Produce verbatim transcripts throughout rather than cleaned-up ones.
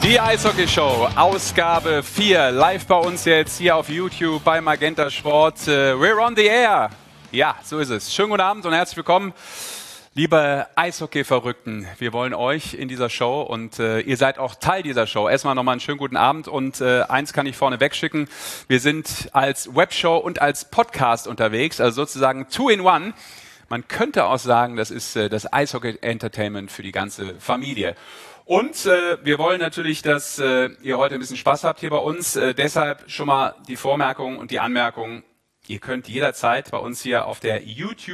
Die Eishockey-Show, Ausgabe vier, live bei uns jetzt hier auf YouTube bei Magenta Sport. Uh, we're on the air. Ja, so ist es. Schönen guten Abend und herzlich willkommen, liebe Eishockey-Verrückten. Wir wollen euch in dieser Show und äh, ihr seid auch Teil dieser Show. Erstmal nochmal einen schönen guten Abend und äh, eins kann ich vorne wegschicken. Wir sind als Webshow und als Podcast unterwegs, also sozusagen two in one. Man könnte auch sagen, das ist äh, das Eishockey-Entertainment für die ganze Familie. Und äh, wir wollen natürlich, dass äh, ihr heute ein bisschen Spaß habt hier bei uns. Äh, deshalb schon mal die Vormerkung und die Anmerkung. Ihr könnt jederzeit bei uns hier auf der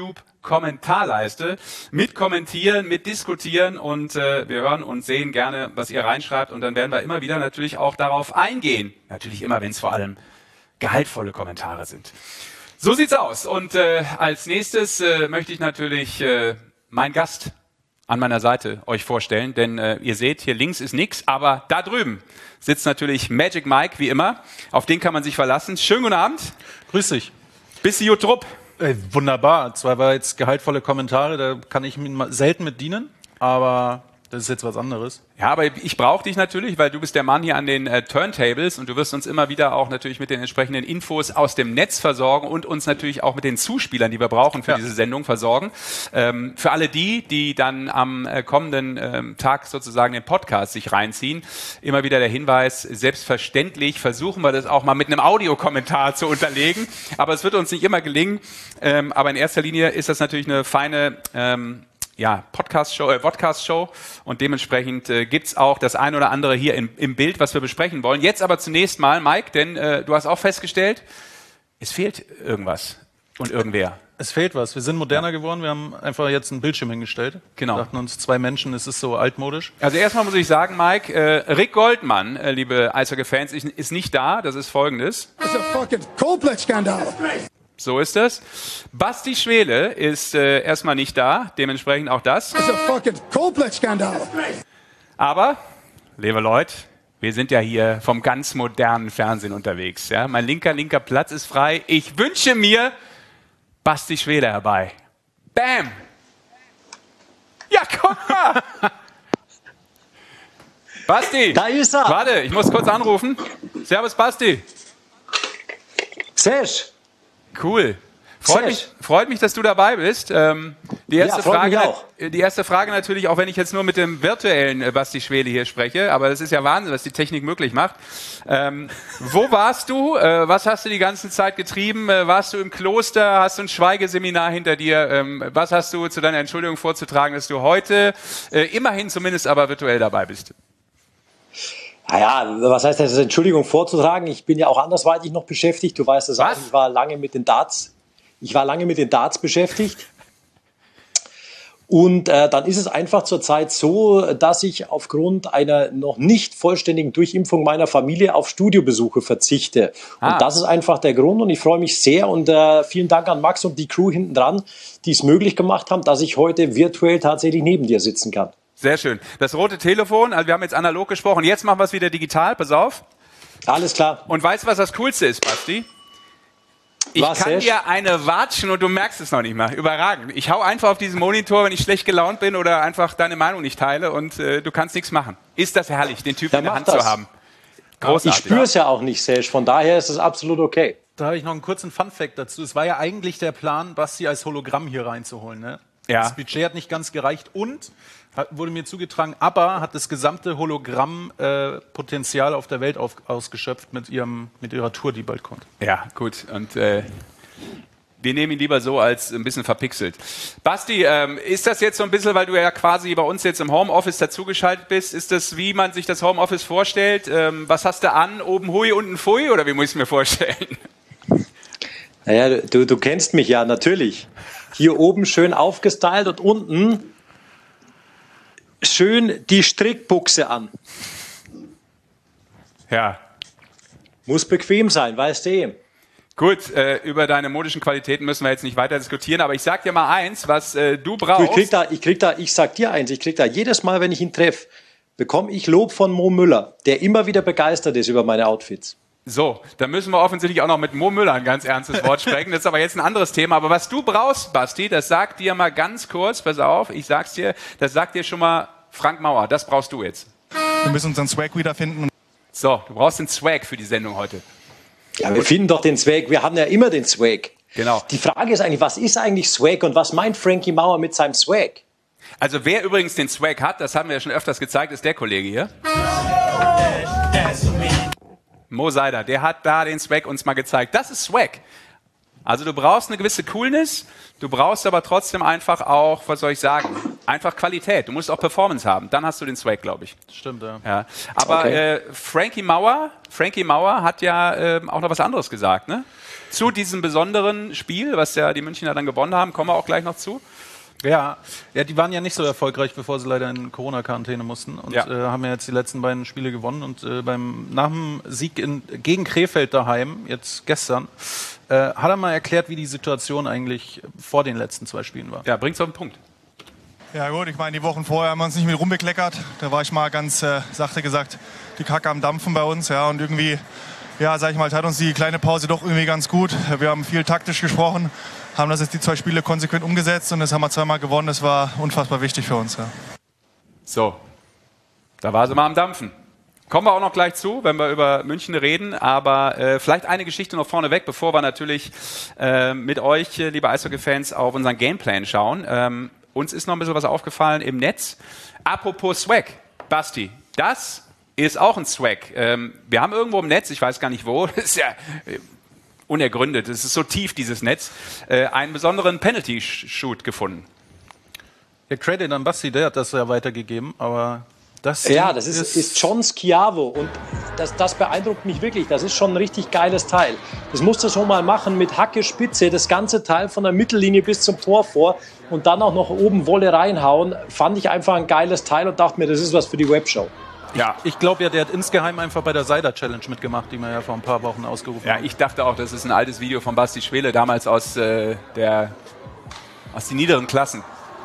YouTube-Kommentarleiste mitkommentieren, mitdiskutieren und äh, wir hören und sehen gerne, was ihr reinschreibt. Und dann werden wir immer wieder natürlich auch darauf eingehen. Natürlich immer, wenn es vor allem gehaltvolle Kommentare sind. So sieht's aus. Und äh, als nächstes äh, möchte ich natürlich äh, meinen Gast an meiner Seite euch vorstellen, denn äh, ihr seht, hier links ist nix, aber da drüben sitzt natürlich Magic Mike, wie immer. Auf den kann man sich verlassen. Schönen guten Abend. Grüß dich. Bist du gut Trupp? Äh, wunderbar. Zwar war jetzt gehaltvolle Kommentare, da kann ich mich selten mit dienen, aber das ist jetzt was anderes. Ja, aber ich brauche dich natürlich, weil du bist der Mann hier an den äh, Turntables und du wirst uns immer wieder auch natürlich mit den entsprechenden Infos aus dem Netz versorgen und uns natürlich auch mit den Zuspielern, die wir brauchen für ja. diese Sendung, versorgen. Ähm, für alle die, die dann am äh, kommenden ähm, Tag sozusagen den Podcast sich reinziehen, immer wieder der Hinweis, selbstverständlich versuchen wir das auch mal mit einem Audiokommentar zu unterlegen, aber es wird uns nicht immer gelingen. Ähm, aber in erster Linie ist das natürlich eine feine ähm, ja, Podcast-Show, äh, Podcast-Show und dementsprechend äh, gibt's auch das ein oder andere hier im, im Bild, was wir besprechen wollen. Jetzt aber zunächst mal, Mike, denn äh, du hast auch festgestellt, es fehlt irgendwas und irgendwer. Es fehlt was. Wir sind moderner geworden, wir haben einfach jetzt einen Bildschirm hingestellt. Genau. Wir dachten uns, zwei Menschen, es ist so altmodisch. Also erstmal muss ich sagen, Mike, äh, Rick Goldmann, äh, liebe Eishockey-Fans, ist, ist nicht da. Das ist folgendes. Das ist ein fucking Coldplay-Skandal. So ist es. Basti Schwele ist äh, erstmal nicht da, dementsprechend auch das. Das ist ein fucking Coldplay-Skandal. Aber, liebe Leute, wir sind ja hier vom ganz modernen Fernsehen unterwegs. Ja? Mein linker, linker Platz ist frei. Ich wünsche mir Basti Schwele herbei. Bam! Ja, komm mal! Basti! Da ist er! Warte, ich muss kurz anrufen. Servus, Basti! Sesh! Cool. Freut mich, freut mich, dass du dabei bist. Ähm, die, erste ja, freut Frage, mich auch. die erste Frage natürlich, auch wenn ich jetzt nur mit dem virtuellen äh, Basti Schwele hier spreche, aber das ist ja Wahnsinn, was die Technik möglich macht. Ähm, wo warst du? Äh, was hast du die ganze Zeit getrieben? Äh, warst du im Kloster? Hast du ein Schweigeseminar hinter dir? Ähm, was hast du zu deiner Entschuldigung vorzutragen, dass du heute äh, immerhin zumindest aber virtuell dabei bist? Naja, was heißt das, Entschuldigung vorzutragen? Ich bin ja auch andersweitig noch beschäftigt. Du weißt das auch, ich war lange mit den Darts. Ich war lange mit den Darts beschäftigt. Und äh, dann ist es einfach zurzeit so, dass ich aufgrund einer noch nicht vollständigen Durchimpfung meiner Familie auf Studiobesuche verzichte. Ah. Und das ist einfach der Grund und ich freue mich sehr und äh, vielen Dank an Max und die Crew hinten dran, die es möglich gemacht haben, dass ich heute virtuell tatsächlich neben dir sitzen kann. Sehr schön. Das rote Telefon, also wir haben jetzt analog gesprochen, jetzt machen wir es wieder digital, pass auf. Alles klar. Und weißt du, was das Coolste ist, Basti? Ich was, kann Sesh? dir eine watschen und du merkst es noch nicht mal. Überragend. Ich hau einfach auf diesen Monitor, wenn ich schlecht gelaunt bin oder einfach deine Meinung nicht teile und äh, du kannst nichts machen. Ist das herrlich, den Typen Ja, in der mach Hand das. zu haben. Großartig. Ich spüre es ja auch nicht, Sesh. Von daher ist es absolut okay. Da habe ich noch einen kurzen Funfact dazu. Es war ja eigentlich der Plan, Basti als Hologramm hier reinzuholen. Ne? Ja. Das Budget hat nicht ganz gereicht und hat, wurde mir zugetragen, ABBA hat das gesamte Hologramm-Potenzial äh, auf der Welt auf, ausgeschöpft mit, ihrem, mit ihrer Tour, die bald kommt. Ja, gut. Und äh, wir nehmen ihn lieber so als ein bisschen verpixelt. Basti, ähm, ist das jetzt so ein bisschen, weil du ja quasi bei uns jetzt im Homeoffice dazugeschaltet bist, ist das, wie man sich das Homeoffice vorstellt? Ähm, was hast du an? Oben Hui, unten Pfui? Oder wie muss ich es mir vorstellen? Naja, du, du kennst mich ja, natürlich. Hier oben schön aufgestylt und unten schön die Strickbuchse an. Ja. Muss bequem sein, weißt du eh. Gut, äh, über deine modischen Qualitäten müssen wir jetzt nicht weiter diskutieren, aber ich sag dir mal eins, was äh, du brauchst. Du, ich krieg da, ich krieg da, ich sag dir eins, ich krieg da jedes Mal, wenn ich ihn treffe, bekomme ich Lob von Mo Müller, der immer wieder begeistert ist über meine Outfits. So, da müssen wir offensichtlich auch noch mit Mo Müller ein ganz ernstes Wort sprechen. Das ist aber jetzt ein anderes Thema. Aber was du brauchst, Basti, das sagt dir mal ganz kurz, pass auf, ich sag's dir, das sagt dir schon mal Frank Mauer. Das brauchst du jetzt. Wir müssen unseren Swag wiederfinden. So, du brauchst den Swag für die Sendung heute. Ja, wir finden doch den Swag. Wir haben ja immer den Swag. Genau. Die Frage ist eigentlich, was ist eigentlich Swag und was meint Frankie Mauer mit seinem Swag? Also wer übrigens den Swag hat, das haben wir ja schon öfters gezeigt, ist der Kollege hier. Mo Seider, der hat da den Swag uns mal gezeigt. Das ist Swag. Also du brauchst eine gewisse Coolness, du brauchst aber trotzdem einfach auch, was soll ich sagen, einfach Qualität. Du musst auch Performance haben, dann hast du den Swag, glaube ich. Stimmt, ja. Ja. Aber Okay. äh, Frankie Mauer, Frankie Mauer hat ja äh, auch noch was anderes gesagt, ne? Zu diesem besonderen Spiel, was ja die Münchner dann gewonnen haben, kommen wir auch gleich noch zu. Ja, ja, die waren ja nicht so erfolgreich, bevor sie leider in Corona-Quarantäne mussten und Ja. äh, haben ja jetzt die letzten beiden Spiele gewonnen und äh, beim nach dem Sieg in, gegen Krefeld daheim, jetzt gestern, äh, hat er mal erklärt, wie die Situation eigentlich vor den letzten zwei Spielen war. Ja, bringt's auf den Punkt. Ja gut, ich meine, die Wochen vorher haben wir uns nicht mit rumbekleckert. Da war ich mal ganz äh, sachte gesagt, die Kacke am Dampfen bei uns. Ja, und irgendwie, ja, sag ich mal, tat uns die kleine Pause doch irgendwie ganz gut. Wir haben viel taktisch gesprochen, haben das jetzt die zwei Spiele konsequent umgesetzt und das haben wir zweimal gewonnen. Das war unfassbar wichtig für uns. Ja. So, da war sie mal am Dampfen. Kommen wir auch noch gleich zu, wenn wir über München reden, aber äh, vielleicht eine Geschichte noch vorneweg, bevor wir natürlich äh, mit euch, äh, liebe Eishockey-Fans, auf unseren Gameplan schauen. Ähm, uns ist noch ein bisschen was aufgefallen im Netz. Apropos Swag, Basti, das ist auch ein Swag. Ähm, wir haben irgendwo im Netz, ich weiß gar nicht wo, das ist ja äh, unergründet, es ist so tief, dieses Netz, äh, einen besonderen Penalty-Shoot gefunden. Der Credit an Basti, der hat das ja weitergegeben, aber das Ja, das ist, ist John Schiavo und das, das beeindruckt mich wirklich. Das ist schon ein richtig geiles Teil. Das musst du schon mal machen mit Hacke Spitze, das ganze Teil von der Mittellinie bis zum Tor vor und dann auch noch oben Wolle reinhauen. Fand ich einfach ein geiles Teil und dachte mir, das ist was für die Webshow. Ja, Ich glaube ja, der hat insgeheim einfach bei der Seider Challenge mitgemacht, die wir ja vor ein paar Wochen ausgerufen Ja, haben. ich dachte auch, das ist ein altes Video von Basti Schwele, damals aus, äh, der, aus den niederen Klassen.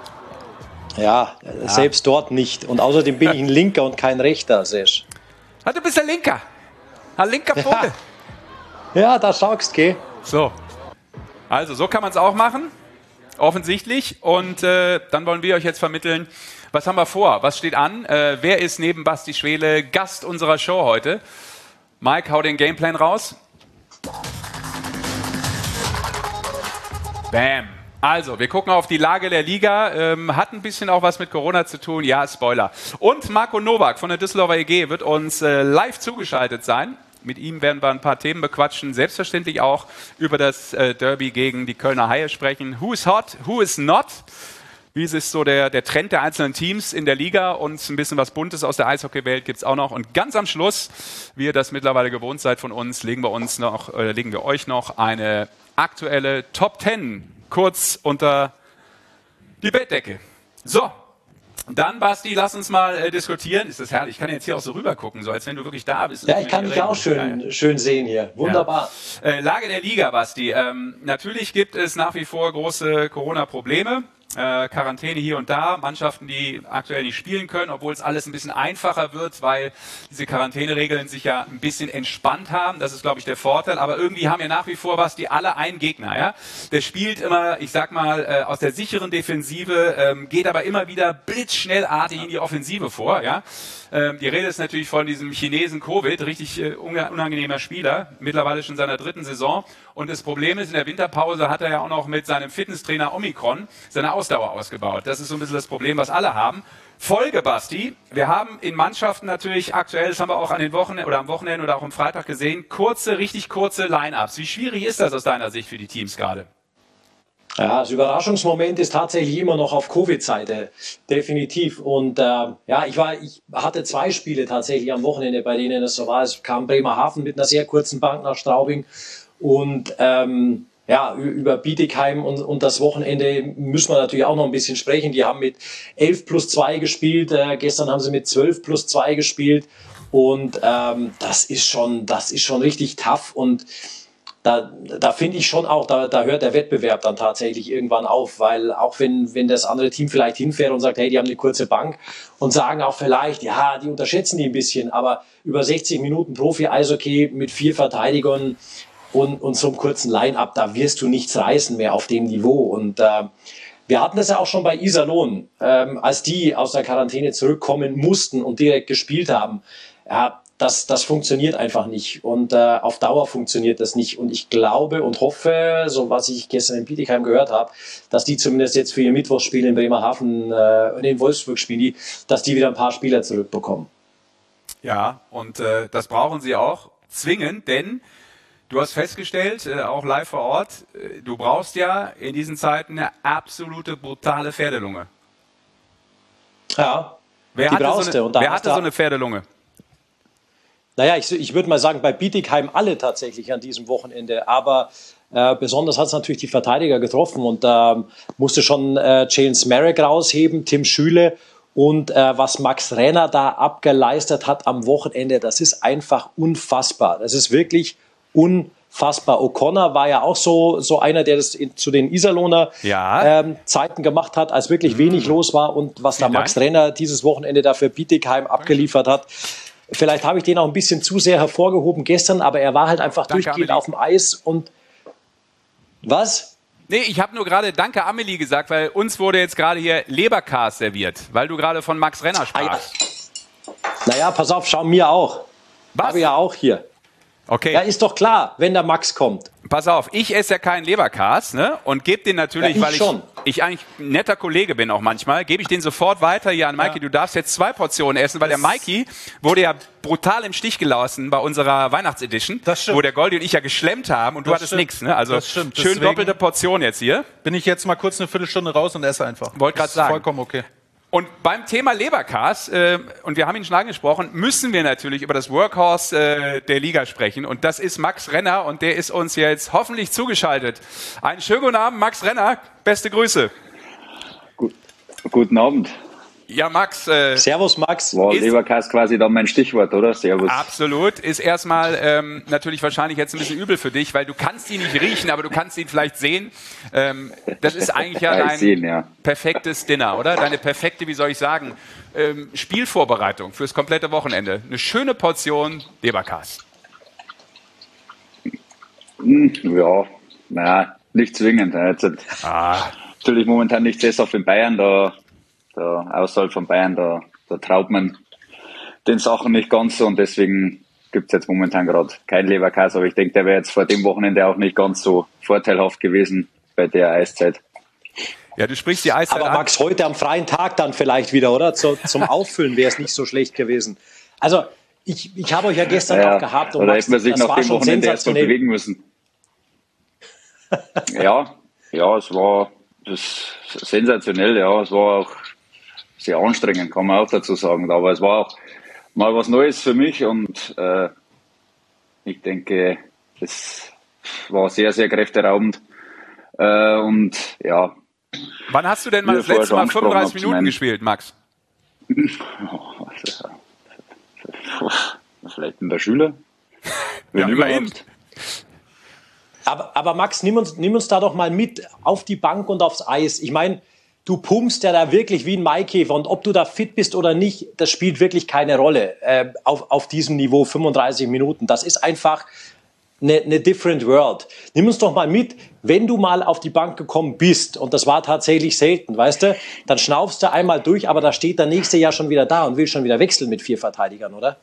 Ja, selbst dort nicht. Und außerdem bin ich ein Linker und kein Rechter, Sesh. Ah, du bist der Linker. Ein linker Vogel. Ja, da schaust, geh. So. Also, so kann man es auch machen. Offensichtlich. Und äh, dann wollen wir euch jetzt vermitteln, was haben wir vor? Was steht an? Äh, wer ist neben Basti Schwele Gast unserer Show heute? Mike, hau den Gameplan raus. Bam. Also, wir gucken auf die Lage der Liga. Ähm, hat ein bisschen auch was mit Corona zu tun. Ja, Spoiler. Und Marco Nowak von der Düsseldorfer E G wird uns äh, live zugeschaltet sein. Mit ihm werden wir ein paar Themen bequatschen. Selbstverständlich auch über das äh, Derby gegen die Kölner Haie sprechen. Who is hot? Who is not? Wie ist so der, der Trend der einzelnen Teams in der Liga? Und ein bisschen was Buntes aus der Eishockeywelt gibt es auch noch. Und ganz am Schluss, wie ihr das mittlerweile gewohnt seid von uns, legen wir, uns noch, äh, legen wir euch noch eine aktuelle Top Ten kurz unter die Bettdecke. So, dann Basti, lass uns mal äh, diskutieren. Ist das herrlich? Ich kann jetzt hier auch so rüber gucken, so als wenn du wirklich da bist. Ja, ich kann dich auch schön, schön sehen hier. Wunderbar. Ja. Äh, Lage der Liga, Basti. Ähm, natürlich gibt es nach wie vor große Corona-Probleme. Äh, Quarantäne hier und da, Mannschaften, die aktuell nicht spielen können, obwohl es alles ein bisschen einfacher wird, weil diese Quarantäneregeln sich ja ein bisschen entspannt haben. Das ist, glaube ich, der Vorteil. Aber irgendwie haben ja nach wie vor was, die alle einen Gegner. Ja? Der spielt immer, ich sag mal, äh, aus der sicheren Defensive, ähm, geht aber immer wieder blitzschnellartig in die Offensive vor. Ja? Ähm, die Rede ist natürlich von diesem Chinesen Covid, richtig äh, unangenehmer Spieler, mittlerweile schon in seiner dritten Saison. Und das Problem ist, in der Winterpause hat er ja auch noch mit seinem Fitnesstrainer Omikron seine Ausdauer ausgebaut. Das ist so ein bisschen das Problem, was alle haben. Folge, Basti, wir haben in Mannschaften natürlich aktuell, das haben wir auch an den Wochenenden oder am Wochenende oder auch am Freitag gesehen, kurze, richtig kurze Line-Ups. Wie schwierig ist das aus deiner Sicht für die Teams gerade? Ja, das Überraschungsmoment ist tatsächlich immer noch auf Covid-Seite, definitiv. Und äh, ja, ich war, ich hatte zwei Spiele tatsächlich am Wochenende, bei denen es so war. Es kam Bremerhaven mit einer sehr kurzen Bank nach Straubing und ähm, ja, über Bietigheim und, und das Wochenende müssen wir natürlich auch noch ein bisschen sprechen. Die haben mit elf plus zwei gespielt, äh, gestern haben sie mit zwölf plus zwei gespielt und ähm, das ist schon, das ist schon richtig tough und Da, da finde ich schon auch, da, da hört der Wettbewerb dann tatsächlich irgendwann auf, weil auch wenn, wenn das andere Team vielleicht hinfährt und sagt, hey, die haben eine kurze Bank und sagen auch vielleicht, ja, die unterschätzen die ein bisschen, aber über sechzig Minuten Profi-Eishockey mit vier Verteidigern und, und so einem kurzen Line-Up, da wirst du nichts reißen mehr auf dem Niveau und äh, Wir hatten das ja auch schon bei Iserlohn, ähm, als die aus der Quarantäne zurückkommen mussten und direkt gespielt haben. Ja, das, das funktioniert einfach nicht und äh, auf Dauer funktioniert das nicht. Und ich glaube und hoffe, so was ich gestern in Bietigheim gehört habe, dass die zumindest jetzt für ihr Mittwochsspiel in Bremerhaven äh, und in Wolfsburg spielen, die, dass die wieder ein paar Spieler zurückbekommen. Ja, und äh, das brauchen sie auch zwingend, denn du hast festgestellt, äh, auch live vor Ort, äh, du brauchst ja in diesen Zeiten eine absolute brutale Pferdelunge. Ja, wer die hatte, brauchst so du. eine, Und da wer hast hatte du- so eine Pferdelunge? Naja, ich, ich würde mal sagen, bei Bietigheim alle tatsächlich an diesem Wochenende. Aber äh, besonders hat es natürlich die Verteidiger getroffen. Und da ähm, musste schon äh, Jalen Smarek rausheben, Tim Schüle. Und äh, was Max Renner da abgeleistet hat am Wochenende, das ist einfach unfassbar. Das ist wirklich unfassbar. O'Connor war ja auch so, so einer, der das in, zu den Iserlohner Ja. ähm, Zeiten gemacht hat, als wirklich wenig los war. Und was da Vielen Max Dank. Renner dieses Wochenende da für Bietigheim abgeliefert hat, vielleicht habe ich den auch ein bisschen zu sehr hervorgehoben gestern, aber er war halt einfach Danke, durchgehend Amelie. auf dem Eis und was? Nee, ich habe nur gerade Danke Amelie gesagt, weil uns wurde jetzt gerade hier Leberkas serviert, weil du gerade von Max Renner sprachst. Naja, pass auf, schau mir auch. Was? Habe ich ja auch hier. Okay. Ja, ist doch klar, wenn der Max kommt. Pass auf, ich esse ja keinen Leberkas, ne? Und gebe den natürlich, Ja, ich weil ich, schon. ich eigentlich ein netter Kollege bin auch manchmal, gebe ich den sofort weiter hier an Maiki. Du darfst jetzt zwei Portionen essen, weil der Maiki wurde ja brutal im Stich gelassen bei unserer Weihnachtsedition, Das stimmt. wo der Goldi und ich ja geschlemmt haben und du Das hattest stimmt. nichts, ne? Also Das stimmt. schön Deswegen- doppelte Portion jetzt hier. Bin ich jetzt mal kurz eine Viertelstunde raus und esse einfach. Wollte grad Ist sagen. Vollkommen okay. Und beim Thema Leberkas, äh, und wir haben ihn schon angesprochen, müssen wir natürlich über das Workhorse äh, der Liga sprechen. Und das ist Max Renner und der ist uns jetzt hoffentlich zugeschaltet. Einen schönen guten Abend, Max Renner. Beste Grüße. Gut, guten Abend. Ja, Max, äh, Servus, Max. War Ist- Leberkas quasi dann mein Stichwort, oder? Servus. absolut. Ist erstmal ähm, natürlich wahrscheinlich jetzt ein bisschen übel für dich, weil du kannst ihn nicht riechen, aber du kannst ihn vielleicht sehen. Ähm, das ist eigentlich ja Ja, ich dein seh ihn, ja. perfektes Dinner, oder? Deine perfekte, wie soll ich sagen, ähm, Spielvorbereitung fürs komplette Wochenende. Eine schöne Portion Leberkas. Ja, naja, nicht zwingend. Jetzt hat Ah, natürlich momentan nicht sesshaft in Bayern, da, da außerhalb von Bayern, da, da traut man den Sachen nicht ganz so und deswegen gibt's jetzt momentan gerade kein Leberkas, aber ich denke, der wäre jetzt vor dem Wochenende auch nicht ganz so vorteilhaft gewesen bei der Eiszeit. ja, du sprichst die Eiszeit Aber an. Max, heute am freien Tag dann vielleicht wieder, oder? Zu, zum Auffüllen wäre es nicht so schlecht gewesen. Also, ich, ich habe euch ja gestern Ja, auch gehabt und oder Max, hätte man sich das nach war dem schon Wochenende erstmal sensationell. bewegen müssen. ja, ja, es war das sensationell, ja, es war auch sehr anstrengend, kann man auch dazu sagen, aber es war auch mal was Neues für mich und äh, ich denke, es war sehr, sehr kräfteraubend äh, und ja, Wann hast du denn mal Wie das ihr vorher letzte schon Mal angesprochen fünfunddreißig habt, Minuten mein- gespielt, Max? vielleicht in der Schule. Wenn Ja, immerhin. überhaupt. Aber, aber Max, nimm uns, nimm uns da doch mal mit auf die Bank und aufs Eis. Ich meine, du pumpst ja da wirklich wie ein Maikäfer und ob du da fit bist oder nicht, das spielt wirklich keine Rolle äh, auf, auf diesem Niveau, fünfunddreißig Minuten. Das ist einfach eine, eine different world. Nimm uns doch mal mit, wenn du mal auf die Bank gekommen bist, und das war tatsächlich selten, weißt du, dann schnaufst du einmal durch, aber da steht der nächste ja schon wieder da und will schon wieder wechseln mit vier Verteidigern, oder?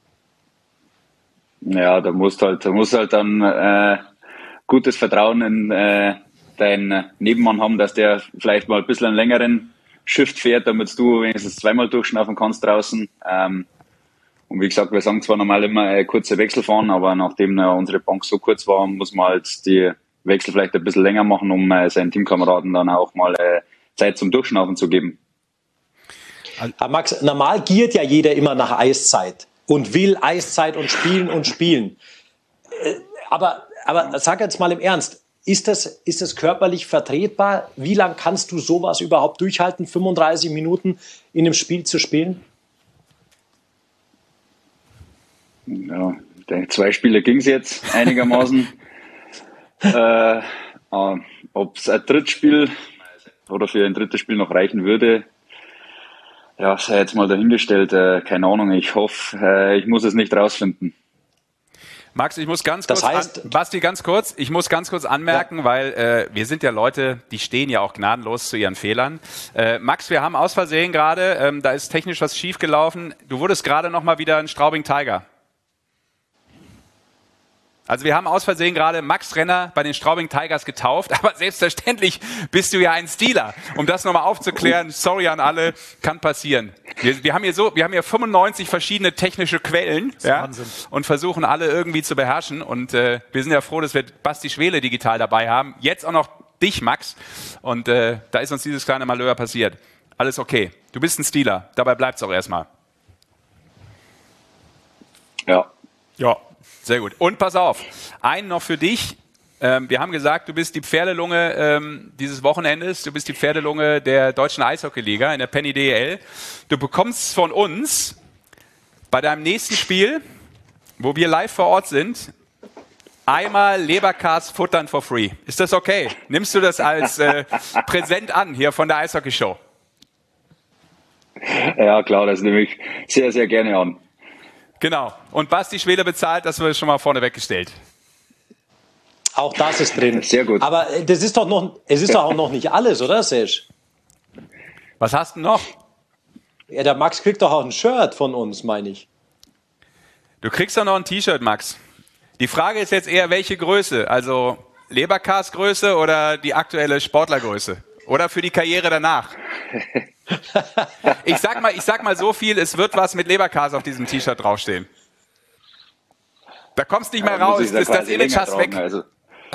Ja, da musst halt, da musst halt dann äh, gutes Vertrauen in äh, deinen Nebenmann haben, dass der vielleicht mal ein bisschen einen längeren Shift fährt, damit du wenigstens zweimal durchschnaufen kannst draußen. Ähm, und wie gesagt, wir sagen zwar normal immer äh, kurze Wechsel fahren, aber nachdem äh, unsere Bank so kurz war, muss man halt die Wechsel vielleicht ein bisschen länger machen, um äh, seinen Teamkameraden dann auch mal äh, Zeit zum Durchschnaufen zu geben. Aber Max, normal giert ja jeder immer nach Eiszeit und will Eiszeit und spielen und spielen. Äh, Aber, aber sag jetzt mal im Ernst, ist das, ist das körperlich vertretbar? Wie lange kannst du sowas überhaupt durchhalten, fünfunddreißig Minuten in einem Spiel zu spielen? Ja, ich denke, zwei Spiele ging es jetzt einigermaßen. äh, äh, Ob es ein Drittspiel oder für ein drittes Spiel noch reichen würde, ja, sei jetzt mal dahingestellt. Äh, keine Ahnung, ich hoffe, äh, ich muss es nicht rausfinden. Max, ich muss ganz Das kurz, heißt- an, Basti, ganz kurz, ich muss ganz kurz anmerken, Ja. weil äh, wir sind ja Leute, die stehen ja auch gnadenlos zu ihren Fehlern. Äh, Max, wir haben aus Versehen gerade, ähm, da ist technisch was schief gelaufen. Du wurdest gerade noch mal wieder ein Straubing Tiger. Also wir haben aus Versehen gerade Max Renner bei den Straubing Tigers getauft, aber selbstverständlich bist du ja ein Steeler. Um das nochmal aufzuklären, sorry an alle, kann passieren. Wir, wir haben hier so, wir haben hier fünfundneunzig verschiedene technische Quellen, ja, Wahnsinn. und versuchen alle irgendwie zu beherrschen. Und äh, wir sind ja froh, dass wir Basti Schwele digital dabei haben. Jetzt auch noch dich, Max. Und äh, da ist uns dieses kleine Malheur passiert. Alles okay. Du bist ein Steeler. Dabei bleibt's auch erstmal. Ja. Ja, sehr gut. Und pass auf, einen noch für dich. Ähm, wir haben gesagt, du bist die Pferdelunge ähm, dieses Wochenendes. Du bist die Pferdelunge der Deutschen Eishockeyliga in der Penny D E L. Du bekommst von uns bei deinem nächsten Spiel, wo wir live vor Ort sind, einmal Leberkas futtern for free. Ist das okay? Nimmst du das als äh, Präsent an hier von der Eishockey-Show? Ja, klar, das nehme ich sehr, sehr gerne an. Genau. Und Basti Schwede bezahlt, das wird schon mal vorne weggestellt. Auch das ist drin. Sehr gut. Aber äh, das ist doch noch, es ist doch auch noch nicht alles, oder, Sesh? Was hast du noch? Ja, der Max kriegt doch auch ein Shirt von uns, meine ich. Du kriegst doch noch ein T-Shirt, Max. Die Frage ist jetzt eher, welche Größe? Also Leberkas-Größe oder die aktuelle Sportlergröße? Oder für die Karriere danach? Ich sag mal, ich sag mal so viel, es wird was mit Leberkas auf diesem T-Shirt draufstehen. Da kommst nicht mehr Da muss raus, ich da ist das quasi Image länger hast weg. tragen, also.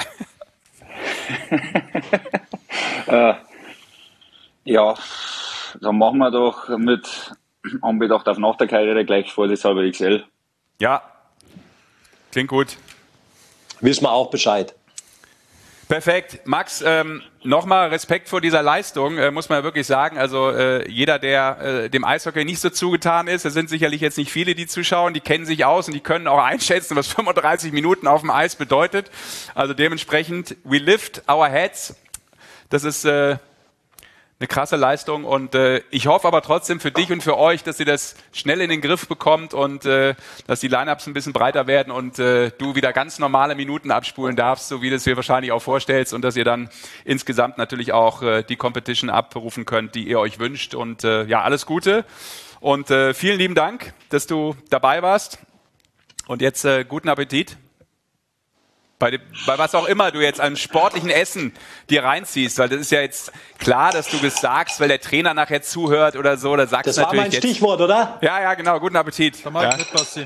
äh, ja, dann machen wir doch mit Anbedacht auf nach der Karriere gleich vorsichtshalber X L. Ja, klingt gut. Wissen wir auch Bescheid. Perfekt. Max, ähm, nochmal Respekt vor dieser Leistung, äh, muss man ja wirklich sagen. Also äh, jeder, der äh, dem Eishockey nicht so zugetan ist, es sind sicherlich jetzt nicht viele, die zuschauen, die kennen sich aus und die können auch einschätzen, was fünfunddreißig Minuten auf dem Eis bedeutet. Also dementsprechend, we lift our heads. Das ist äh, eine krasse Leistung und äh, ich hoffe aber trotzdem für dich und für euch, dass ihr das schnell in den Griff bekommt und äh, dass die Lineups ein bisschen breiter werden und äh, du wieder ganz normale Minuten abspulen darfst, so wie du es dir wahrscheinlich auch vorstellst und dass ihr dann insgesamt natürlich auch äh, die Competition abrufen könnt, die ihr euch wünscht und äh, ja, alles Gute und äh, vielen lieben Dank, dass du dabei warst und jetzt äh, guten Appetit. Bei, dem, bei was auch immer du jetzt an sportlichen Essen dir reinziehst, weil das ist ja jetzt klar, dass du das sagst, weil der Trainer nachher zuhört oder so, da sagst Das du war natürlich mein jetzt. Stichwort, oder? Ja, ja, genau, guten Appetit. Ja. Mit, Basti.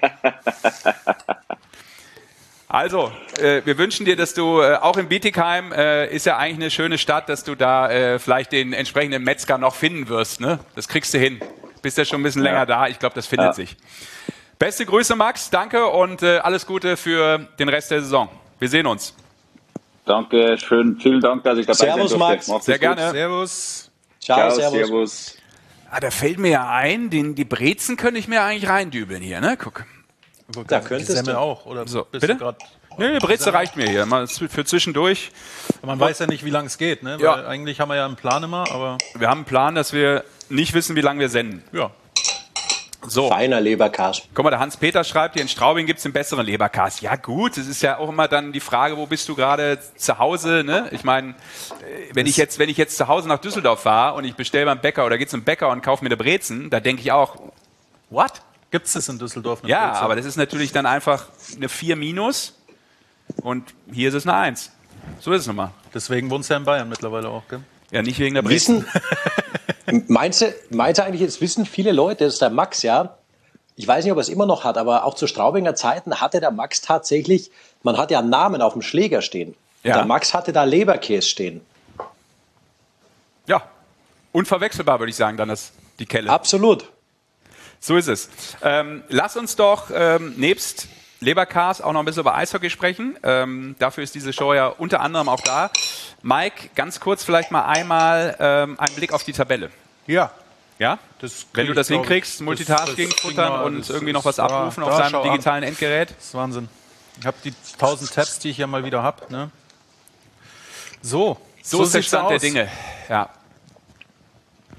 Also, äh, wir wünschen dir, dass du äh, auch in Bietigheim, äh, ist ja eigentlich eine schöne Stadt, dass du da äh, vielleicht den entsprechenden Metzger noch finden wirst. Ne? Das kriegst du hin. Bist ja schon ein bisschen Ja. länger da, ich glaube, das findet Ja. sich. Beste Grüße, Max, danke und äh, alles Gute für den Rest der Saison. Wir sehen uns. Danke, schön, vielen Dank, dass ich dabei Servus, sein durfte. Max. Macht's Sehr gut. gerne. Servus. Ciao, Ciao, servus. servus. Ah, da fällt mir ja ein, den, die Brezen könnte ich mir eigentlich reindübeln hier, ne? Guck. Da Die könntest Semmel du. auch, oder So, bist bitte? du grad, Nee, Breze reicht mir hier, mal für zwischendurch. man weiß ja nicht, wie lange es geht, ne? Weil Ja. eigentlich haben wir ja einen Plan immer, aber Wir haben einen Plan, dass wir nicht wissen, wie lange wir senden. ja. So. Feiner Leberkas. Guck mal, der Hans-Peter schreibt hier, in Straubing gibt es den besseren Leberkas. Ja gut, es ist ja auch immer dann die Frage, wo bist du gerade zu Hause? Ne? Ich meine, wenn ich jetzt wenn ich jetzt zu Hause nach Düsseldorf fahre und ich bestelle beim Bäcker oder gehe zum Bäcker und kaufe mir eine Brezen, da denke ich auch, what? Gibt es das in Düsseldorf? eine Ja, Brezel? aber das ist natürlich dann einfach eine vier minus und hier ist es eine eins. So ist es nun mal. Deswegen wohnst du ja in Bayern mittlerweile auch, gell? Ja, nicht wegen der Brezen. Wissen, meinst du, meinst du eigentlich, jetzt wissen viele Leute, das ist der Max, ja, ich weiß nicht, ob er es immer noch hat, aber auch zu Straubinger Zeiten hatte der Max tatsächlich, man hat ja einen Namen auf dem Schläger stehen. Ja. Der Max hatte da Leberkäse stehen. Ja, unverwechselbar würde ich sagen, dann das, die Kelle. Absolut. So ist es. Ähm, lass uns doch ähm, nebst Leberkas auch noch ein bisschen über Eishockey sprechen. Ähm, dafür ist diese Show ja unter anderem auch da. Mike, ganz kurz vielleicht mal einmal ähm, einen Blick auf die Tabelle. Ja. Ja? Das Wenn du krieg das ich, glaub hinkriegst, ich. Multitasking, Das- das futtern kriegen wir- und das irgendwie ist- noch was da- abrufen da auf seinem schau an. digitalen Endgerät. Das ist Wahnsinn. Ich habe die tausend Tabs, die ich ja mal wieder habe. Ne? So, So, ist der sieht's Stand der aus. Dinge. Ja.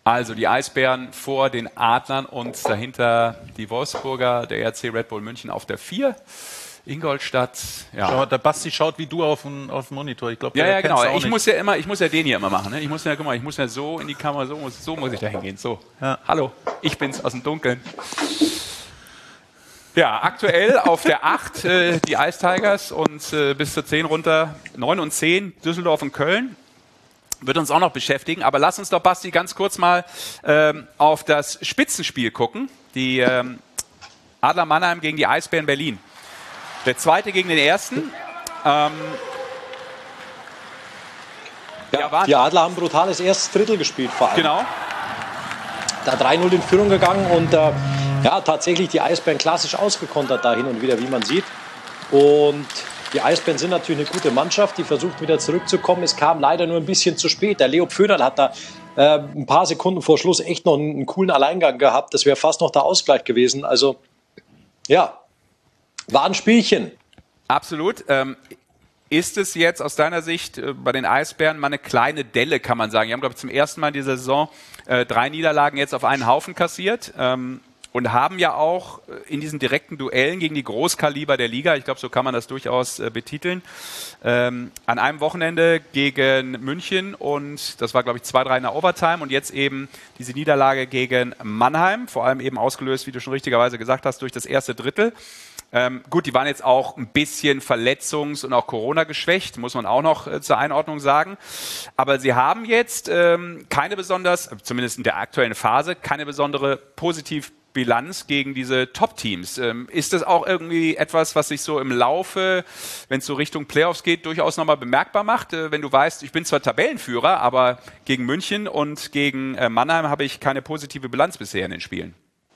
Also die Eisbären vor den Adlern und dahinter die Wolfsburger, der R C Red Bull München auf der vier. Ingolstadt, ja. Schau, der Basti schaut wie du auf den, auf den Monitor. Ich glaube, ja, ja, genau. Ich muss ja immer, ich muss ja den hier immer machen. Ne? Ich muss ja, guck mal, ich muss ja so in die Kamera, so muss, so muss ich da hingehen. So, ja. Hallo, ich bin's aus dem Dunkeln. Ja, aktuell auf der acht äh, die Ice Tigers und äh, bis zur zehn runter, neun und zehn Düsseldorf und Köln. Wird uns auch noch beschäftigen, aber lass uns doch, Basti, ganz kurz mal ähm, auf das Spitzenspiel gucken. Die ähm, Adler Mannheim gegen die Eisbären Berlin. Der zweite gegen den ersten. Ähm, ja, ja, die Adler haben ein brutales erstes Drittel gespielt vor allem. Genau. Da drei null in Führung gegangen und äh, ja, tatsächlich die Eisbären klassisch ausgekontert da hin und wieder, wie man sieht. Und die Eisbären sind natürlich eine gute Mannschaft, die versucht wieder zurückzukommen. Es kam leider nur ein bisschen zu spät. Der Leo Pföderl hat da äh, ein paar Sekunden vor Schluss echt noch einen, einen coolen Alleingang gehabt. Das wäre fast noch der Ausgleich gewesen. Also ja, war ein Spielchen. Absolut. Ähm, ist es jetzt aus deiner Sicht äh, bei den Eisbären mal eine kleine Delle, kann man sagen? Die haben, glaube ich, zum ersten Mal in dieser Saison äh, drei Niederlagen jetzt auf einen Haufen kassiert. Ähm, Und haben ja auch in diesen direkten Duellen gegen die Großkaliber der Liga, ich glaube, so kann man das durchaus äh, betiteln, ähm, an einem Wochenende gegen München und das war, glaube ich, zwei drei in der Overtime und jetzt eben diese Niederlage gegen Mannheim, vor allem eben ausgelöst, wie du schon richtigerweise gesagt hast, durch das erste Drittel. Ähm, gut, die waren jetzt auch ein bisschen verletzungs- und auch Corona geschwächt, muss man auch noch äh, zur Einordnung sagen. Aber sie haben jetzt ähm, keine besonders, zumindest in der aktuellen Phase, keine besondere positiv Bilanz gegen diese Top-Teams. Ähm, ist das auch irgendwie etwas, was sich so im Laufe, wenn es so Richtung Playoffs geht, durchaus nochmal bemerkbar macht? Äh, wenn du weißt, ich bin zwar Tabellenführer, aber gegen München und gegen äh, Mannheim habe ich keine positive Bilanz bisher in den Spielen.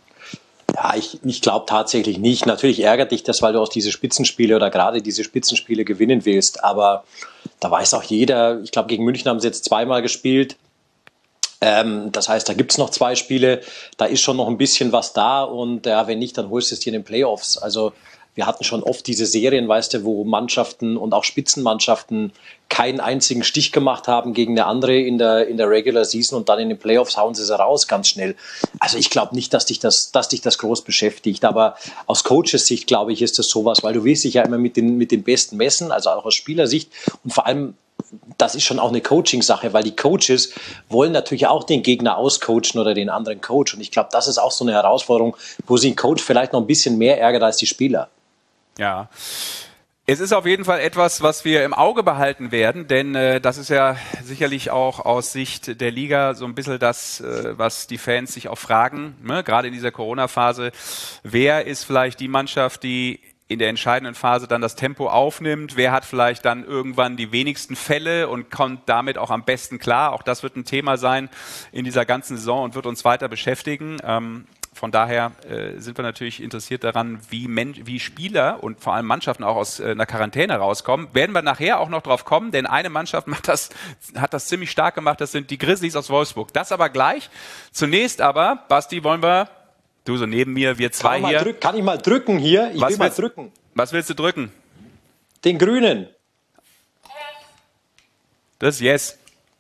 Ja, ich, ich glaube tatsächlich nicht. Natürlich ärgert dich das, weil du auch diese Spitzenspiele oder gerade diese Spitzenspiele gewinnen willst. Aber da weiß auch jeder, ich glaube, gegen München haben sie jetzt zweimal gespielt. Ähm, das heißt, da gibt's noch zwei Spiele. Da ist schon noch ein bisschen was da. Und ja, wenn nicht, dann holst du es dir in den Playoffs. Also wir hatten schon oft diese Serien, weißt du, wo Mannschaften und auch Spitzenmannschaften keinen einzigen Stich gemacht haben gegen eine andere in der, in der Regular Season und dann in den Playoffs hauen sie sie raus ganz schnell. Also ich glaube nicht, dass dich das, dass dich das groß beschäftigt, aber aus Coaches Sicht, glaube ich, ist das sowas, weil du willst dich ja immer mit den, mit den Besten messen, also auch aus Spielersicht und vor allem, das ist schon auch eine Coaching-Sache, weil die Coaches wollen natürlich auch den Gegner auscoachen oder den anderen Coach und ich glaube, das ist auch so eine Herausforderung, wo sich ein Coach vielleicht noch ein bisschen mehr ärgert als die Spieler. Ja, es ist auf jeden Fall etwas, was wir im Auge behalten werden, denn äh, das ist ja sicherlich auch aus Sicht der Liga so ein bisschen das, äh, was die Fans sich auch fragen, ne? Gerade in dieser Corona-Phase. Wer ist vielleicht die Mannschaft, die in der entscheidenden Phase dann das Tempo aufnimmt? Wer hat vielleicht dann irgendwann die wenigsten Fälle und kommt damit auch am besten klar? Auch das wird ein Thema sein in dieser ganzen Saison und wird uns weiter beschäftigen. Ähm, Von daher äh, sind wir natürlich interessiert daran, wie, Men- wie Spieler und vor allem Mannschaften auch aus äh, einer Quarantäne rauskommen. Werden wir nachher auch noch drauf kommen, denn eine Mannschaft macht das, hat das ziemlich stark gemacht, das sind die Grizzlies aus Wolfsburg. Das aber gleich. Zunächst aber, Basti, wollen wir, du so neben mir, wir zwei kann hier. Drück, kann ich mal drücken hier? Ich was will mal willst, drücken. Was willst du drücken? Den Grünen. Das ist Yes.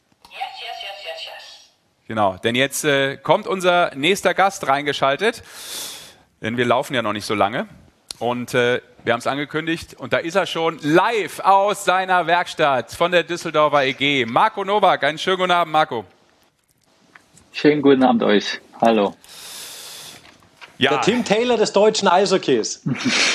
Genau, denn jetzt äh, kommt unser nächster Gast reingeschaltet, denn wir laufen ja noch nicht so lange und äh, wir haben es angekündigt und da ist er schon live aus seiner Werkstatt von der Düsseldorfer E G. Marco Nowak, einen schönen guten Abend, Marco. Schönen guten Abend euch, hallo. Ja. Der Tim Taylor des deutschen Eishockeys.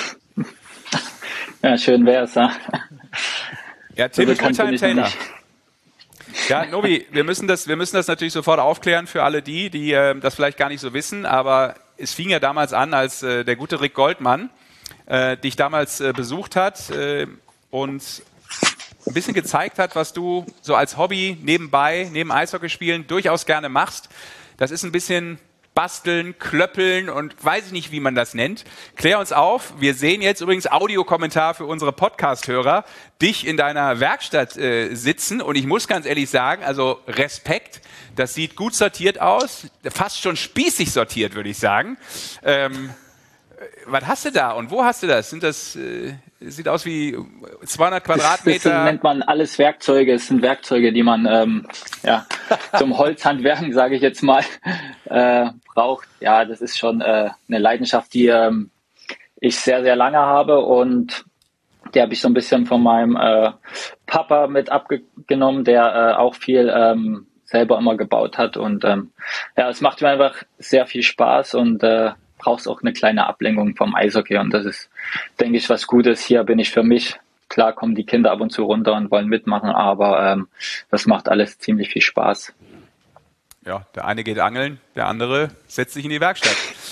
Ja, schön wär's. Ja, ja Tim ist Fulltime Taylor. Ja, Novi, wir müssen das, wir müssen das natürlich sofort aufklären für alle die, die äh, das vielleicht gar nicht so wissen, aber es fing ja damals an, als äh, der gute Rick Goldmann äh, dich damals äh, besucht hat äh, und ein bisschen gezeigt hat, was du so als Hobby nebenbei, neben Eishockeyspielen durchaus gerne machst. Das ist ein bisschen basteln, klöppeln und weiß ich nicht, wie man das nennt. Klär uns auf. Wir sehen jetzt übrigens Audiokommentar für unsere Podcast-Hörer, dich in deiner Werkstatt äh, sitzen und ich muss ganz ehrlich sagen, also Respekt, das sieht gut sortiert aus, fast schon spießig sortiert, würde ich sagen. Ähm, Was hast du da und wo hast du das? Sind das äh, sieht aus wie zweihundert Das, Quadratmeter? das nennt man alles Werkzeuge. Es sind Werkzeuge, die man ähm, ja, zum Holzhandwerken, sage ich jetzt mal, äh, braucht. Ja, das ist schon äh, eine Leidenschaft, die ähm, ich sehr, sehr lange habe und die habe ich so ein bisschen von meinem äh, Papa mit abgenommen, der äh, auch viel ähm, selber immer gebaut hat. Und ähm, ja, es macht mir einfach sehr viel Spaß und äh, brauchst auch eine kleine Ablenkung vom Eishockey. Und das ist, denke ich, was Gutes. Hier bin ich für mich. Klar kommen die Kinder ab und zu runter und wollen mitmachen, aber ähm, das macht alles ziemlich viel Spaß. Ja, der eine geht angeln, der andere setzt sich in die Werkstatt.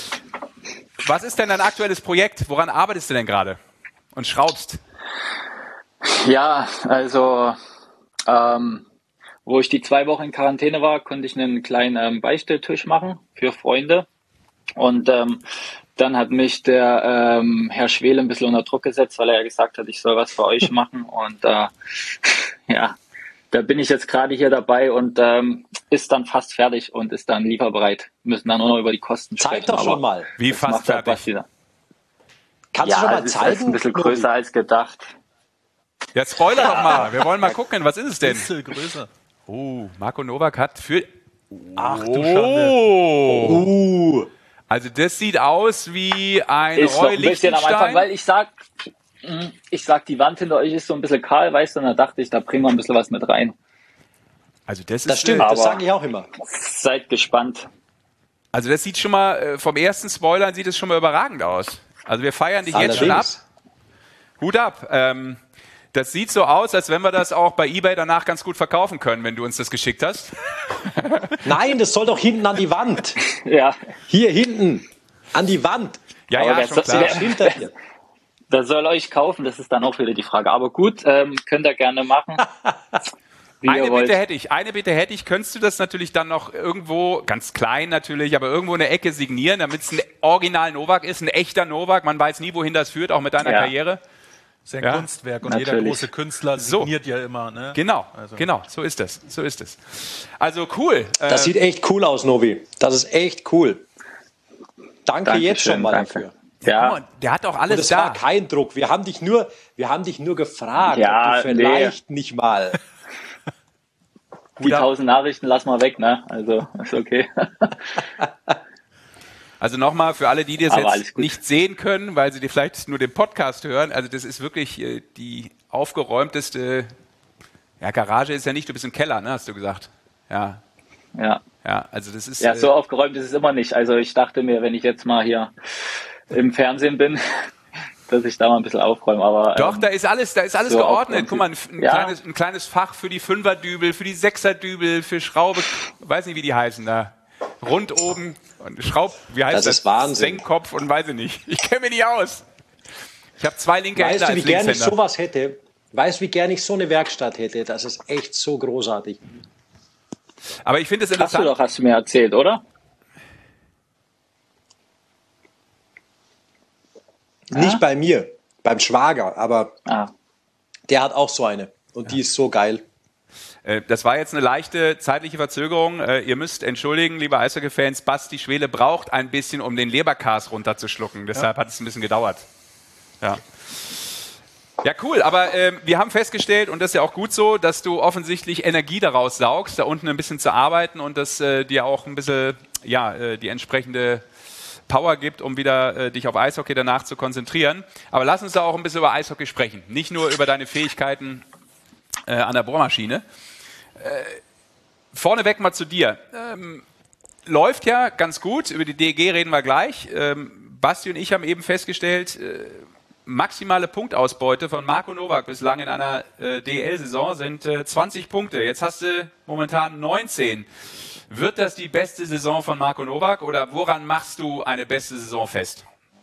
Was ist denn dein aktuelles Projekt? Woran arbeitest du denn gerade und schraubst? Ja, also ähm, wo ich die zwei Wochen in Quarantäne war, konnte ich einen kleinen ähm, Beistelltisch machen für Freunde. Und ähm, dann hat mich der ähm, Herr Schwele ein bisschen unter Druck gesetzt, weil er ja gesagt hat, ich soll was für euch machen. Und äh, ja, da bin ich jetzt gerade hier dabei und ähm, ist dann fast fertig und ist dann lieferbereit. Wir müssen dann nur noch über die Kosten Zeig sprechen. doch schon mal. Wie das fast macht halt fertig? was wieder. Kannst Ja, du schon mal es ist zeigen? erst ein bisschen größer als gedacht. Ja, spoiler doch mal. Wir wollen mal gucken, was ist es denn? Bisschen größer. Oh, Marco Nowak hat für... Ach du Schande. Oh. Uh, Also das sieht aus wie ein Ist noch Roy ein bisschen am Anfang, Lichtenstein. weil ich sag, ich sag, die Wand hinter euch ist so ein bisschen kahl, weißt du, und da dachte ich, da bringen wir ein bisschen was mit rein. Also das ist... das stimmt, äh, Aber- das sage ich auch immer. Seid gespannt. Also das sieht schon mal, äh, vom ersten Spoilern sieht es schon mal überragend aus. Also wir feiern dich jetzt schon ab. Allerdings. Hut ab. Ähm, das sieht so aus, als wenn wir das auch bei eBay danach ganz gut verkaufen können, wenn du uns das geschickt hast. Nein, das soll doch hinten an die Wand. Ja, Hier hinten. An die Wand. Ja, Aber ja, wer schon so- klar. wer- Hinter dir. da soll euch kaufen, das ist dann auch wieder die Frage. Aber gut, ähm, könnt ihr gerne machen. Wie Eine ihr wollt. Bitte hätte ich, eine Bitte hätte ich, könntest du das natürlich dann noch irgendwo, ganz klein natürlich, aber irgendwo in der Ecke signieren, damit es ein Original Nowak ist, ein echter Nowak, man weiß nie, wohin das führt, auch mit deiner Ja. Karriere. Das ist ein Ja, Kunstwerk und jeder natürlich. große Künstler So. signiert ja immer. Ne? Genau, Also. genau, so ist es, so ist es. Also cool. Äh, Das sieht echt cool aus, Novi. Das ist echt cool. Danke Dankeschön, jetzt schon mal danke. dafür. guck Ja, mal, der hat auch Und alles es da. war kein Druck. Wir haben dich nur, wir haben dich nur gefragt, Ja, ob du vielleicht nicht mal. die tausend Nachrichten lass mal weg, ne? Also, ist okay. Also nochmal für alle, die das Aber alles jetzt gut. nicht sehen können, weil sie die vielleicht nur den Podcast hören, also das ist wirklich äh, die aufgeräumteste, ja, Garage ist ja nicht, du bist im Keller, ne, hast du gesagt. Ja, Ja. ja, also das ist... Ja, äh, so aufgeräumt ist es immer nicht. Also ich dachte mir, wenn ich jetzt mal hier im Fernsehen bin, dass ich da mal ein bisschen aufräume. Aber Doch, ähm, da ist alles, da ist alles so geordnet. aufgeräumt Guck mal, ein, ein, ja. kleines, ein kleines Fach für die Fünferdübel, für die Sechserdübel, für Schraube, weiß nicht, wie die heißen da. Rund oben und Schraub, wie heißt das? Das ist Wahnsinn. Senkkopf und weiß ich nicht. Ich kenne mich nicht aus. Ich habe zwei linke Weißt Hände du, wie als gerne ich Linkshänder. sowas hätte? Weißt du, wie gerne ich so eine Werkstatt hätte? Das ist echt so großartig. Aber ich finde es hast du interessant. doch, hast du mir erzählt, oder? Nicht bei mir, beim Schwager, aber Ah, der hat auch so eine. Und die ist so geil. Äh, Das war jetzt eine leichte zeitliche Verzögerung. Äh, Ihr müsst entschuldigen, liebe Eishockey-Fans, Basti Schwele braucht ein bisschen, um den Leberkas runterzuschlucken. Deshalb hat es ein bisschen gedauert. Ja. Ja, cool, aber ähm, wir haben festgestellt, und das ist ja auch gut so, dass du offensichtlich Energie daraus saugst, da unten ein bisschen zu arbeiten und das äh, dir auch ein bisschen, ja, äh, die entsprechende Power gibt, um wieder äh, dich auf Eishockey danach zu konzentrieren. Aber lass uns da auch ein bisschen über Eishockey sprechen. Nicht nur über deine Fähigkeiten äh, an der Bohrmaschine. Äh, vorneweg mal zu dir. Ähm, läuft ja ganz gut, über die D E G reden wir gleich. Ähm, Basti und ich haben eben festgestellt, äh, maximale Punktausbeute von Marco Nowak bislang in einer äh, D E L-Saison sind äh, zwanzig Punkte. Jetzt hast du momentan neunzehn. Wird das die beste Saison von Marco Nowak oder woran machst du eine beste Saison fest?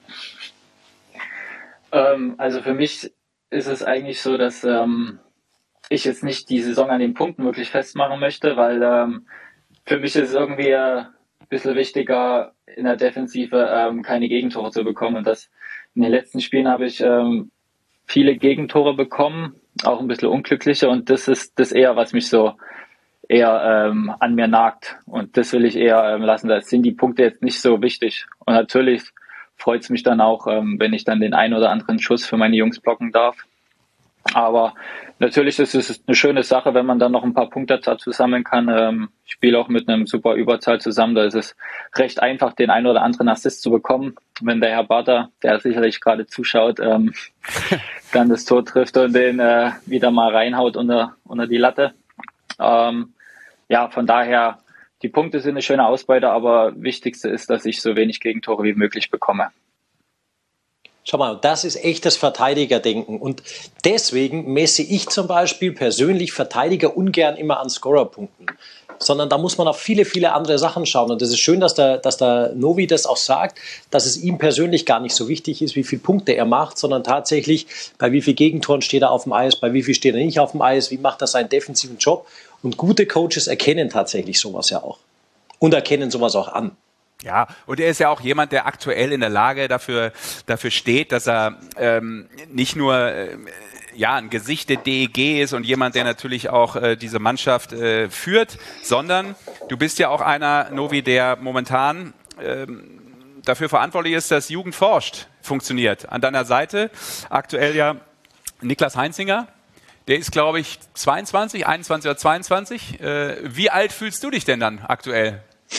ähm, also für mich ist es eigentlich so, dass ähm, ich jetzt nicht die Saison an den Punkten wirklich festmachen möchte, weil ähm, für mich ist es irgendwie äh, ein bisschen wichtiger, in der Defensive ähm, keine Gegentore zu bekommen. Und das in den letzten Spielen habe ich ähm, viele Gegentore bekommen, auch ein bisschen unglückliche. Und das ist das eher, was mich so eher ähm, an mir nagt. Und das will ich eher ähm, lassen. Da sind die Punkte jetzt nicht so wichtig. Und natürlich freut es mich dann auch, ähm, wenn ich dann den einen oder anderen Schuss für meine Jungs blocken darf. Aber natürlich ist es eine schöne Sache, wenn man dann noch ein paar Punkte dazu sammeln kann. Ähm, ich spiele auch mit einem super Überzahl zusammen. Da ist es recht einfach, den einen oder anderen Assist zu bekommen. Wenn der Herr Barter, der sicherlich gerade zuschaut, ähm, dann das Tor trifft und den äh, wieder mal reinhaut unter, unter die Latte. Ähm, ja, von daher, die Punkte sind eine schöne Ausbeute, aber wichtigste ist, dass ich so wenig Gegentore wie möglich bekomme. Schau mal, das ist echtes Verteidigerdenken. Und deswegen messe ich zum Beispiel persönlich Verteidiger ungern immer an Scorerpunkten. Sondern da muss man auf viele, viele andere Sachen schauen. Und das ist schön, dass der, dass der Novi das auch sagt, dass es ihm persönlich gar nicht so wichtig ist, wie viele Punkte er macht, sondern tatsächlich, bei wie vielen Gegentoren steht er auf dem Eis, bei wie viel steht er nicht auf dem Eis, wie macht er seinen defensiven Job. Und gute Coaches erkennen tatsächlich sowas ja auch. Und erkennen sowas auch an. Ja, und er ist ja auch jemand, der aktuell in der Lage dafür, dafür steht, dass er ähm, nicht nur äh, ja, ein Gesicht der D E G ist und jemand, der natürlich auch äh, diese Mannschaft äh, führt, sondern du bist ja auch einer, Novi, der momentan ähm, dafür verantwortlich ist, dass Jugend forscht funktioniert. An deiner Seite aktuell ja Niklas Heinzinger. Der ist, glaube ich, zweiundzwanzig, einundzwanzig oder zweiundzwanzig. Äh, wie alt fühlst du dich denn dann aktuell?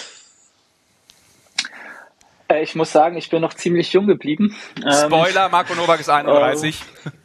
Ich muss sagen, ich bin noch ziemlich jung geblieben. Spoiler, Marco Nowak ist einunddreißig.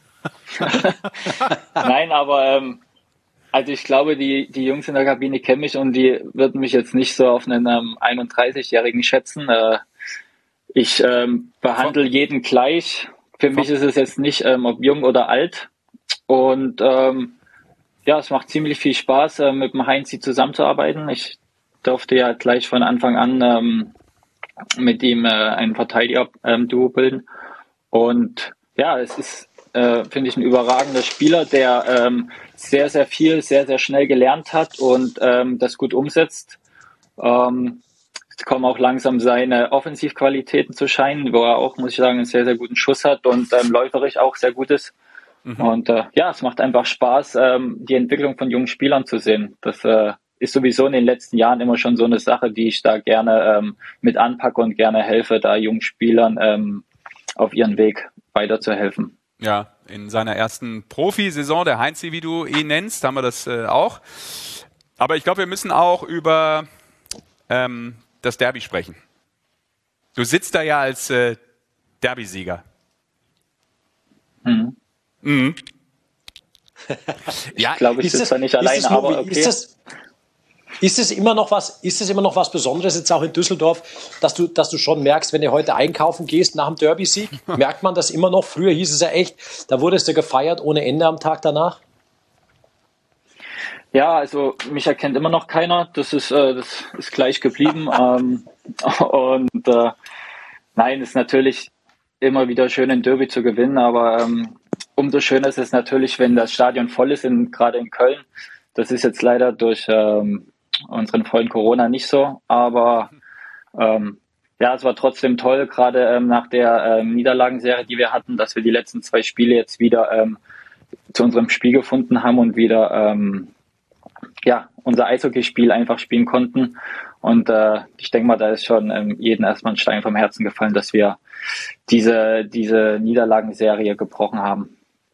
Nein, aber ähm, also ich glaube, die, die Jungs in der Kabine kennen mich und die würden mich jetzt nicht so auf einen ähm, einunddreißigjährigen schätzen. Äh, ich ähm, behandle jeden gleich. Für mich ist es jetzt nicht, ähm, ob jung oder alt. Und ähm, ja, es macht ziemlich viel Spaß, äh, mit dem Heinzi zusammenzuarbeiten. Ich durfte ja gleich von Anfang an ähm, mit ihm äh, ein Verteidiger-Duo ähm, bilden. Und ja, es ist, äh, finde ich, ein überragender Spieler, der ähm, sehr, sehr viel, sehr, sehr schnell gelernt hat und ähm, das gut umsetzt. Ähm, es kommen auch langsam seine Offensivqualitäten zu scheinen, wo er auch, muss ich sagen, einen sehr, sehr guten Schuss hat und ähm, läuferisch auch sehr gut ist. Mhm. Und äh, ja, es macht einfach Spaß, ähm, die Entwicklung von jungen Spielern zu sehen. Das äh, ist sowieso in den letzten Jahren immer schon so eine Sache, die ich da gerne ähm, mit anpacke und gerne helfe, da jungen Spielern ähm, auf ihren Weg weiterzuhelfen. Ja, in seiner ersten Profisaison, der Heinzi, wie du ihn nennst, haben wir das äh, auch. Aber ich glaube, wir müssen auch über ähm, das Derby sprechen. Du sitzt da ja als äh, Derby-Sieger. Mhm. Mhm. Ja, ich glaube, ich sitze da nicht alleine, aber okay. Ist das, ist es immer noch was, ist es immer noch was Besonderes jetzt auch in Düsseldorf, dass du, dass du schon merkst, wenn du heute einkaufen gehst nach dem Derby-Sieg, merkt man das immer noch? Früher hieß es ja echt, da wurdest du gefeiert ohne Ende am Tag danach. Ja, also mich erkennt immer noch keiner. Das ist, äh, das ist gleich geblieben. ähm, und äh, nein, ist natürlich immer wieder schön, ein Derby zu gewinnen, aber ähm, umso schöner ist es natürlich, wenn das Stadion voll ist, in, gerade in Köln. Das ist jetzt leider durch ähm, unseren Freund Corona nicht so, aber ähm, ja, es war trotzdem toll, gerade ähm, nach der ähm, Niederlagenserie, die wir hatten, dass wir die letzten zwei Spiele jetzt wieder ähm, zu unserem Spiel gefunden haben und wieder ähm, ja, unser Eishockeyspiel einfach spielen konnten. Und äh, ich denke mal, da ist schon ähm, jedem erstmal ein Stein vom Herzen gefallen, dass wir diese, diese Niederlagenserie gebrochen haben.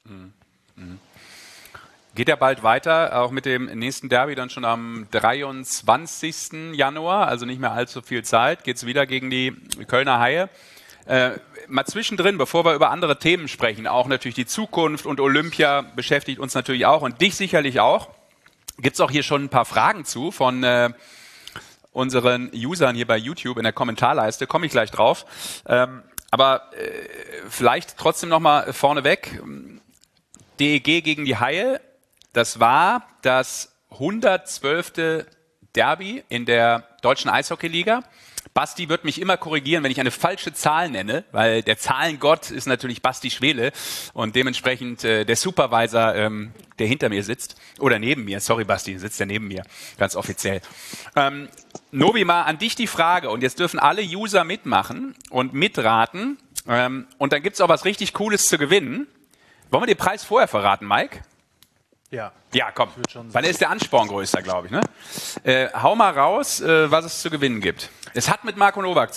Geht ja bald weiter, auch mit dem nächsten Derby dann schon am dreiundzwanzigsten Januar, also nicht mehr allzu viel Zeit, geht es wieder gegen die Kölner Haie. Äh, mal zwischendrin, bevor wir über andere Themen sprechen, auch natürlich die Zukunft und Olympia beschäftigt uns natürlich auch und dich sicherlich auch. Gibt es auch hier schon ein paar Fragen zu von äh, unseren Usern hier bei YouTube in der Kommentarleiste, komme ich gleich drauf. Ähm, aber äh, vielleicht trotzdem nochmal vorneweg, D E G gegen die Haie, das war das hundertzwölfte Derby in der deutschen Eishockeyliga. Basti wird mich immer korrigieren, wenn ich eine falsche Zahl nenne, weil der Zahlengott ist natürlich Basti Schwele und dementsprechend äh, der Supervisor, ähm, der hinter mir sitzt, oder neben mir, sorry Basti, sitzt der neben mir, ganz offiziell. Ähm, Novi, mal an dich die Frage, und jetzt dürfen alle User mitmachen und mitraten, ähm, und dann gibt's auch was richtig Cooles zu gewinnen. Wollen wir den Preis vorher verraten, Mike? Ja. Ja, komm. Wann ist der Ansporn größer, glaube ich, ne? Äh, hau mal raus, äh, was es zu gewinnen gibt. Es hat mit Marco Nowak zu tun.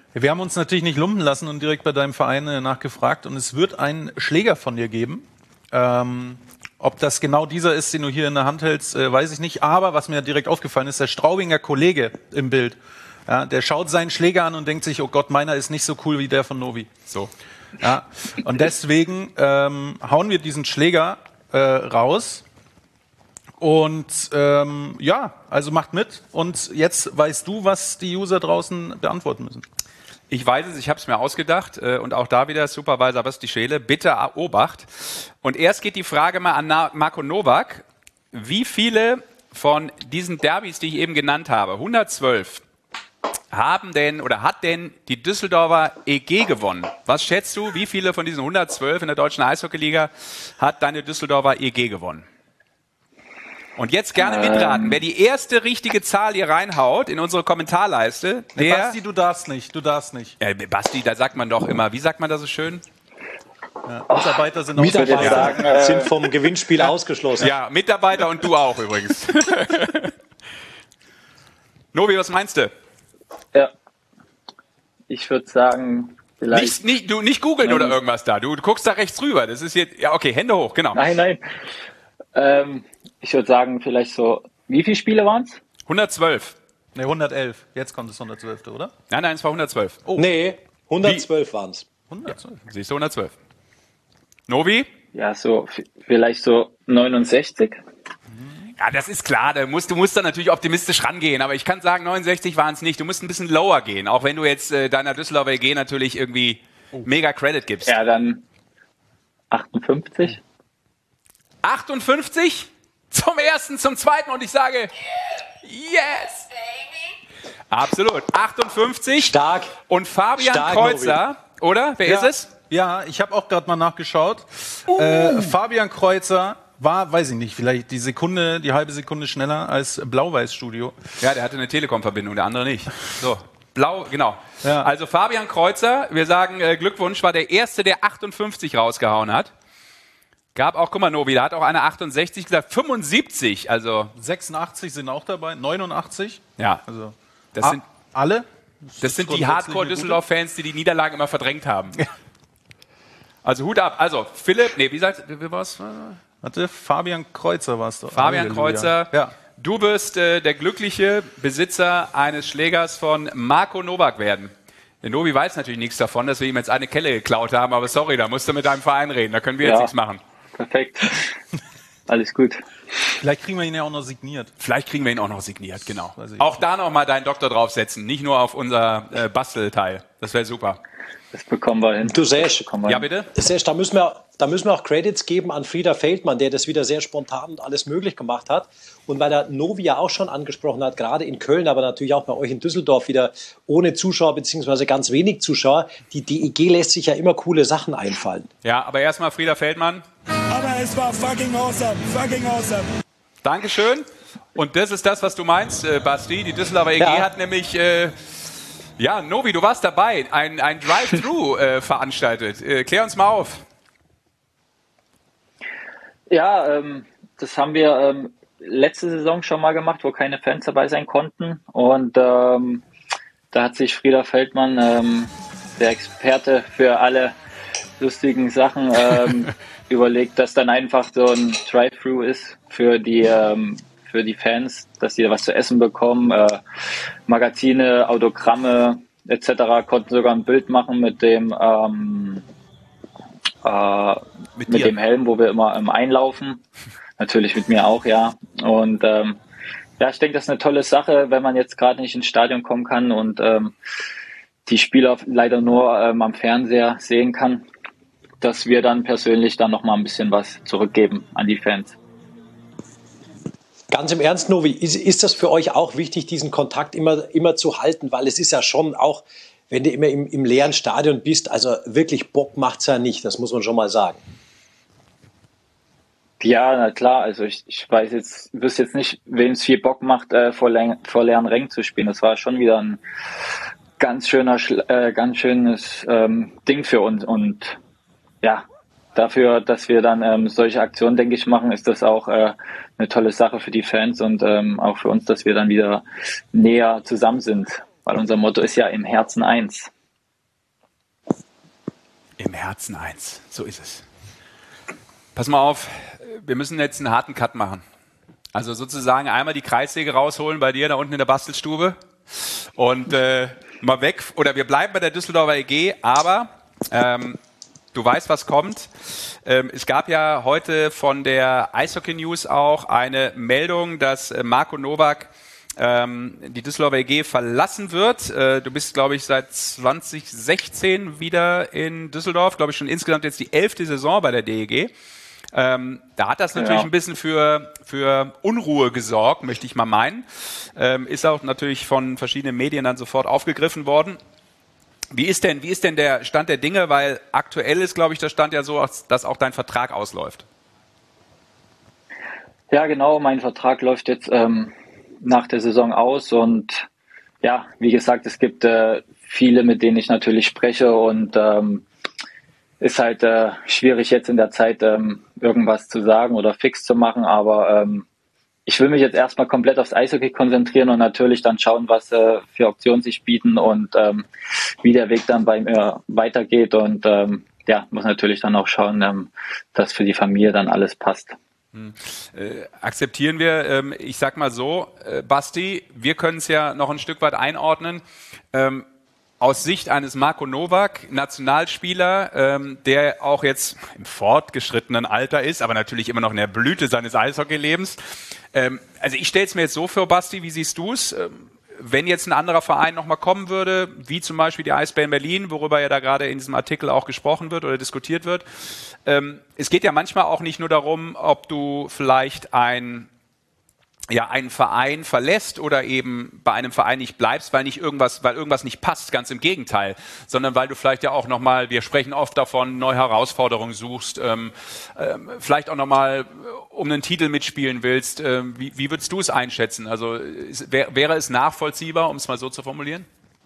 Wir haben uns natürlich nicht lumpen lassen und direkt bei deinem Verein äh, nachgefragt. Und es wird einen Schläger von dir geben. Ähm, ob das genau dieser ist, den du hier in der Hand hältst, äh, weiß ich nicht. Aber was mir direkt aufgefallen ist, der Straubinger Kollege im Bild, ja, der schaut seinen Schläger an und denkt sich, oh Gott, meiner ist nicht so cool wie der von Novi. So. Ja. Und deswegen ähm, hauen wir diesen Schläger äh, raus. Und ähm, ja, also macht mit. Und jetzt weißt du, was die User draußen beantworten müssen. Ich weiß es, ich habe es mir ausgedacht. Äh, und auch da wieder Supervisor Basti Scheele. Bitte Obacht. Und erst geht die Frage mal an Na- Marko Novak. Wie viele von diesen Derbys, die ich eben genannt habe, hundertzwölf, haben denn oder hat denn die Düsseldorfer E G gewonnen? Was schätzt du, wie viele von diesen hundertzwölf in der deutschen Eishockeyliga hat deine Düsseldorfer E G gewonnen? Und jetzt gerne mitraten. Ähm. Wer die erste richtige Zahl hier reinhaut in unsere Kommentarleiste, der... Nee, Basti, du darfst nicht, du darfst nicht. Äh, Basti, da sagt man doch immer, wie sagt man das so schön? Ja, Mitarbeiter sind, Mitarbeiter ja. sagen, äh, sind vom Gewinnspiel ja. ausgeschlossen. Ja, Mitarbeiter und du auch übrigens. Novi, was meinst du? Ja, ich würde sagen, vielleicht... Nicht, nicht, du, nicht googeln oder irgendwas da, du, du guckst da rechts rüber. Das ist jetzt... Ja, okay, Hände hoch, genau. Nein, nein. Ähm, ich würde sagen, vielleicht so, wie viele Spiele waren es? hundertzwölf. Ne, hundertelf. Jetzt kommt das hundertzwölf, oder? Nein, nein, es war hundertzwölf. Oh. Nee, hundertzwölf waren es. hundertzwölf. Ja, siehst du, hundertzwölf. Novi? Ja, so, f- vielleicht so neunundsechzig. Ja, das ist klar, du musst, du musst da natürlich optimistisch rangehen, aber ich kann sagen, neunundsechzig waren es nicht. Du musst ein bisschen lower gehen, auch wenn du jetzt äh, deiner Düsseldorfer E G natürlich irgendwie oh. mega Credit gibst. Ja, dann achtundfünfzig. achtundfünfzig zum ersten, zum zweiten und ich sage yes! Absolut. achtundfünfzig. Stark. Und Fabian Stark, Kreuzer, Novi. oder? Wer ja. ist es? Ja, ich habe auch gerade mal nachgeschaut. Uh. Äh, Fabian Kreuzer war, weiß ich nicht, vielleicht die Sekunde, die halbe Sekunde schneller als Blau-Weiß-Studio. Ja, der hatte eine Telekom-Verbindung, der andere nicht. So, blau, genau. Ja. Also Fabian Kreuzer, wir sagen äh, Glückwunsch, war der Erste, der achtundfünfzig rausgehauen hat. Gab auch, guck mal, Novi, da hat auch eine achtundsechzig gesagt, fünfundsiebzig, also... sechsundachtzig sind auch dabei, neunundachtzig. Ja, Also das a- sind, alle. das sind die Hardcore-Düsseldorf-Fans, die die Niederlagen immer verdrängt haben. Ja. Also Hut ab. Also Philipp, nee, wie sagt, wie war's? Warte, Fabian Kreuzer war es doch. Fabian Halleluja. Kreuzer, Ja. du wirst äh, der glückliche Besitzer eines Schlägers von Marko Novak werden. Der Novi weiß natürlich nichts davon, dass wir ihm jetzt eine Kelle geklaut haben, aber sorry, da musst du mit deinem Verein reden, da können wir Ja. jetzt nichts machen. Perfekt. Alles gut. Vielleicht kriegen wir ihn ja auch noch signiert. Vielleicht kriegen wir ihn auch noch signiert, genau. Weiß ich Auch da noch mal deinen Doktor draufsetzen, nicht nur auf unser äh, Bastelteil. Das wäre super. Das bekommen wir hin. Du Sesh, Ja, bitte? Sesh, da müssen wir, da müssen wir auch Credits geben an Frieder Feldmann, der das wieder sehr spontan und alles möglich gemacht hat. Und weil er Novi ja auch schon angesprochen hat, gerade in Köln, aber natürlich auch bei euch in Düsseldorf wieder ohne Zuschauer beziehungsweise ganz wenig Zuschauer, die D E G lässt sich ja immer coole Sachen einfallen. Ja, aber erstmal Frieder Feldmann. Aber es war fucking awesome. Fucking awesome. Dankeschön. Und das ist das, was du meinst, äh, Basti. Die Düsseldorfer E G Ja. hat nämlich, äh, ja, Novi, du warst dabei, ein, ein Drive-Thru äh, veranstaltet. Äh, klär uns mal auf. Ja, ähm, das haben wir ähm, letzte Saison schon mal gemacht, wo keine Fans dabei sein konnten. Und ähm, da hat sich Frieder Feldmann, ähm, der Experte für alle lustigen Sachen, ähm, überlegt, dass dann einfach so ein Drive-Thru ist für die ähm, für die Fans, dass die was zu essen bekommen, äh, Magazine, Autogramme et cetera. Konnten sogar ein Bild machen mit dem ähm, äh, Mit mit dir? dem Helm, wo wir immer ähm, einlaufen. Natürlich mit mir auch, ja. Und ähm, ja, ich denke, das ist eine tolle Sache, wenn man jetzt gerade nicht ins Stadion kommen kann und ähm, die Spieler leider nur ähm, am Fernseher sehen kann, dass wir dann persönlich dann nochmal ein bisschen was zurückgeben an die Fans. Ganz im Ernst, Novi, ist, ist das für euch auch wichtig, diesen Kontakt immer, immer zu halten? Weil es ist ja schon auch, wenn du immer im, im leeren Stadion bist, also wirklich Bock macht's ja nicht, das muss man schon mal sagen. Ja, na klar, also ich, ich weiß jetzt, wüsste jetzt nicht, wem es viel Bock macht, äh, vor, Läng- vor leeren Rängen zu spielen. Das war schon wieder ein ganz schöner, Schl- äh, ganz schönes ähm, Ding für uns. Und ja, dafür, dass wir dann ähm, solche Aktionen, denke ich, machen, ist das auch äh, eine tolle Sache für die Fans und ähm, auch für uns, dass wir dann wieder näher zusammen sind. Weil unser Motto ist ja im Herzen eins. Im Herzen eins. So ist es. Pass mal auf, wir müssen jetzt einen harten Cut machen. Also sozusagen einmal die Kreissäge rausholen bei dir da unten in der Bastelstube und äh, mal weg. Oder wir bleiben bei der Düsseldorfer E G, aber ähm, du weißt, was kommt. Ähm, es gab ja heute von der Eishockey News auch eine Meldung, dass äh, Marco Nowak ähm, die Düsseldorfer E G verlassen wird. Äh, du bist, glaube ich, seit zwanzig sechzehn wieder in Düsseldorf. Glaube ich schon insgesamt jetzt die elfte Saison bei der D E G. Ähm, da hat das natürlich ja. ein bisschen für, für Unruhe gesorgt, möchte ich mal meinen. Ähm, ist auch natürlich von verschiedenen Medien dann sofort aufgegriffen worden. Wie ist denn, wie ist denn der Stand der Dinge? Weil aktuell ist, glaube ich, der Stand ja so, dass auch dein Vertrag ausläuft. Ja, genau. Mein Vertrag läuft jetzt ähm, nach der Saison aus. Und ja, wie gesagt, es gibt äh, viele, mit denen ich natürlich spreche. Und ähm, ist halt äh, schwierig jetzt in der Zeit ähm, irgendwas zu sagen oder fix zu machen. Aber ähm, ich will mich jetzt erstmal komplett aufs Eishockey konzentrieren und natürlich dann schauen, was äh, für Optionen sich bieten und ähm, wie der Weg dann bei mir weitergeht. Und ähm, ja, muss natürlich dann auch schauen, ähm, dass für die Familie dann alles passt. Hm. Äh, akzeptieren wir, ähm, ich sag mal so, äh, Basti, wir können es ja noch ein Stück weit einordnen. Ähm, Aus Sicht eines Marco Nowak, Nationalspieler, ähm, der auch jetzt im fortgeschrittenen Alter ist, aber natürlich immer noch in der Blüte seines Eishockeylebens. Ähm, also ich stelle es mir jetzt so vor, Basti, wie siehst du es? Ähm, wenn jetzt ein anderer Verein nochmal kommen würde, wie zum Beispiel die Eisbären Berlin, worüber ja da gerade in diesem Artikel auch gesprochen wird oder diskutiert wird. Ähm, es geht ja manchmal auch nicht nur darum, ob du vielleicht ein ja, einen Verein verlässt oder eben bei einem Verein nicht bleibst, weil nicht irgendwas, weil irgendwas nicht passt, ganz im Gegenteil, sondern weil du vielleicht ja auch nochmal, wir sprechen oft davon, neue Herausforderungen suchst, ähm, ähm, vielleicht auch nochmal um einen Titel mitspielen willst. Ähm, wie, wie würdest du es einschätzen? Also ist, wär, wäre es nachvollziehbar, um es mal so zu formulieren?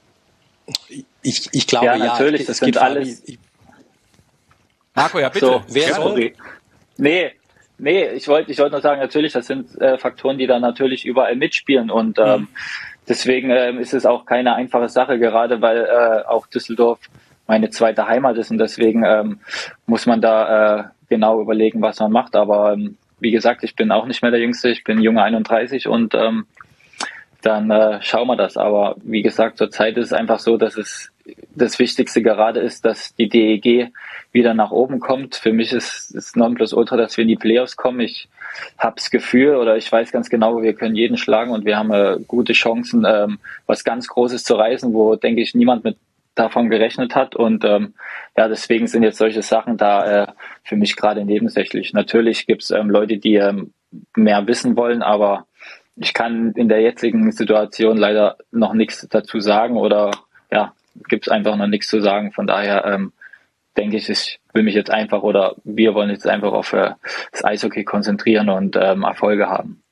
Ich, ich glaube, ja. natürlich, ja, das sind alles... Ich, Marco, ja bitte. So, wer soll? Nee. Nee, ich wollte ich wollte nur sagen, natürlich, das sind äh, Faktoren, die da natürlich überall mitspielen und ähm, mhm. deswegen ähm, ist es auch keine einfache Sache, gerade weil äh, auch Düsseldorf meine zweite Heimat ist und deswegen ähm, muss man da äh, genau überlegen, was man macht. Aber ähm, wie gesagt, ich bin auch nicht mehr der Jüngste, ich bin junge einunddreißig und ähm, dann äh, schauen wir das. Aber wie gesagt, zurzeit ist es einfach so, dass es das Wichtigste gerade ist, dass die D E G wieder nach oben kommt. Für mich ist es Nonplusultra, dass wir in die Playoffs kommen. Ich habe das Gefühl oder ich weiß ganz genau, wir können jeden schlagen und wir haben äh, gute Chancen, ähm, was ganz Großes zu reißen, wo, denke ich, niemand mit davon gerechnet hat. Und ähm, ja, deswegen sind jetzt solche Sachen da äh, für mich gerade nebensächlich. Natürlich gibt es ähm, Leute, die ähm, mehr wissen wollen, aber ich kann in der jetzigen Situation leider noch nichts dazu sagen oder ja, gibt es einfach noch nichts zu sagen. Von daher ähm, denke ich, ich will mich jetzt einfach oder wir wollen jetzt einfach auf äh, das Eishockey konzentrieren und ähm, Erfolge haben.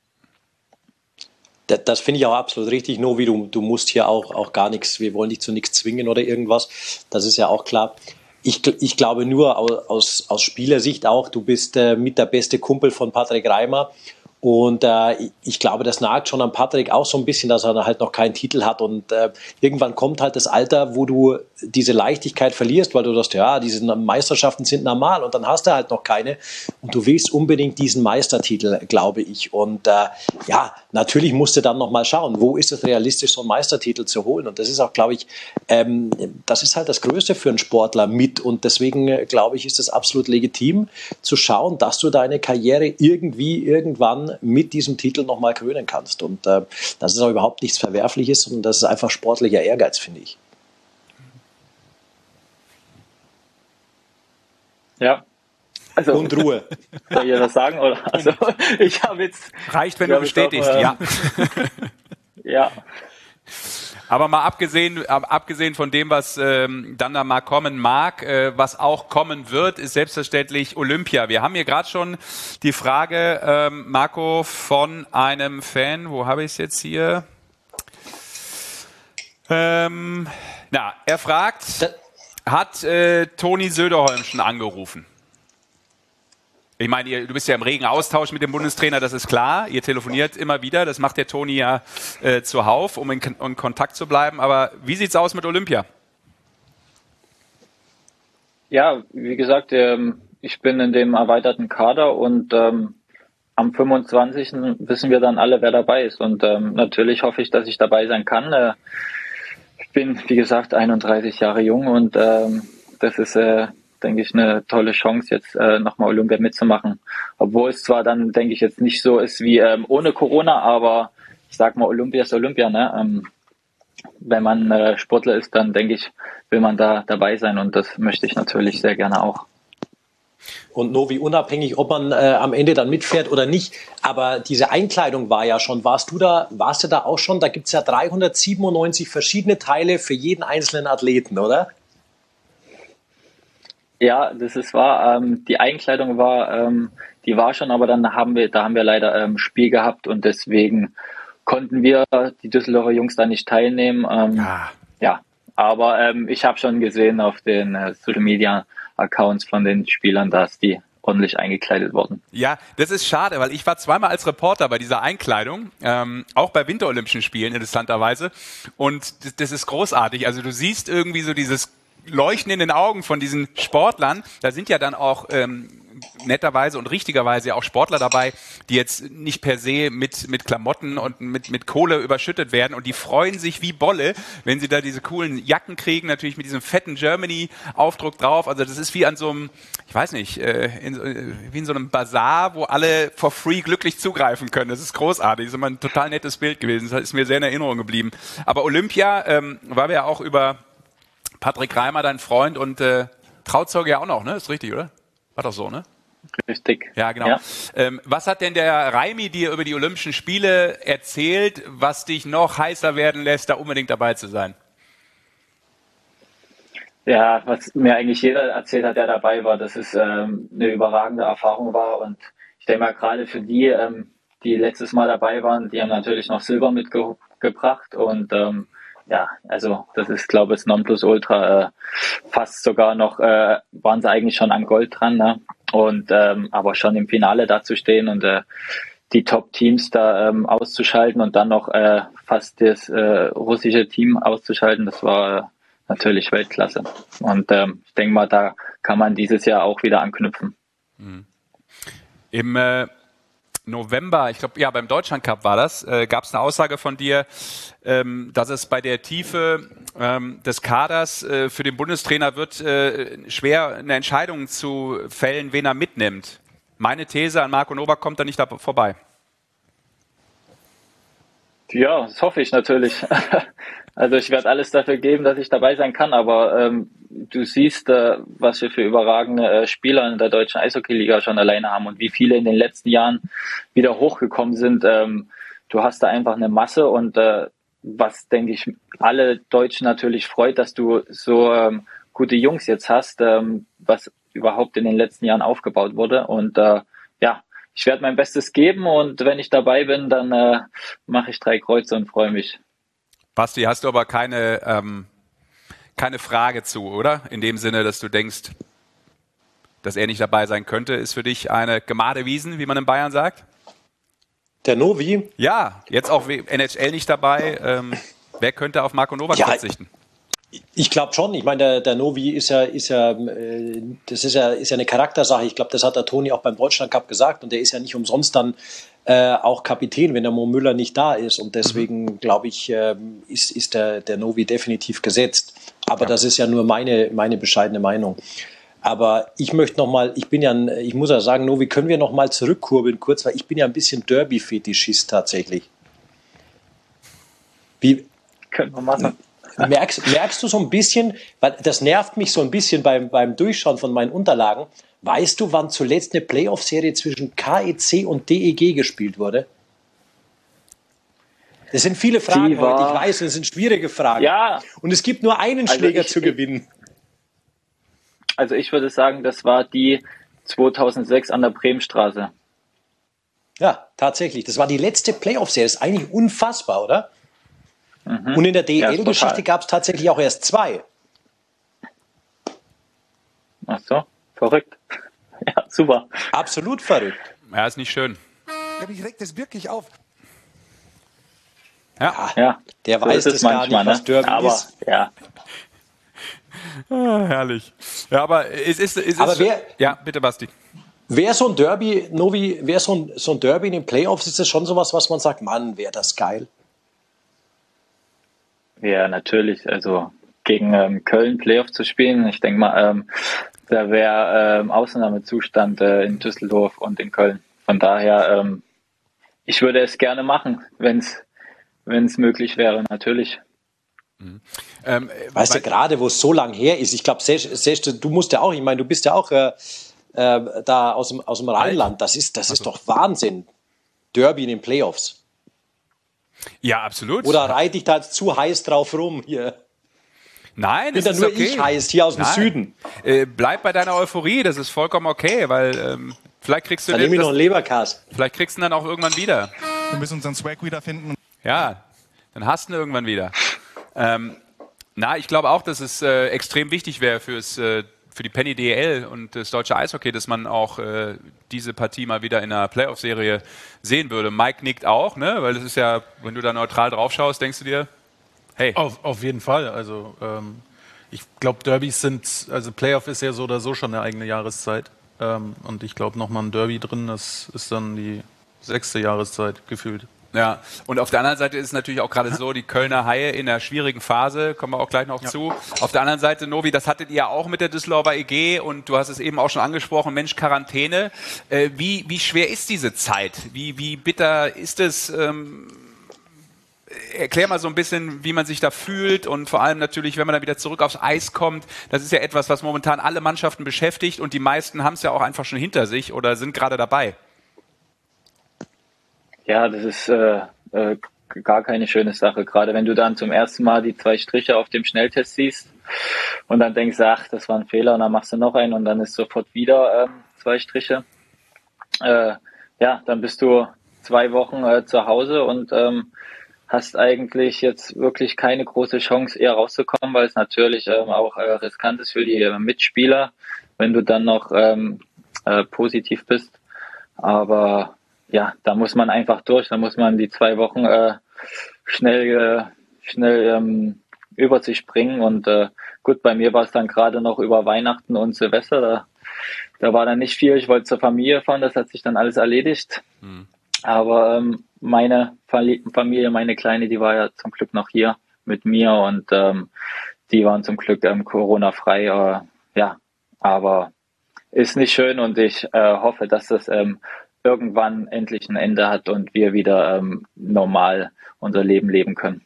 Das, das finde ich auch absolut richtig, Novi. Du, du musst hier auch, auch gar nichts, wir wollen dich zu nichts zwingen oder irgendwas. Das ist ja auch klar. Ich, ich glaube nur aus, aus Spielersicht auch, du bist äh, mit der beste Kumpel von Patrick Reimer. Und äh, ich glaube, das nagt schon an Patrick auch so ein bisschen, dass er halt noch keinen Titel hat. Und äh, irgendwann kommt halt das Alter, wo du diese Leichtigkeit verlierst, weil du sagst, ja, diese Meisterschaften sind normal und dann hast du halt noch keine. Und du willst unbedingt diesen Meistertitel, glaube ich. Und äh, ja, natürlich musst du dann nochmal schauen, wo ist es realistisch, so einen Meistertitel zu holen. Und das ist auch, glaube ich, ähm, das ist halt das Größte für einen Sportler mit. Und deswegen, äh, glaube ich, ist es absolut legitim zu schauen, dass du deine Karriere irgendwie, irgendwann mit diesem Titel nochmal krönen kannst. Und äh, das ist auch überhaupt nichts Verwerfliches und das ist einfach sportlicher Ehrgeiz, finde ich. Ja. Also, und Ruhe. Soll ich das sagen? Oder? Also, ich habe jetzt... Reicht, wenn du bestätigst, auch, äh, ja. Ja. Aber mal abgesehen, abgesehen von dem, was ähm, dann da mal kommen mag, äh, was auch kommen wird, ist selbstverständlich Olympia. Wir haben hier gerade schon die Frage, ähm, Marco, von einem Fan, wo habe ich es jetzt hier? Ähm, na, er fragt, hat äh, Toni Söderholm schon angerufen? Ich meine, ihr, du bist ja im regen Austausch mit dem Bundestrainer, das ist klar. Ihr telefoniert immer wieder, das macht der Toni ja äh, zuhauf, um in, in Kontakt zu bleiben. Aber wie sieht's aus mit Olympia? Ja, wie gesagt, ähm, ich bin in dem erweiterten Kader und ähm, am fünfundzwanzigsten wissen wir dann alle, wer dabei ist. Und ähm, natürlich hoffe ich, dass ich dabei sein kann. Äh, ich bin, wie gesagt, einunddreißig Jahre jung und ähm, das ist, äh, denke ich, eine tolle Chance, jetzt äh, nochmal Olympia mitzumachen. Obwohl es zwar dann, denke ich, jetzt nicht so ist wie ähm, ohne Corona, aber ich sag mal, Olympia ist Olympia, ne? Ähm, wenn man äh, Sportler ist, dann denke ich, will man da dabei sein und das möchte ich natürlich sehr gerne auch. Und Novi, unabhängig, ob man äh, am Ende dann mitfährt oder nicht, aber diese Einkleidung war ja schon, warst du da, warst du da auch schon? Da gibt es ja dreihundertsiebenundneunzig verschiedene Teile für jeden einzelnen Athleten, oder? Ja, das ist wahr. Ähm, die Einkleidung war, ähm, die war schon, aber dann haben wir, da haben wir leider ähm, Spiel gehabt und deswegen konnten wir, die Düsseldorfer Jungs, da nicht teilnehmen. Ähm, Ja. ja, aber ähm, ich habe schon gesehen auf den äh, Social Media Accounts von den Spielern, dass die ordentlich eingekleidet wurden. Ja, das ist schade, weil ich war zweimal als Reporter bei dieser Einkleidung, ähm, auch bei Winterolympischen Spielen interessanterweise. Und das, das ist großartig. Also du siehst irgendwie so dieses Leuchten in den Augen von diesen Sportlern. Da sind ja dann auch ähm, netterweise und richtigerweise ja auch Sportler dabei, die jetzt nicht per se mit mit Klamotten und mit mit Kohle überschüttet werden und die freuen sich wie Bolle, wenn sie da diese coolen Jacken kriegen, natürlich mit diesem fetten Germany-Aufdruck drauf. Also das ist wie an so einem, ich weiß nicht, äh, in, wie in so einem Bazar, wo alle for free glücklich zugreifen können. Das ist großartig, das ist immer ein total nettes Bild gewesen. Das ist mir sehr in Erinnerung geblieben. Aber Olympia, ähm, weil wir ja auch über Patrick Reimer, dein Freund und äh, Trauzeuge ja auch noch, ne? Ist richtig, oder? War doch so, ne? Richtig. Ja, genau. Ja. Ähm, was hat denn der Raimi dir über die Olympischen Spiele erzählt, was dich noch heißer werden lässt, da unbedingt dabei zu sein? Ja, was mir eigentlich jeder erzählt hat, der dabei war, dass es ähm, eine überragende Erfahrung war und ich denke mal gerade für die, ähm, die letztes Mal dabei waren, die haben natürlich noch Silber mitgebracht und ähm, ja, also das ist, glaube ich, das Nonplusultra. Äh, fast sogar noch äh, waren sie eigentlich schon an Gold dran, ne? Und ähm, aber schon im Finale da zu stehen und äh, die Top-Teams da ähm, auszuschalten und dann noch äh, fast das äh, russische Team auszuschalten, das war äh, natürlich Weltklasse. Und ähm, ich denke mal, da kann man dieses Jahr auch wieder anknüpfen. Mhm. Im äh November, ich glaube, ja, beim Deutschlandcup war das, äh, gab es eine Aussage von dir, ähm, dass es bei der Tiefe ähm, des Kaders äh, für den Bundestrainer wird äh, schwer, eine Entscheidung zu fällen, wen er mitnimmt. Meine These an Marco Novak kommt da nicht da vorbei. Ja, das hoffe ich natürlich. Also ich werde alles dafür geben, dass ich dabei sein kann, aber ähm, du siehst, äh, was wir für überragende äh, Spieler in der deutschen Eishockey-Liga schon alleine haben und wie viele in den letzten Jahren wieder hochgekommen sind. Ähm, du hast da einfach eine Masse und äh, was, denke ich, alle Deutschen natürlich freut, dass du so ähm, gute Jungs jetzt hast, ähm, was überhaupt in den letzten Jahren aufgebaut wurde. Und äh, ja, ich werde mein Bestes geben und wenn ich dabei bin, dann äh, mache ich drei Kreuze und freue mich. Basti, hast du aber keine, ähm, keine Frage zu, oder? In dem Sinne, dass du denkst, dass er nicht dabei sein könnte, ist für dich eine Gemade Wiesen, wie man in Bayern sagt? Der Novi? Ja, jetzt auch N H L nicht dabei. Ähm, wer könnte auf Marco Novak Ja, verzichten? Ich glaube schon. Ich meine, der, der Novi ist ja, ist ja, äh, das ist ja, ist ja eine Charaktersache. Ich glaube, das hat der Toni auch beim Deutschlandcup gesagt. Und der ist ja nicht umsonst dann äh, auch Kapitän, wenn der Mo Müller nicht da ist. Und deswegen mhm. glaube ich, äh, ist, ist der, der Novi definitiv gesetzt. Aber ja. das ist ja nur meine, meine bescheidene Meinung. Aber ich möchte noch mal, ich bin ja, ein, ich muss ja sagen, Novi, können wir noch mal zurückkurbeln kurz, weil ich bin ja ein bisschen Derby-Fetischist tatsächlich. Wie können wir machen? Merkst, merkst du so ein bisschen, weil das nervt mich so ein bisschen beim, beim Durchschauen von meinen Unterlagen. Weißt du, wann zuletzt eine Playoff-Serie zwischen K E C und D E G gespielt wurde? Das sind viele Fragen heute, ich weiß, das sind schwierige Fragen. Ja. Und es gibt nur einen Also Schläger ich, zu gewinnen. Also ich würde sagen, das war die zweitausendsechs an der Bremenstraße. Ja, tatsächlich. Das war die letzte Playoff-Serie. Das ist eigentlich unfassbar, oder? Mhm. Und in der D E Ja, L-Geschichte gab es tatsächlich auch erst zwei. Ach so, verrückt. Ja, super. Absolut verrückt. Ja, ist nicht schön. Ja, mich regt das wirklich auf. Ja, Ja, der so weiß ist es das gar nicht, manchmal, was Derby ne? Aber, ist. ja. Ah, herrlich. Ja, aber es ist, es ist Aber wer- ja, bitte Basti. Wäre so ein Derby, Novi, wäre so ein, so ein Derby in den Playoffs, ist das schon sowas, was man sagt, Mann, wäre das geil. Ja, natürlich. Also gegen ähm, Köln Playoff zu spielen, ich denke mal, ähm, da wäre ähm, Ausnahmezustand äh, in Düsseldorf und in Köln. Von daher, ähm, ich würde es gerne machen, wenn es wenn es möglich wäre, natürlich. Ähm, Weißt du, weil- gerade wo es so lang her ist, ich glaube, du musst ja auch, ich meine, du bist ja auch äh, äh, da aus dem, aus dem Rheinland, das ist, das ist doch Wahnsinn. Derby in den Playoffs. ja, absolut. Oder reite ich da jetzt zu heiß drauf rum hier? Nein, Bin es da ist nur okay. ich heiß hier aus dem Nein. Süden. Äh, bleib bei deiner Euphorie, das ist vollkommen okay, weil ähm, vielleicht kriegst du Da den, nehme ich noch einen das, Leberkas. vielleicht kriegst du ihn dann auch irgendwann wieder. Wir müssen unseren Swag wiederfinden. Ja, dann hast du ihn irgendwann wieder. Ähm, na, ich glaube auch, dass es äh, extrem wichtig wäre fürs äh, für die Penny D E L und das deutsche Eishockey, dass man auch äh, diese Partie mal wieder in einer Playoff-Serie sehen würde. Mike nickt auch, ne? Weil das ist ja, wenn du da neutral drauf schaust, denkst du dir, hey, Auf, auf jeden Fall. Also ähm, ich glaube, Derbys sind, also Playoff ist ja so oder so schon eine eigene Jahreszeit. Ähm, und ich glaube, nochmal ein Derby drin, das ist dann die sechste Jahreszeit gefühlt. ja. Und auf der anderen Seite ist es natürlich auch gerade so, die Kölner Haie in einer schwierigen Phase, kommen wir auch gleich noch zu. Auf der anderen Seite, Novi, das hattet ihr auch mit der Düsseldorfer E G und du hast es eben auch schon angesprochen, Mensch, Quarantäne. Äh, wie, wie schwer ist diese Zeit? Wie, wie bitter ist es? Ähm, erklär mal so ein bisschen, wie man sich da fühlt und vor allem natürlich, wenn man dann wieder zurück aufs Eis kommt. Das ist ja etwas, was momentan alle Mannschaften beschäftigt und die meisten haben es ja auch einfach schon hinter sich oder sind gerade dabei. Ja, das ist äh, äh, gar keine schöne Sache. Gerade wenn du dann zum ersten Mal die zwei Striche auf dem Schnelltest siehst und dann denkst, ach, das war ein Fehler und dann machst du noch einen und dann ist sofort wieder ähm, zwei Striche. Äh, ja, dann bist du zwei Wochen äh, zu Hause und ähm, hast eigentlich jetzt wirklich keine große Chance, eher rauszukommen, weil es natürlich ähm, auch äh, riskant ist für die äh, Mitspieler, wenn du dann noch ähm, äh, positiv bist. Aber ja, da muss man einfach durch, da muss man die zwei Wochen äh, schnell, äh, schnell ähm, über sich bringen. Und äh, gut, bei mir war es dann gerade noch über Weihnachten und Silvester, da, da war dann nicht viel. Ich wollte zur Familie fahren, das hat sich dann alles erledigt. Mhm. Aber ähm, meine Familie, meine Kleine, die war ja zum Glück noch hier mit mir und ähm, die waren zum Glück ähm, Corona-frei. Äh, ja, aber ist nicht schön und ich äh, hoffe, dass das ähm, irgendwann endlich ein Ende hat und wir wieder ähm, normal unser Leben leben können.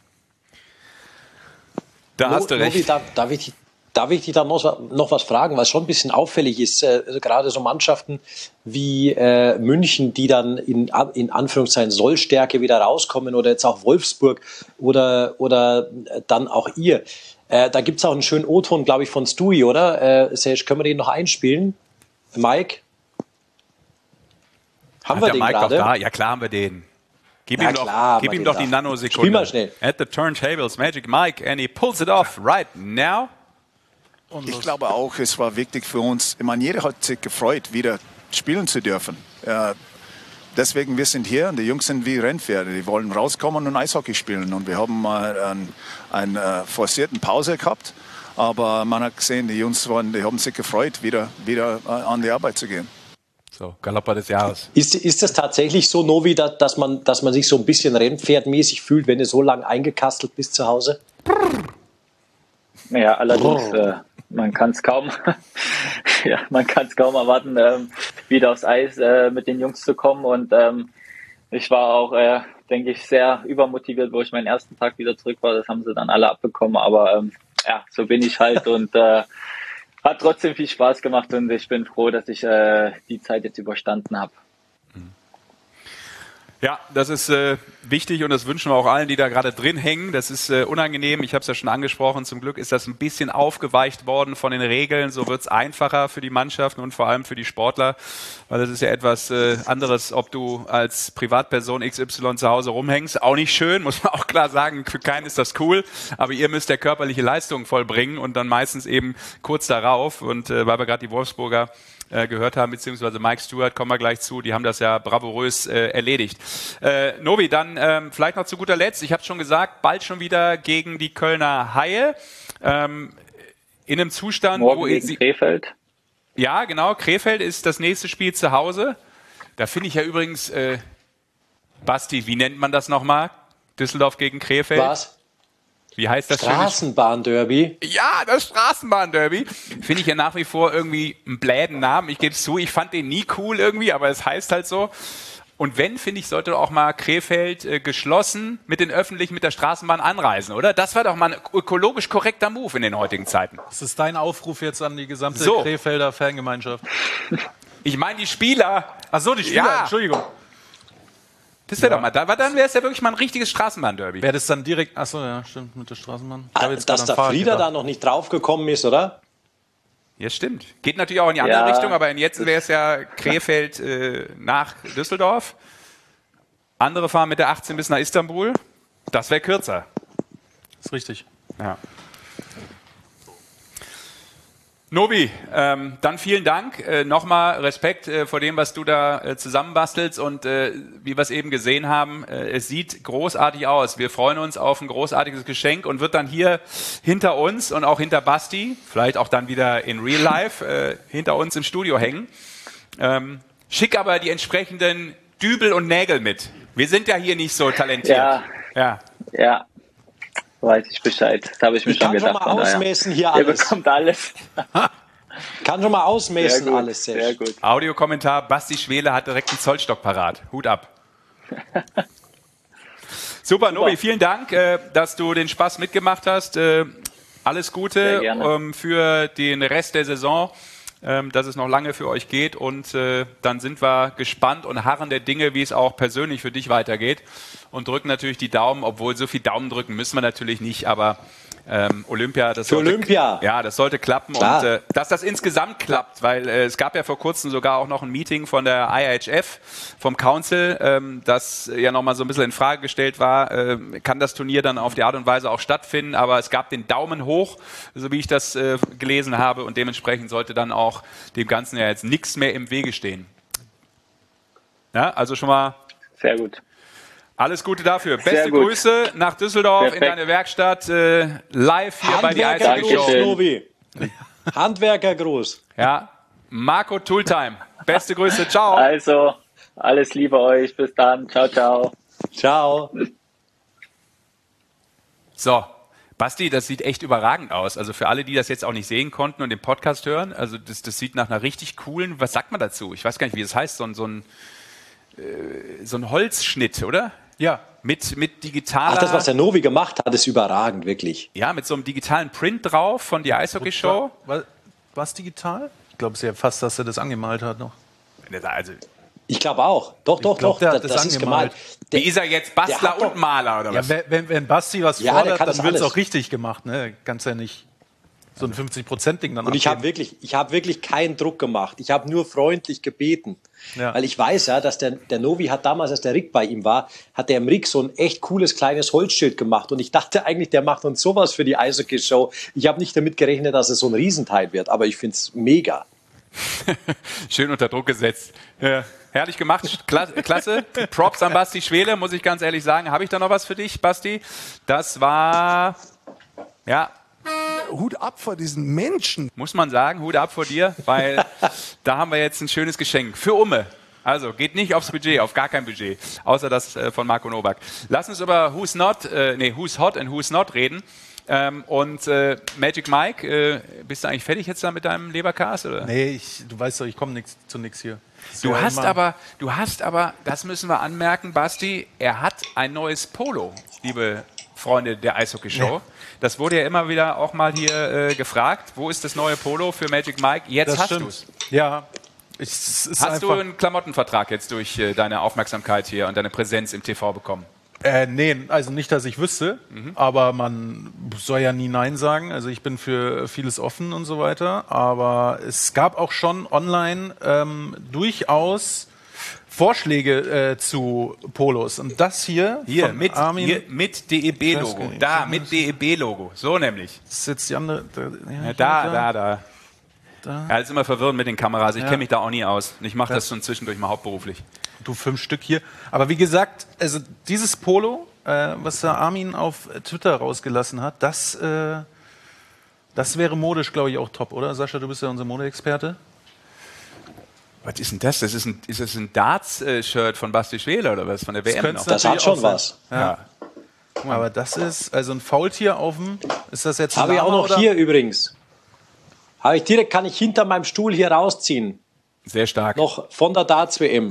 Da hast du Novi, recht. darf, darf, ich, darf ich dich da noch, noch was fragen, was schon ein bisschen auffällig ist, äh, also gerade so Mannschaften wie äh, München, die dann in, in Anführungszeichen Sollstärke wieder rauskommen oder jetzt auch Wolfsburg oder, oder dann auch ihr. Äh, da gibt es auch einen schönen O-Ton, glaube ich, von Stewie, oder? Äh, Serge, können wir den noch einspielen? Mike? Haben Hat wir der den Mike doch gerade? da? Ja, klar haben wir den. Gib Ja, ihm doch, klar haben gib wir ihm den doch die da. Nanosekunde. Spiel mal schnell. At the turntables, Magic Mike, and he pulls it off right now. Ich glaube auch, es war wichtig für uns. Ich meine, jeder hat sich gefreut, wieder spielen zu dürfen. Äh, deswegen, wir sind hier und die Jungs sind wie Rennpferde. Die wollen rauskommen und Eishockey spielen. Und wir haben mal einen, einen äh, forcierten Pause gehabt. Aber man hat gesehen, die Jungs waren, die haben sich gefreut, wieder, wieder äh, an die Arbeit zu gehen. So, Galopper des Jahres. Ist, ist das tatsächlich so, Novi, dass, dass, man, dass man sich so ein bisschen Rennpferdmäßig fühlt, wenn du so lange eingekastelt bist zu Hause? Ja, allerdings, äh, man kann es kaum, ja, man kann es kaum erwarten, ähm, wieder aufs Eis äh, mit den Jungs zu kommen. Und ähm, ich war auch, äh, denke ich, sehr übermotiviert, wo ich meinen ersten Tag wieder zurück war. Das haben sie dann alle abbekommen. Aber ähm, ja, so bin ich halt und äh, hat trotzdem viel Spaß gemacht und ich bin froh, dass ich äh, die Zeit jetzt überstanden habe. Ja, das ist äh, wichtig und das wünschen wir auch allen, die da gerade drin hängen. Das ist äh, unangenehm. Ich habe es ja schon angesprochen. Zum Glück ist das ein bisschen aufgeweicht worden von den Regeln. So wird es einfacher für die Mannschaften und vor allem für die Sportler, weil das ist ja etwas äh, anderes, ob du als Privatperson X Y zu Hause rumhängst. Auch nicht schön, muss man auch klar sagen. Für keinen ist das cool, aber ihr müsst ja körperliche Leistung vollbringen und dann meistens eben kurz darauf. Und äh, weil wir gerade die Wolfsburger äh, gehört haben, beziehungsweise Mike Stewart, kommen wir gleich zu, die haben das ja bravourös äh, erledigt. Äh, Novi, dann ähm, vielleicht noch zu guter Letzt, ich habe schon gesagt, bald schon wieder gegen die Kölner Haie. Ähm, in einem Zustand, Morgen wo gegen sie, Krefeld. Ja, genau. Krefeld ist das nächste Spiel zu Hause. Da finde ich ja übrigens, äh, Basti, wie nennt man das nochmal? Düsseldorf gegen Krefeld? Was? Wie heißt das? Straßenbahnderby? Ja, das Straßenbahnderby. Finde ich ja nach wie vor irgendwie einen bläden Namen. Ich gebe es zu, ich fand den nie cool irgendwie, aber es heißt halt so. Und wenn, finde ich, sollte auch mal Krefeld äh, geschlossen mit den Öffentlichen, mit der Straßenbahn anreisen, oder? Das war doch mal ein ökologisch korrekter Move in den heutigen Zeiten. Das ist dein Aufruf jetzt an die gesamte So. Krefelder Fangemeinschaft. Ich meine die Spieler. Ach so, die Spieler, Ja. Entschuldigung. Das wäre Ja. doch mal, da, dann wäre es ja wirklich mal ein richtiges Straßenbahnderby. Wäre das dann direkt, ach so, ja, stimmt, mit der Straßenbahn. Ich Ah, hab jetzt dass gerade der an Fahrrad Frieder gedacht. da noch nicht draufgekommen ist, oder? Ja, stimmt. Geht natürlich auch in die andere Ja. Richtung, aber in jetzt wäre es ja Krefeld äh, nach Düsseldorf. Andere fahren mit der achtzehn bis nach Istanbul. Das wäre kürzer. Ist richtig. Ja. Nobi, ähm, dann vielen Dank. Äh, Nochmal Respekt äh, vor dem, was du da äh, zusammenbastelst. Und äh, wie wir es eben gesehen haben, äh, es sieht großartig aus. Wir freuen uns auf ein großartiges Geschenk und wird dann hier hinter uns und auch hinter Basti, vielleicht auch dann wieder in Real Life, äh, hinter uns im Studio hängen. Ähm, schick aber die entsprechenden Dübel und Nägel mit. Wir sind ja hier nicht so talentiert. Ja. Ja. Ja, weiß ich Bescheid. Das habe ich mir Ich schon kann schon gedacht. mal von daher. ausmessen hier Ihr alles. bekommt alles. Kann schon mal ausmessen Sehr gut, alles. Sesh. sehr gut. Audiokommentar, Basti Schwele hat direkt einen Zollstock parat. Hut ab. Super, Nobi, vielen Dank, äh, dass du den Spaß mitgemacht hast. Äh, alles Gute Sehr gerne. ähm, für den Rest der Saison, ähm, dass es noch lange für euch geht. Und äh, dann sind wir gespannt und harren der Dinge, wie es auch persönlich für dich weitergeht. Und drücken natürlich die Daumen, obwohl so viel Daumen drücken müssen wir natürlich nicht, aber ähm, Olympia, das Für sollte, Olympia. ja, das sollte klappen. Klar. Und äh, dass das insgesamt klappt, weil äh, es gab ja vor kurzem sogar auch noch ein Meeting von der I H F, vom Council, ähm, das ja nochmal so ein bisschen in Frage gestellt war, äh, kann das Turnier dann auf die Art und Weise auch stattfinden, aber es gab den Daumen hoch, so wie ich das äh, gelesen habe, und dementsprechend sollte dann auch dem Ganzen ja jetzt nichts mehr im Wege stehen. Ja, also schon mal Sehr gut. alles Gute dafür. Sehr Beste gut. Grüße nach Düsseldorf Perfekt. in deine Werkstatt, äh, live hier bei die Handwerkergruß, Eishockey-Show. Nobi. Handwerkergruß. Ja, Marco Tooltime. Beste Grüße, ciao. Also, alles Liebe euch. Bis dann. Ciao, ciao. Ciao. So, Basti, das sieht echt überragend aus. Also für alle, die das jetzt auch nicht sehen konnten und den Podcast hören, also das, das sieht nach einer richtig coolen, was sagt man dazu? Ich weiß gar nicht, wie das heißt, so ein, so ein, äh, so ein Holzschnitt, oder? Ja. Mit, mit digitaler... Ach, das, was der Novi gemacht hat, ist überragend, wirklich. Ja, mit so einem digitalen Print drauf von die Eishockey-Show. War es digital? Ich glaube sehr fast, dass er das angemalt hat noch. Also, Ich glaube auch. Doch, doch, glaub, doch. der Das, hat das das ist angemalt. gemalt. wie ist er jetzt? Bastler der hat und doch- Maler, oder Ja, was? wenn, wenn, wenn Basti was Ja, der fordert, kann dann das wird es alles. auch richtig gemacht. Ne? Kannst ja nicht so ein fünfzig Prozent Ding dann Und ich habe abgeben. wirklich, ich habe wirklich keinen Druck gemacht. Ich habe nur freundlich gebeten. Ja. Weil ich weiß ja, dass der, der Novi hat damals, als der Rick bei ihm war, hat der im Rick so ein echt cooles kleines Holzschild gemacht. Und ich dachte eigentlich, der macht uns sowas für die Eishockey-Show. Ich habe nicht damit gerechnet, dass es so ein Riesenteil wird. Aber ich finde es mega. Schön unter Druck gesetzt. Ja, herrlich gemacht, Kla klasse. Props an Basti Schwele, muss ich ganz ehrlich sagen. Habe ich da noch was für dich, Basti? Das war, ja, Hut ab vor diesen Menschen. muss man sagen, Hut ab vor dir, weil da haben wir jetzt ein schönes Geschenk für Umme. Also geht nicht aufs Budget, auf gar kein Budget, außer das äh, von Marco Novak. Lass uns über Who's Not, äh, nee, Who's Hot and Who's Not reden. Ähm, und äh, Magic Mike, äh, bist du eigentlich fertig jetzt da mit deinem Leberkas? Oder? Nee, ich, du weißt doch, ich komme nix, zu nichts hier. Das Du ist ja hast immer- aber, du hast aber, das müssen wir anmerken, Basti, er hat ein neues Polo, liebe Freunde der Eishockey-Show. Ja. Das wurde ja immer wieder auch mal hier äh, gefragt. Wo ist das neue Polo für Magic Mike? Jetzt Das hast stimmt. du es. Ja. Ich, es ist Hast du einfach, einen Klamottenvertrag jetzt durch äh, deine Aufmerksamkeit hier und deine Präsenz im T V bekommen? Äh, nee, also nicht, dass ich wüsste, Mhm. aber man soll ja nie Nein sagen. Also ich bin für vieles offen und so weiter. Aber es gab auch schon online ähm, durchaus Vorschläge äh, zu Polos. Und das hier, Hier, von mit, Armin, hier, mit D E B-Logo. Ich weiß Da, gar nicht. mit D E B-Logo. So nämlich. das ist jetzt die andere. Da, ja, Ja, hier, da, da, da. Da. Ja, das ist immer verwirrend mit den Kameras. Ich Ja. kenne mich da auch nie aus. Ich mache das Das- schon zwischendurch mal hauptberuflich. Du fünf Stück hier. Aber wie gesagt, also dieses Polo, äh, was der Armin auf Twitter rausgelassen hat, das, äh, Das wäre modisch, glaube ich, auch top, oder? Sascha, du bist ja unser Modeexperte. Was ist denn das? das ist, ein, ist das ein Darts-Shirt von Basti Schwele oder was? Von der W M noch? Das hat schon was. Ja. Ja. Aber das ist, also ein Faultier auf dem, ist das jetzt ein Habe ich auch noch oder? hier übrigens. Habe ich direkt, kann ich hinter meinem Stuhl hier rausziehen. Sehr stark. Noch von der Darts-W M.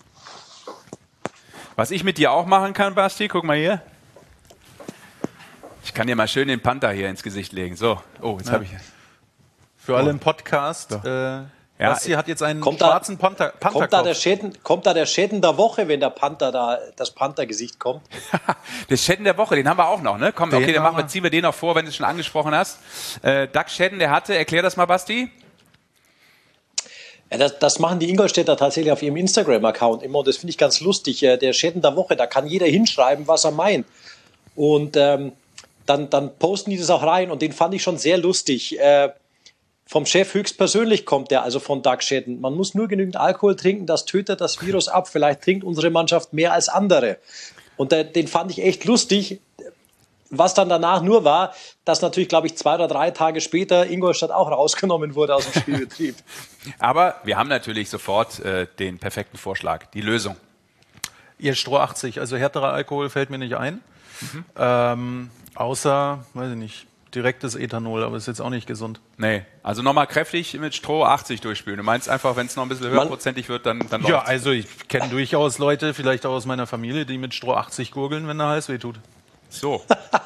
Was ich mit dir auch machen kann, Basti, guck mal hier. Ich kann dir mal schön den Panther hier ins Gesicht legen. So, oh, jetzt ja. habe ich... Für alle im Podcast... So. Äh, Ja, Basti hat jetzt einen kommt schwarzen da, Panther, Panther kommt, da der Schäden, kommt da der Schäden der Woche, wenn der Panther da, das Panther-Gesicht kommt? Der Schäden der Woche, den haben wir auch noch, ne? Komm, den okay, dann machen wir, wir. ziehen wir den noch vor, wenn du es schon angesprochen hast. Äh, Doug Schäden, der hatte, erklär das mal, Basti. Ja, das, das machen die Ingolstädter tatsächlich auf ihrem Instagram-Account immer und das finde ich ganz lustig. Der Schäden der Woche, da kann jeder hinschreiben, was er meint. Und ähm, dann, dann posten die das auch rein und den fand ich schon sehr lustig. Äh, Vom Chef höchstpersönlich kommt der, also von Doug Schäden. Man muss nur genügend Alkohol trinken, das tötet das Virus ab. Vielleicht trinkt unsere Mannschaft mehr als andere. Und der, den fand ich echt lustig. Was dann danach nur war, dass natürlich, glaube ich, zwei oder drei Tage später Ingolstadt auch rausgenommen wurde aus dem Spielbetrieb. Aber wir haben natürlich sofort äh, den perfekten Vorschlag, die Lösung. Ihr Stroh achtzig, also härterer Alkohol fällt mir nicht ein. Mhm. Ähm, außer, weiß ich nicht, direktes Ethanol, aber ist jetzt auch nicht gesund. Nee, also nochmal kräftig mit Stroh achtzig durchspülen. Du meinst einfach, wenn es noch ein bisschen höherprozentig wird, dann, dann Ja, läuft's. also ich kenne durchaus Leute, vielleicht auch aus meiner Familie, die mit Stroh achtzig gurgeln, wenn der Hals weh tut. So.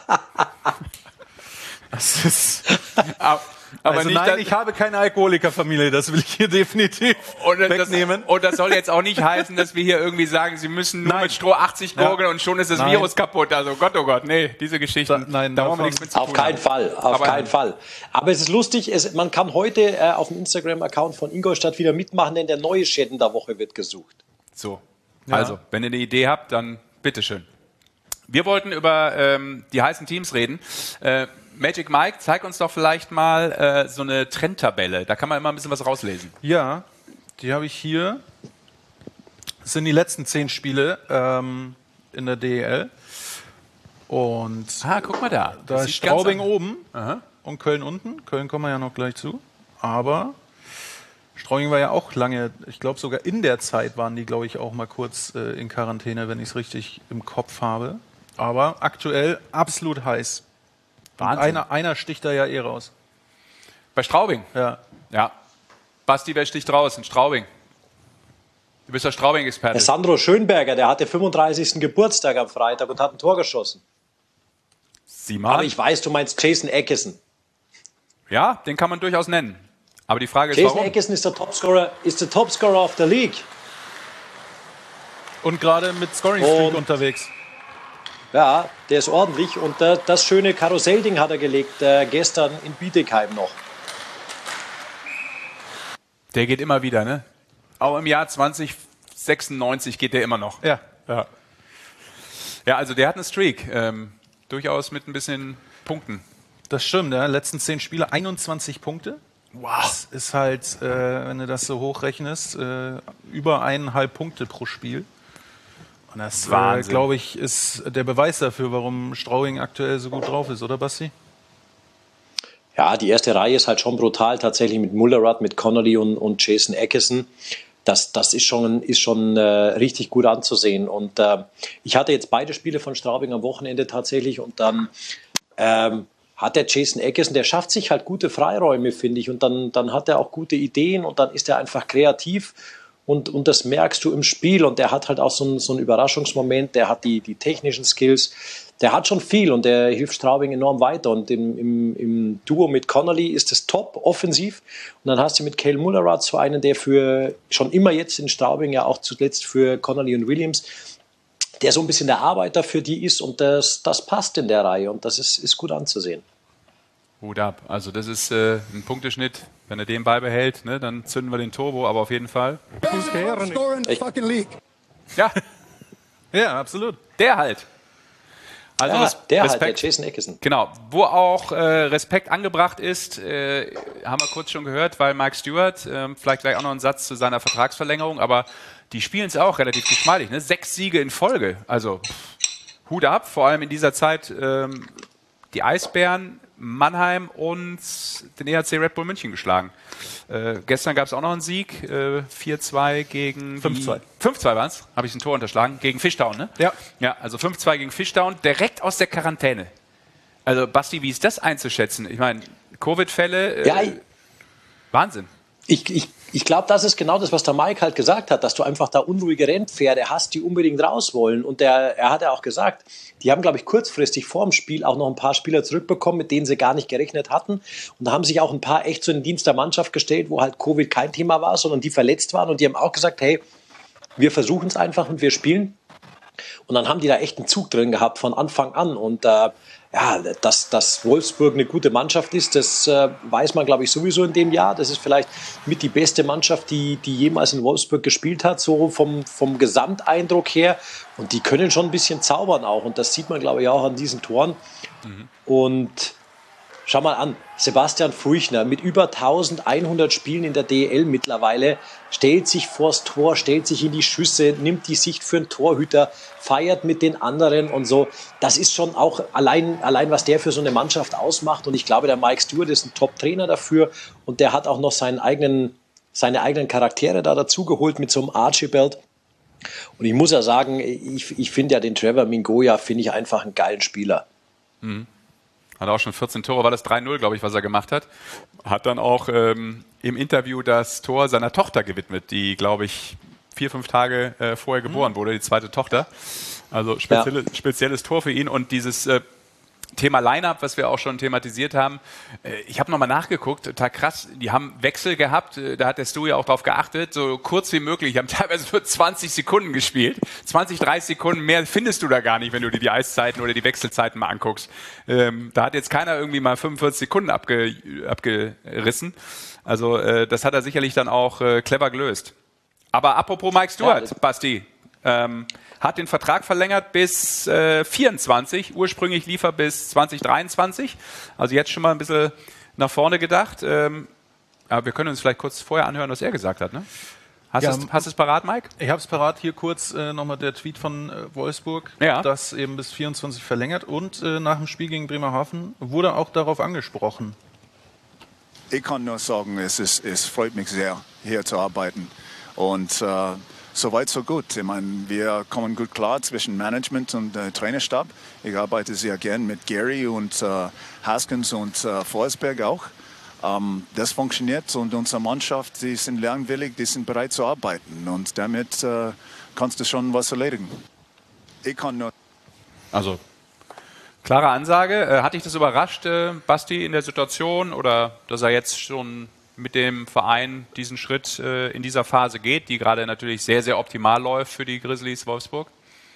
Das ist... aber aber also nicht, nein, ich habe keine Alkoholikerfamilie, das will ich hier definitiv und das, wegnehmen. Und das soll jetzt auch nicht heißen, dass wir hier irgendwie sagen, Sie müssen nur Nein. mit Stroh achtzig gurgeln Ja. und schon ist das Nein. Virus kapput. Also Gott, oh Gott, nee, diese Geschichten, Da- nein, da wollen wir davon- nichts mit zu Auf tun keinen haben. Fall, auf Aber- keinen Fall. Aber es ist lustig, es, man kann heute äh, auf dem Instagram-Account von Ingolstadt wieder mitmachen, denn der neue Schäden der Woche wird gesucht. So, Ja. also, wenn ihr eine Idee habt, dann bitteschön. Wir wollten über ähm, die heißen Teams reden. Äh, Magic Mike, zeig uns doch vielleicht mal äh, so eine Trendtabelle. Da kann man immer ein bisschen was rauslesen. Ja, die habe ich hier. Das sind die letzten zehn Spiele ähm, in der D E L. Und Ah, guck mal da. da Das ist sieht ganz Straubing an- oben Aha. und Köln unten. Köln kommen wir ja noch gleich zu. Aber Straubing war ja auch lange, ich glaube sogar in der Zeit waren die, glaube ich, auch mal kurz äh, in Quarantäne, wenn ich es richtig im Kopf habe. Aber aktuell absolut heiß. Und Wahnsinn. einer, einer sticht da ja eh raus. Bei Straubing? Ja. Ja. Basti, wer sticht raus? In Straubing. Du bist der Straubing-Experte. Der Sandro Schönberger, der hatte fünfunddreißigsten Geburtstag am Freitag und hat ein Tor geschossen. Sieh mal. Aber ich weiß, du meinst Jason Ackison. Ja, den kann man durchaus nennen. Aber die Frage ist, Jason warum? Ackison ist der Topscorer, ist der Topscorer of the League. Und gerade mit Scoring Streak Und- unterwegs. Ja, der ist ordentlich. Und äh, das schöne Karussellding hat er gelegt äh, gestern in Bietigheim noch. Der geht immer wieder, ne? Auch im Jahr zwanzig sechsundneunzig geht der immer noch. Ja. Ja, ja also der hat eine Streak. Ähm, durchaus mit ein bisschen Punkten. Das stimmt, ja. Letzten zehn Spiele einundzwanzig Punkte. Wow. Das ist halt, äh, wenn du das so hochrechnest, äh, über eineinhalb Punkte pro Spiel. Und das, äh, Wahnsinn. glaube ich, ist der Beweis dafür, warum Straubing aktuell so gut drauf ist, oder Basti? Ja, die erste Reihe ist halt schon brutal, tatsächlich mit Mullerud, mit Connolly und, und Jason Ackison. Das, das ist schon, ist schon äh, richtig gut anzusehen. Und äh, ich hatte jetzt beide Spiele von Straubing am Wochenende tatsächlich und dann ähm, hat der Jason Ackison, der schafft sich halt gute Freiräume, finde ich. Und dann, dann hat er auch gute Ideen und dann ist er einfach kreativ. Und, und das merkst du im Spiel. Und der hat halt auch so einen, so einen Überraschungsmoment, der hat die, die technischen Skills. Der hat schon viel und der hilft Straubing enorm weiter. Und im, im, im Duo mit Connolly ist es top, offensiv. Und dann hast du mit Cale Mullerud so einen, der für schon immer jetzt in Straubing, ja auch zuletzt für Connolly und Williams, der so ein bisschen der Arbeiter für die ist. Und das, das passt in der Reihe und das ist, ist gut anzusehen. Hut ab. Also das ist äh, ein Punkteschnitt. Wenn er den beibehält, ne, dann zünden wir den Turbo, aber auf jeden Fall. Ja, Ja, absolut. der halt. Also Ja, Res- der halt, Respekt. der Jason Ackison. Genau. Wo auch äh, Respekt angebracht ist, äh, haben wir kurz schon gehört, weil Mike Stewart, äh, vielleicht gleich auch noch ein Satz zu seiner Vertragsverlängerung, aber die spielen es auch relativ geschmeidig. Ne? Sechs Siege in Folge. Also pff, Hut ab, vor allem in dieser Zeit. Ähm, die Eisbären Mannheim und den E H C Red Bull München geschlagen. Äh, gestern gab es auch noch einen Sieg, äh, vier zwei gegen... fünf zwei. fünf zwei waren es, habe ich ein Tor unterschlagen, gegen Fishtown, ne? Ja. Ja, also fünf zwei gegen Fishtown, direkt aus der Quarantäne. Also Basti, wie ist das einzuschätzen? Ich meine, Covid-Fälle, äh, Ja, ich, Wahnsinn. ich, ich, ich glaube, das ist genau das, was der Mike halt gesagt hat, dass du einfach da unruhige Rennpferde hast, die unbedingt raus wollen. Und der, er hat ja auch gesagt, die haben, glaube ich, kurzfristig vor dem Spiel auch noch ein paar Spieler zurückbekommen, mit denen sie gar nicht gerechnet hatten. Und da haben sich auch ein paar echt so in den Dienst der Mannschaft gestellt, wo halt Covid kein Thema war, sondern die verletzt waren. Und die haben auch gesagt, hey, wir versuchen es einfach und wir spielen. Und dann haben die da echt einen Zug drin gehabt von Anfang an. Und äh, ja, dass, dass Wolfsburg eine gute Mannschaft ist, das äh, weiß man, glaube ich, sowieso in dem Jahr. Das ist vielleicht mit die beste Mannschaft, die, die jemals in Wolfsburg gespielt hat, so vom, vom Gesamteindruck her. Und die können schon ein bisschen zaubern auch. Und das sieht man, glaube ich, auch an diesen Toren. Mhm. Und schau mal an, Sebastian Furchner mit über eintausendeinhundert Spielen in der D E L mittlerweile stellt sich vors Tor, stellt sich in die Schüsse, nimmt die Sicht für einen Torhüter, feiert mit den anderen und so. Das ist schon auch allein, allein was der für so eine Mannschaft ausmacht. Und ich glaube, der Mike Stewart ist ein Top-Trainer dafür und der hat auch noch seinen eigenen, seine eigenen Charaktere da dazugeholt mit so einem Archibald. Und ich muss ja sagen, ich, ich finde ja den Trevor Mingoya, finde ich einfach einen geilen Spieler. Mhm. Hat auch schon vierzehn Tore, war das drei null, glaube ich, was er gemacht hat. Hat dann auch ähm, im Interview das Tor seiner Tochter gewidmet, die, glaube ich, vier, fünf Tage äh, vorher geboren wurde, die zweite Tochter. Also spezielle, ja. spezielles Tor für ihn. Und dieses äh, Thema Line-Up, was wir auch schon thematisiert haben, äh, ich habe nochmal nachgeguckt, total krass, die haben Wechsel gehabt, äh, da hat der Stu ja auch drauf geachtet, so kurz wie möglich, die haben teilweise nur zwanzig Sekunden gespielt, zwanzig, dreißig Sekunden, mehr findest du da gar nicht, wenn du dir die Eiszeiten oder die Wechselzeiten mal anguckst. Ähm, da hat jetzt keiner irgendwie mal fünfundvierzig Sekunden abge, abgerissen, also äh, das hat er sicherlich dann auch äh, clever gelöst. Aber apropos Mike Stewart, ja, Basti, ähm, hat den Vertrag verlängert bis äh, vierundzwanzig, ursprünglich lief er bis zwanzig dreiundzwanzig, also jetzt schon mal ein bisschen nach vorne gedacht. Ähm, aber wir können uns vielleicht kurz vorher anhören, was er gesagt hat, ne? Hast ja, du es, es parat, Mike? Ich habe es parat, hier kurz äh, nochmal der Tweet von äh, Wolfsburg, ja. das eben bis vierundzwanzig verlängert und äh, nach dem Spiel gegen Bremerhaven wurde auch darauf angesprochen. Ich kann nur sagen, es, ist, es freut mich sehr, hier zu arbeiten. Und äh, so weit, so gut. Ich meine, wir kommen gut klar zwischen Management und äh, Trainerstab. Ich arbeite sehr gern mit Gary und äh, Haskins und äh, Forsberg auch. Ähm, das funktioniert und unsere Mannschaft, die sind lernwillig, die sind bereit zu arbeiten. Und damit äh, kannst du schon was erledigen. Ich kann nur... Also, klare Ansage. Äh, hat dich das überrascht, äh, Basti, in der Situation? Oder dass er jetzt schon mit dem Verein diesen Schritt äh, in dieser Phase geht, die gerade natürlich sehr, sehr optimal läuft für die Grizzlies Wolfsburg?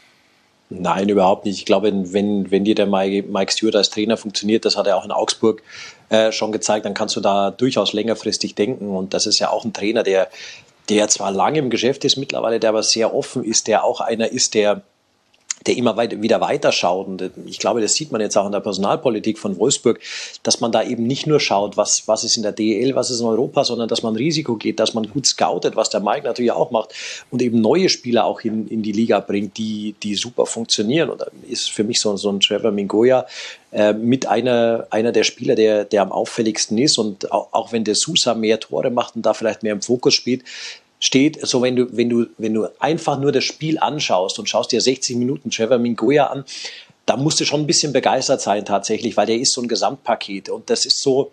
Nein, überhaupt nicht. Ich glaube, wenn, wenn dir der Mike Stewart als Trainer funktioniert, das hat er auch in Augsburg äh, schon gezeigt, dann kannst du da durchaus längerfristig denken. Und das ist ja auch ein Trainer, der, der zwar lange im Geschäft ist mittlerweile, der aber sehr offen ist, der auch einer ist, der der immer weit, wieder weiterschaut. Und ich glaube, das sieht man jetzt auch in der Personalpolitik von Wolfsburg, dass man da eben nicht nur schaut, was, was ist in der D E L, was ist in Europa, sondern dass man Risiko geht, dass man gut scoutet, was der Mike natürlich auch macht und eben neue Spieler auch in, in die Liga bringt, die, die super funktionieren. Und da ist für mich so, so ein Trevor Mingoya äh, mit einer, einer der Spieler, der, der am auffälligsten ist. Und auch, auch wenn der Sousa mehr Tore macht und da vielleicht mehr im Fokus spielt, steht, so wenn du, wenn du, wenn du einfach nur das Spiel anschaust und schaust dir sechzig Minuten Trevor Mingoya an, da musst du schon ein bisschen begeistert sein tatsächlich, weil der ist so ein Gesamtpaket und das ist so,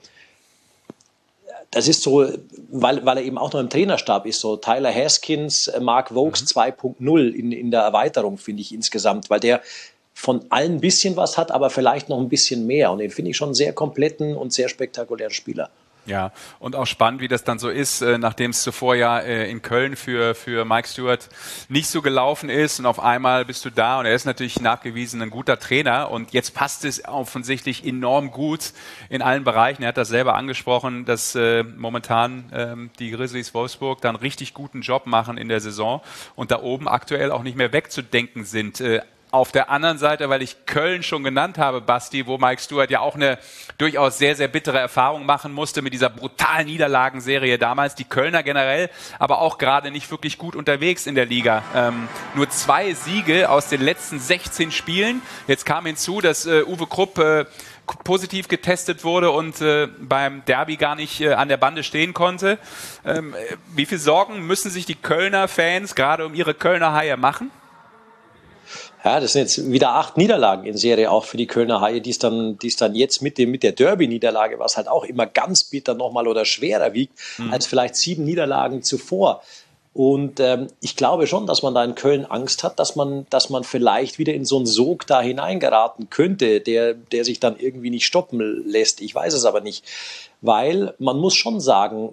das ist so, weil, weil er eben auch noch im Trainerstab ist, so Tyler Haskins, Mark Vokes mhm. zwei Punkt null in, in der Erweiterung, finde ich insgesamt, weil der von allen ein bisschen was hat, aber vielleicht noch ein bisschen mehr und den finde ich schon einen sehr kompletten und sehr spektakulären Spieler. Ja, und auch spannend, wie das dann so ist, äh, nachdem es zuvor ja äh, in Köln für, für Mike Stewart nicht so gelaufen ist und auf einmal bist du da und er ist natürlich nachgewiesen ein guter Trainer und jetzt passt es offensichtlich enorm gut in allen Bereichen. Er hat das selber angesprochen, dass äh, momentan ähm, die Grizzlies Wolfsburg dann richtig guten Job machen in der Saison und da oben aktuell auch nicht mehr wegzudenken sind. Äh, Auf der anderen Seite, weil ich Köln schon genannt habe, Basti, wo Mike Stewart ja auch eine durchaus sehr, sehr bittere Erfahrung machen musste mit dieser brutalen Niederlagenserie damals. Die Kölner generell, aber auch gerade nicht wirklich gut unterwegs in der Liga. Ähm, nur zwei Siege aus den letzten sechzehn Spielen. Jetzt kam hinzu, dass äh, Uwe Krupp äh, positiv getestet wurde und äh, beim Derby gar nicht äh, an der Bande stehen konnte. Ähm, wie viel Sorgen müssen sich die Kölner Fans gerade um ihre Kölner Haie machen? Ja, das sind jetzt wieder acht Niederlagen in Serie auch für die Kölner Haie, die es dann, die es dann jetzt mit dem, mit der Derby-Niederlage, was halt auch immer ganz bitter nochmal oder schwerer wiegt, mhm. als vielleicht sieben Niederlagen zuvor. Und ähm, ich glaube schon, dass man da in Köln Angst hat, dass man, dass man vielleicht wieder in so einen Sog da hineingeraten könnte, der, der sich dann irgendwie nicht stoppen lässt. Ich weiß es aber nicht, weil man muss schon sagen,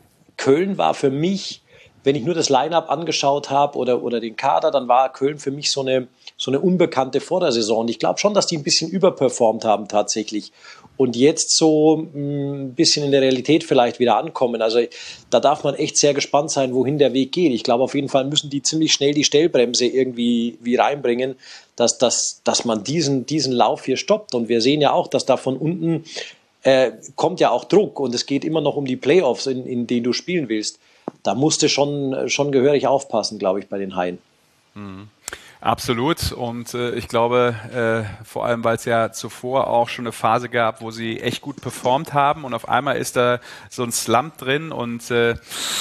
Köln war für mich, wenn ich nur das Line-Up angeschaut habe oder, oder den Kader, dann war Köln für mich so eine, so eine Unbekannte vor der Saison. Und ich glaube schon, dass die ein bisschen überperformt haben tatsächlich. Und jetzt so ein bisschen in der Realität vielleicht wieder ankommen. Also da darf man echt sehr gespannt sein, wohin der Weg geht. Ich glaube, auf jeden Fall müssen die ziemlich schnell die Stellbremse irgendwie wie reinbringen, dass, dass, dass man diesen, diesen Lauf hier stoppt. Und wir sehen ja auch, dass da von unten äh, kommt ja auch Druck. Und es geht immer noch um die Playoffs, in, in denen du spielen willst. Da musste schon, schon gehörig aufpassen, glaube ich, bei den Haien. Mhm. Absolut. Und äh, ich glaube, äh, vor allem, weil es ja zuvor auch schon eine Phase gab, wo sie echt gut performt haben und auf einmal ist da so ein Slump drin und äh,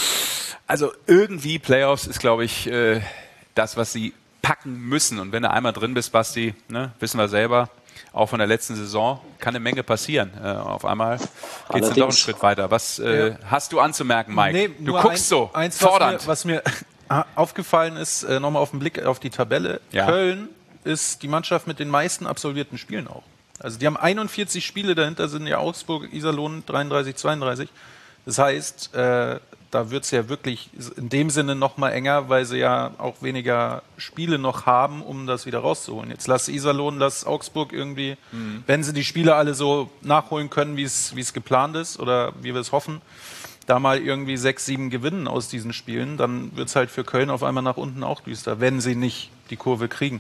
also irgendwie Playoffs ist, glaube ich, äh, das, was sie packen müssen. Und wenn du einmal drin bist, Basti, ne, wissen wir selber, auch von der letzten Saison, kann eine Menge passieren. Äh, auf einmal geht es dann doch einen Schritt weiter. Was äh, ja. hast du anzumerken, Mike? Nee, du guckst ein, so eins, fordernd. Was mir, was mir aufgefallen ist, äh, nochmal auf den Blick auf die Tabelle. Ja. Köln ist die Mannschaft mit den meisten absolvierten Spielen auch. Also die haben einundvierzig Spiele, dahinter sind ja Augsburg, Iserlohn dreiunddreißig, zweiunddreißig. Das heißt, äh, da wird es ja wirklich in dem Sinne noch mal enger, weil sie ja auch weniger Spiele noch haben, um das wieder rauszuholen. Jetzt lass Iserlohn, lass Augsburg irgendwie, mhm. wenn sie die Spiele alle so nachholen können, wie es wie es geplant ist oder wie wir es hoffen, da mal irgendwie sechs, sieben gewinnen aus diesen Spielen, dann wird es halt für Köln auf einmal nach unten auch düster, wenn sie nicht die Kurve kriegen.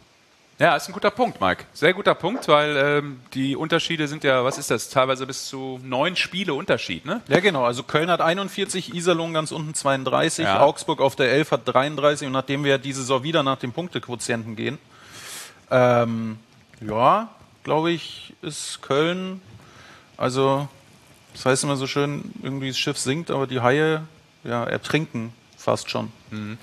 Ja, ist ein guter Punkt, Mike. Sehr guter Punkt, weil ähm, die Unterschiede sind ja, was ist das, teilweise bis zu neun Spiele Unterschied, ne? Ja, genau. Also Köln hat einundvierzig, Iserlohn ganz unten zweiunddreißig, ja. Augsburg auf der elf hat dreiunddreißig und nachdem wir ja diese Saison wieder nach dem Punktequotienten gehen, ähm, ja, glaube ich, ist Köln, also das heißt immer so schön, irgendwie das Schiff sinkt, aber die Haie, ja, ertrinken fast schon. Mhm.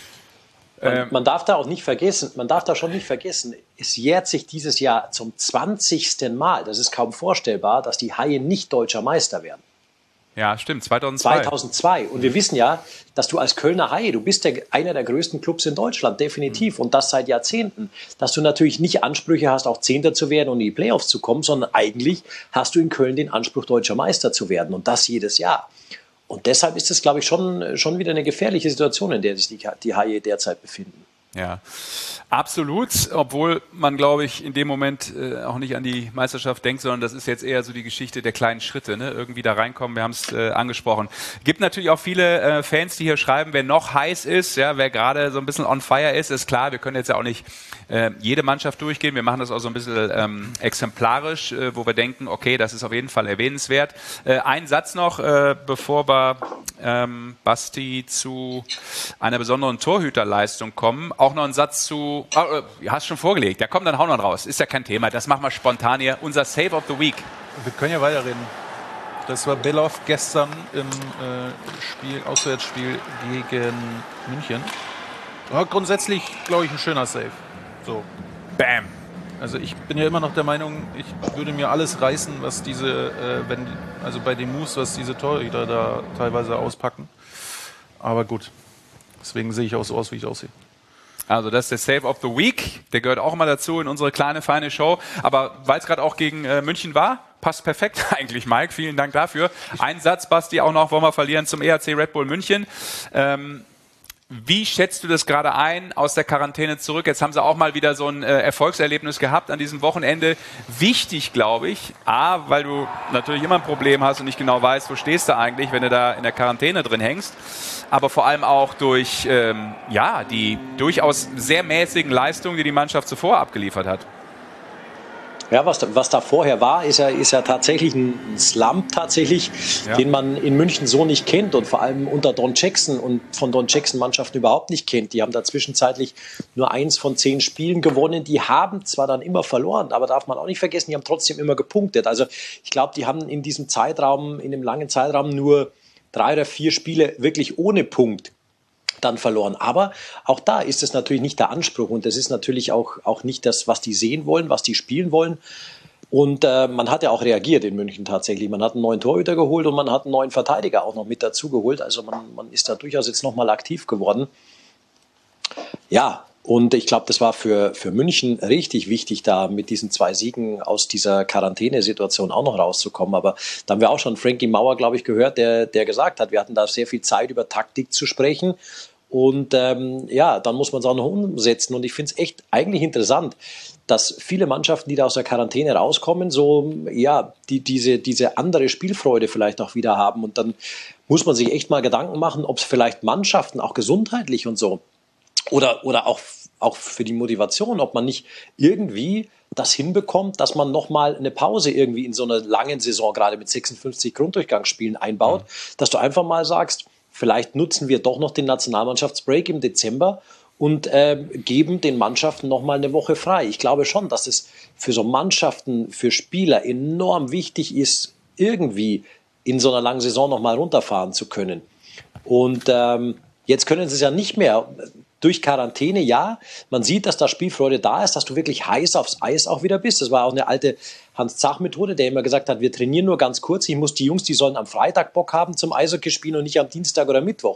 Man, man darf da auch nicht vergessen, man darf da schon nicht vergessen, es jährt sich dieses Jahr zum zwanzigsten Mal, das ist kaum vorstellbar, dass die Haie nicht deutscher Meister werden. Ja, stimmt, zweitausendzwei. zweitausendzwei. Und wir wissen ja, dass du als Kölner Haie, du bist der, einer der größten Clubs in Deutschland, definitiv, mhm. und das seit Jahrzehnten, dass du natürlich nicht Ansprüche hast, auch Zehnter zu werden und in die Playoffs zu kommen, sondern eigentlich hast du in Köln den Anspruch, deutscher Meister zu werden und das jedes Jahr. Und deshalb ist es, glaube ich, schon, schon wieder eine gefährliche Situation, in der sich die, die Haie derzeit befinden. Ja, absolut, obwohl man, glaube ich, in dem Moment äh, auch nicht an die Meisterschaft denkt, sondern das ist jetzt eher so die Geschichte der kleinen Schritte, ne? Irgendwie da reinkommen, wir haben es äh, angesprochen. Gibt natürlich auch viele äh, Fans, die hier schreiben, wer noch heiß ist, ja, wer gerade so ein bisschen on fire ist, ist klar, wir können jetzt ja auch nicht äh, jede Mannschaft durchgehen, wir machen das auch so ein bisschen ähm, exemplarisch, äh, wo wir denken, okay, das ist auf jeden Fall erwähnenswert. Äh, ein Satz noch, äh, bevor wir ähm, Basti zu einer besonderen Torhüterleistung kommen. Auch noch ein Satz zu, oh, du hast schon vorgelegt, ja komm, dann hau noch raus, ist ja kein Thema, das machen wir spontan hier, unser Save of the Week. Wir können ja weiterreden. Das war Belov gestern im äh, Spiel, Auswärtsspiel gegen München. War grundsätzlich, glaube ich, ein schöner Save. So. Bam. Also ich bin ja immer noch der Meinung, ich würde mir alles reißen, was diese, äh, wenn, also bei den Moves, was diese Torhüter da teilweise auspacken. Aber gut, deswegen sehe ich auch so aus, wie ich aussehe. Also das ist der Save of the Week, der gehört auch mal dazu in unsere kleine, feine Show. Aber weil es gerade auch gegen äh, München war, passt perfekt eigentlich, Mike. Vielen Dank dafür. Ein Satz, Basti, auch noch wollen wir verlieren zum E H C Red Bull München. Ähm, Wie schätzt du das gerade ein, aus der Quarantäne zurück? Jetzt haben sie auch mal wieder so ein äh, Erfolgserlebnis gehabt an diesem Wochenende. Wichtig, glaube ich, A, weil du natürlich immer ein Problem hast und nicht genau weißt, wo stehst du eigentlich, wenn du da in der Quarantäne drin hängst. Aber vor allem auch durch ähm, ja, die durchaus sehr mäßigen Leistungen, die die Mannschaft zuvor abgeliefert hat. Ja, was da, was da vorher war, ist ja, ist ja tatsächlich ein Slump tatsächlich, ja. den man in München so nicht kennt und vor allem unter Don Jackson und von Don Jackson Mannschaften überhaupt nicht kennt. Die haben da zwischenzeitlich nur eins von zehn Spielen gewonnen. Die haben zwar dann immer verloren, aber darf man auch nicht vergessen, die haben trotzdem immer gepunktet. Also ich glaube, die haben in diesem Zeitraum, in dem langen Zeitraum nur drei oder vier Spiele wirklich ohne Punkt dann verloren. Aber auch da ist es natürlich nicht der Anspruch und das ist natürlich auch, auch nicht das, was die sehen wollen, was die spielen wollen. Und äh, man hat ja auch reagiert in München tatsächlich. Man hat einen neuen Torhüter geholt und man hat einen neuen Verteidiger auch noch mit dazu geholt. Also man, man ist da durchaus jetzt nochmal aktiv geworden. Ja, und ich glaube, das war für, für München richtig wichtig, da mit diesen zwei Siegen aus dieser Quarantänesituation auch noch rauszukommen. Aber da haben wir auch schon Frankie Mauer, glaube ich, gehört, der, der gesagt hat, wir hatten da sehr viel Zeit, über Taktik zu sprechen. Und ähm, ja, dann muss man es auch noch umsetzen. Und ich finde es echt eigentlich interessant, dass viele Mannschaften, die da aus der Quarantäne rauskommen, so ja, die, diese, diese andere Spielfreude vielleicht auch wieder haben. Und dann muss man sich echt mal Gedanken machen, ob es vielleicht Mannschaften auch gesundheitlich und so oder, oder auch, auch für die Motivation, ob man nicht irgendwie das hinbekommt, dass man nochmal eine Pause irgendwie in so einer langen Saison, gerade mit sechsundfünfzig Grunddurchgangsspielen einbaut, mhm. dass du einfach mal sagst, vielleicht nutzen wir doch noch den Nationalmannschaftsbreak im Dezember und äh, geben den Mannschaften nochmal eine Woche frei. Ich glaube schon, dass es für so Mannschaften, für Spieler enorm wichtig ist, irgendwie in so einer langen Saison nochmal runterfahren zu können. Und ähm, jetzt können sie es ja nicht mehr. Durch Quarantäne, ja, man sieht, dass da Spielfreude da ist, dass du wirklich heiß aufs Eis auch wieder bist. Das war auch eine alte Hans-Zach-Methode, der immer gesagt hat, wir trainieren nur ganz kurz. Ich muss die Jungs, die sollen am Freitag Bock haben zum Eishockey spielen und nicht am Dienstag oder Mittwoch.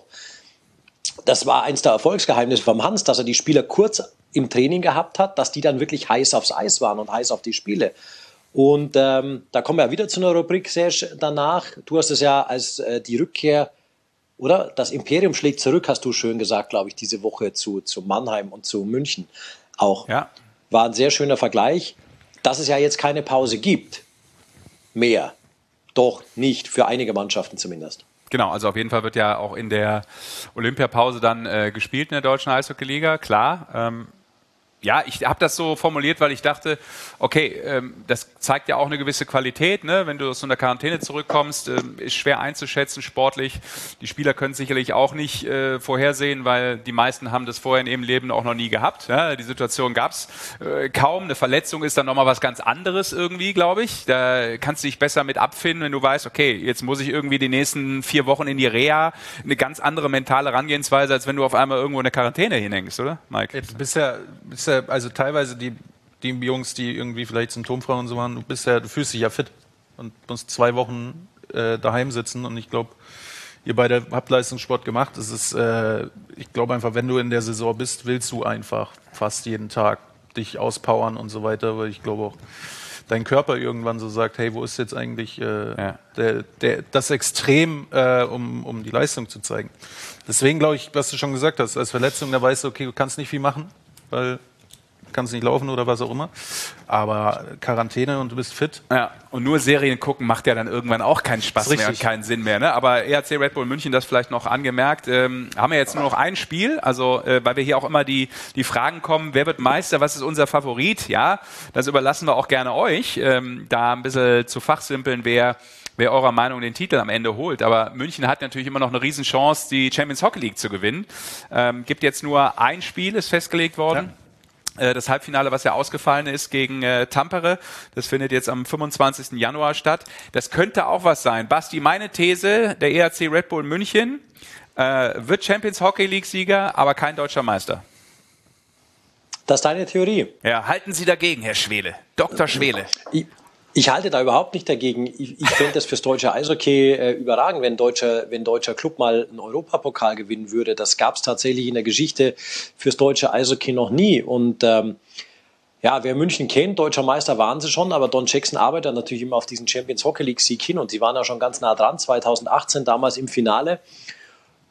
Das war eins der Erfolgsgeheimnisse vom Hans, dass er die Spieler kurz im Training gehabt hat, dass die dann wirklich heiß aufs Eis waren und heiß auf die Spiele. Und ähm, da kommen wir ja wieder zu einer Rubrik, Serge, danach. Du hast es ja als äh, die Rückkehr oder? Das Imperium schlägt zurück, hast du schön gesagt, glaube ich, diese Woche zu, zu Mannheim und zu München auch. Ja. War ein sehr schöner Vergleich. Dass es ja jetzt keine Pause gibt, mehr, doch nicht, für einige Mannschaften zumindest. Genau, also auf jeden Fall wird ja auch in der Olympiapause dann äh, gespielt in der deutschen Eishockey-Liga, klar. Ähm, Ja, ich habe das so formuliert, weil ich dachte, okay, ähm, das zeigt ja auch eine gewisse Qualität, ne? Wenn du aus so einer Quarantäne zurückkommst, ähm, ist schwer einzuschätzen sportlich. Die Spieler können es sicherlich auch nicht äh, vorhersehen, weil die meisten haben das vorher in ihrem Leben auch noch nie gehabt. Ja? Die Situation gab es äh, kaum. Eine Verletzung ist dann nochmal was ganz anderes irgendwie, glaube ich. Da kannst du dich besser mit abfinden, wenn du weißt, okay, jetzt muss ich irgendwie die nächsten vier Wochen in die Reha, eine ganz andere mentale Herangehensweise, als wenn du auf einmal irgendwo in der Quarantäne hinhängst, oder, Mike? Jetzt bisher, bisher also teilweise die, die Jungs, die irgendwie vielleicht symptomfrei und so waren, du bist ja, du fühlst dich ja fit und musst zwei Wochen äh, daheim sitzen und ich glaube, ihr beide habt Leistungssport gemacht. Das ist, äh, ich glaube einfach, wenn du in der Saison bist, willst du einfach fast jeden Tag dich auspowern und so weiter, weil ich glaube auch, dein Körper irgendwann so sagt, hey, wo ist jetzt eigentlich äh, ja. der, der, das Extrem, äh, um, um die Leistung zu zeigen. Deswegen glaube ich, was du schon gesagt hast, als Verletzung, da weißt du, okay, du kannst nicht viel machen, weil kannst nicht laufen oder was auch immer, aber Quarantäne und du bist fit. Ja, und nur Serien gucken macht ja dann irgendwann auch keinen Spaß mehr und keinen Sinn mehr. Ne? Aber E R C Red Bull München, das vielleicht noch angemerkt, ähm, haben wir jetzt nur noch ein Spiel, also äh, weil wir hier auch immer die, die Fragen kommen, wer wird Meister, was ist unser Favorit? Ja, das überlassen wir auch gerne euch, ähm, da ein bisschen zu fachsimpeln, wer wer eurer Meinung den Titel am Ende holt. Aber München hat natürlich immer noch eine Riesenchance, die Champions Hockey League zu gewinnen. Ähm, gibt jetzt nur ein Spiel, ist festgelegt worden. Ja. Das Halbfinale, was ja ausgefallen ist gegen äh, Tampere, das findet jetzt am fünfundzwanzigsten Januar statt. Das könnte auch was sein. Basti, meine These, der E R C Red Bull München äh, wird Champions Hockey League Sieger, aber kein deutscher Meister. Das ist deine Theorie. Ja, halten Sie dagegen, Herr Schwele. Doktor Schwele. Ich Ich halte da überhaupt nicht dagegen. Ich, ich finde das fürs deutsche Eishockey äh, überragend, wenn deutscher, wenn deutscher Club mal einen Europapokal gewinnen würde. Das gab es tatsächlich in der Geschichte fürs deutsche Eishockey noch nie. Und ähm, ja, wer München kennt, deutscher Meister waren sie schon, aber Don Jackson arbeitet natürlich immer auf diesen Champions Hockey League Sieg hin und sie waren ja schon ganz nah dran, zweitausendachtzehn damals im Finale.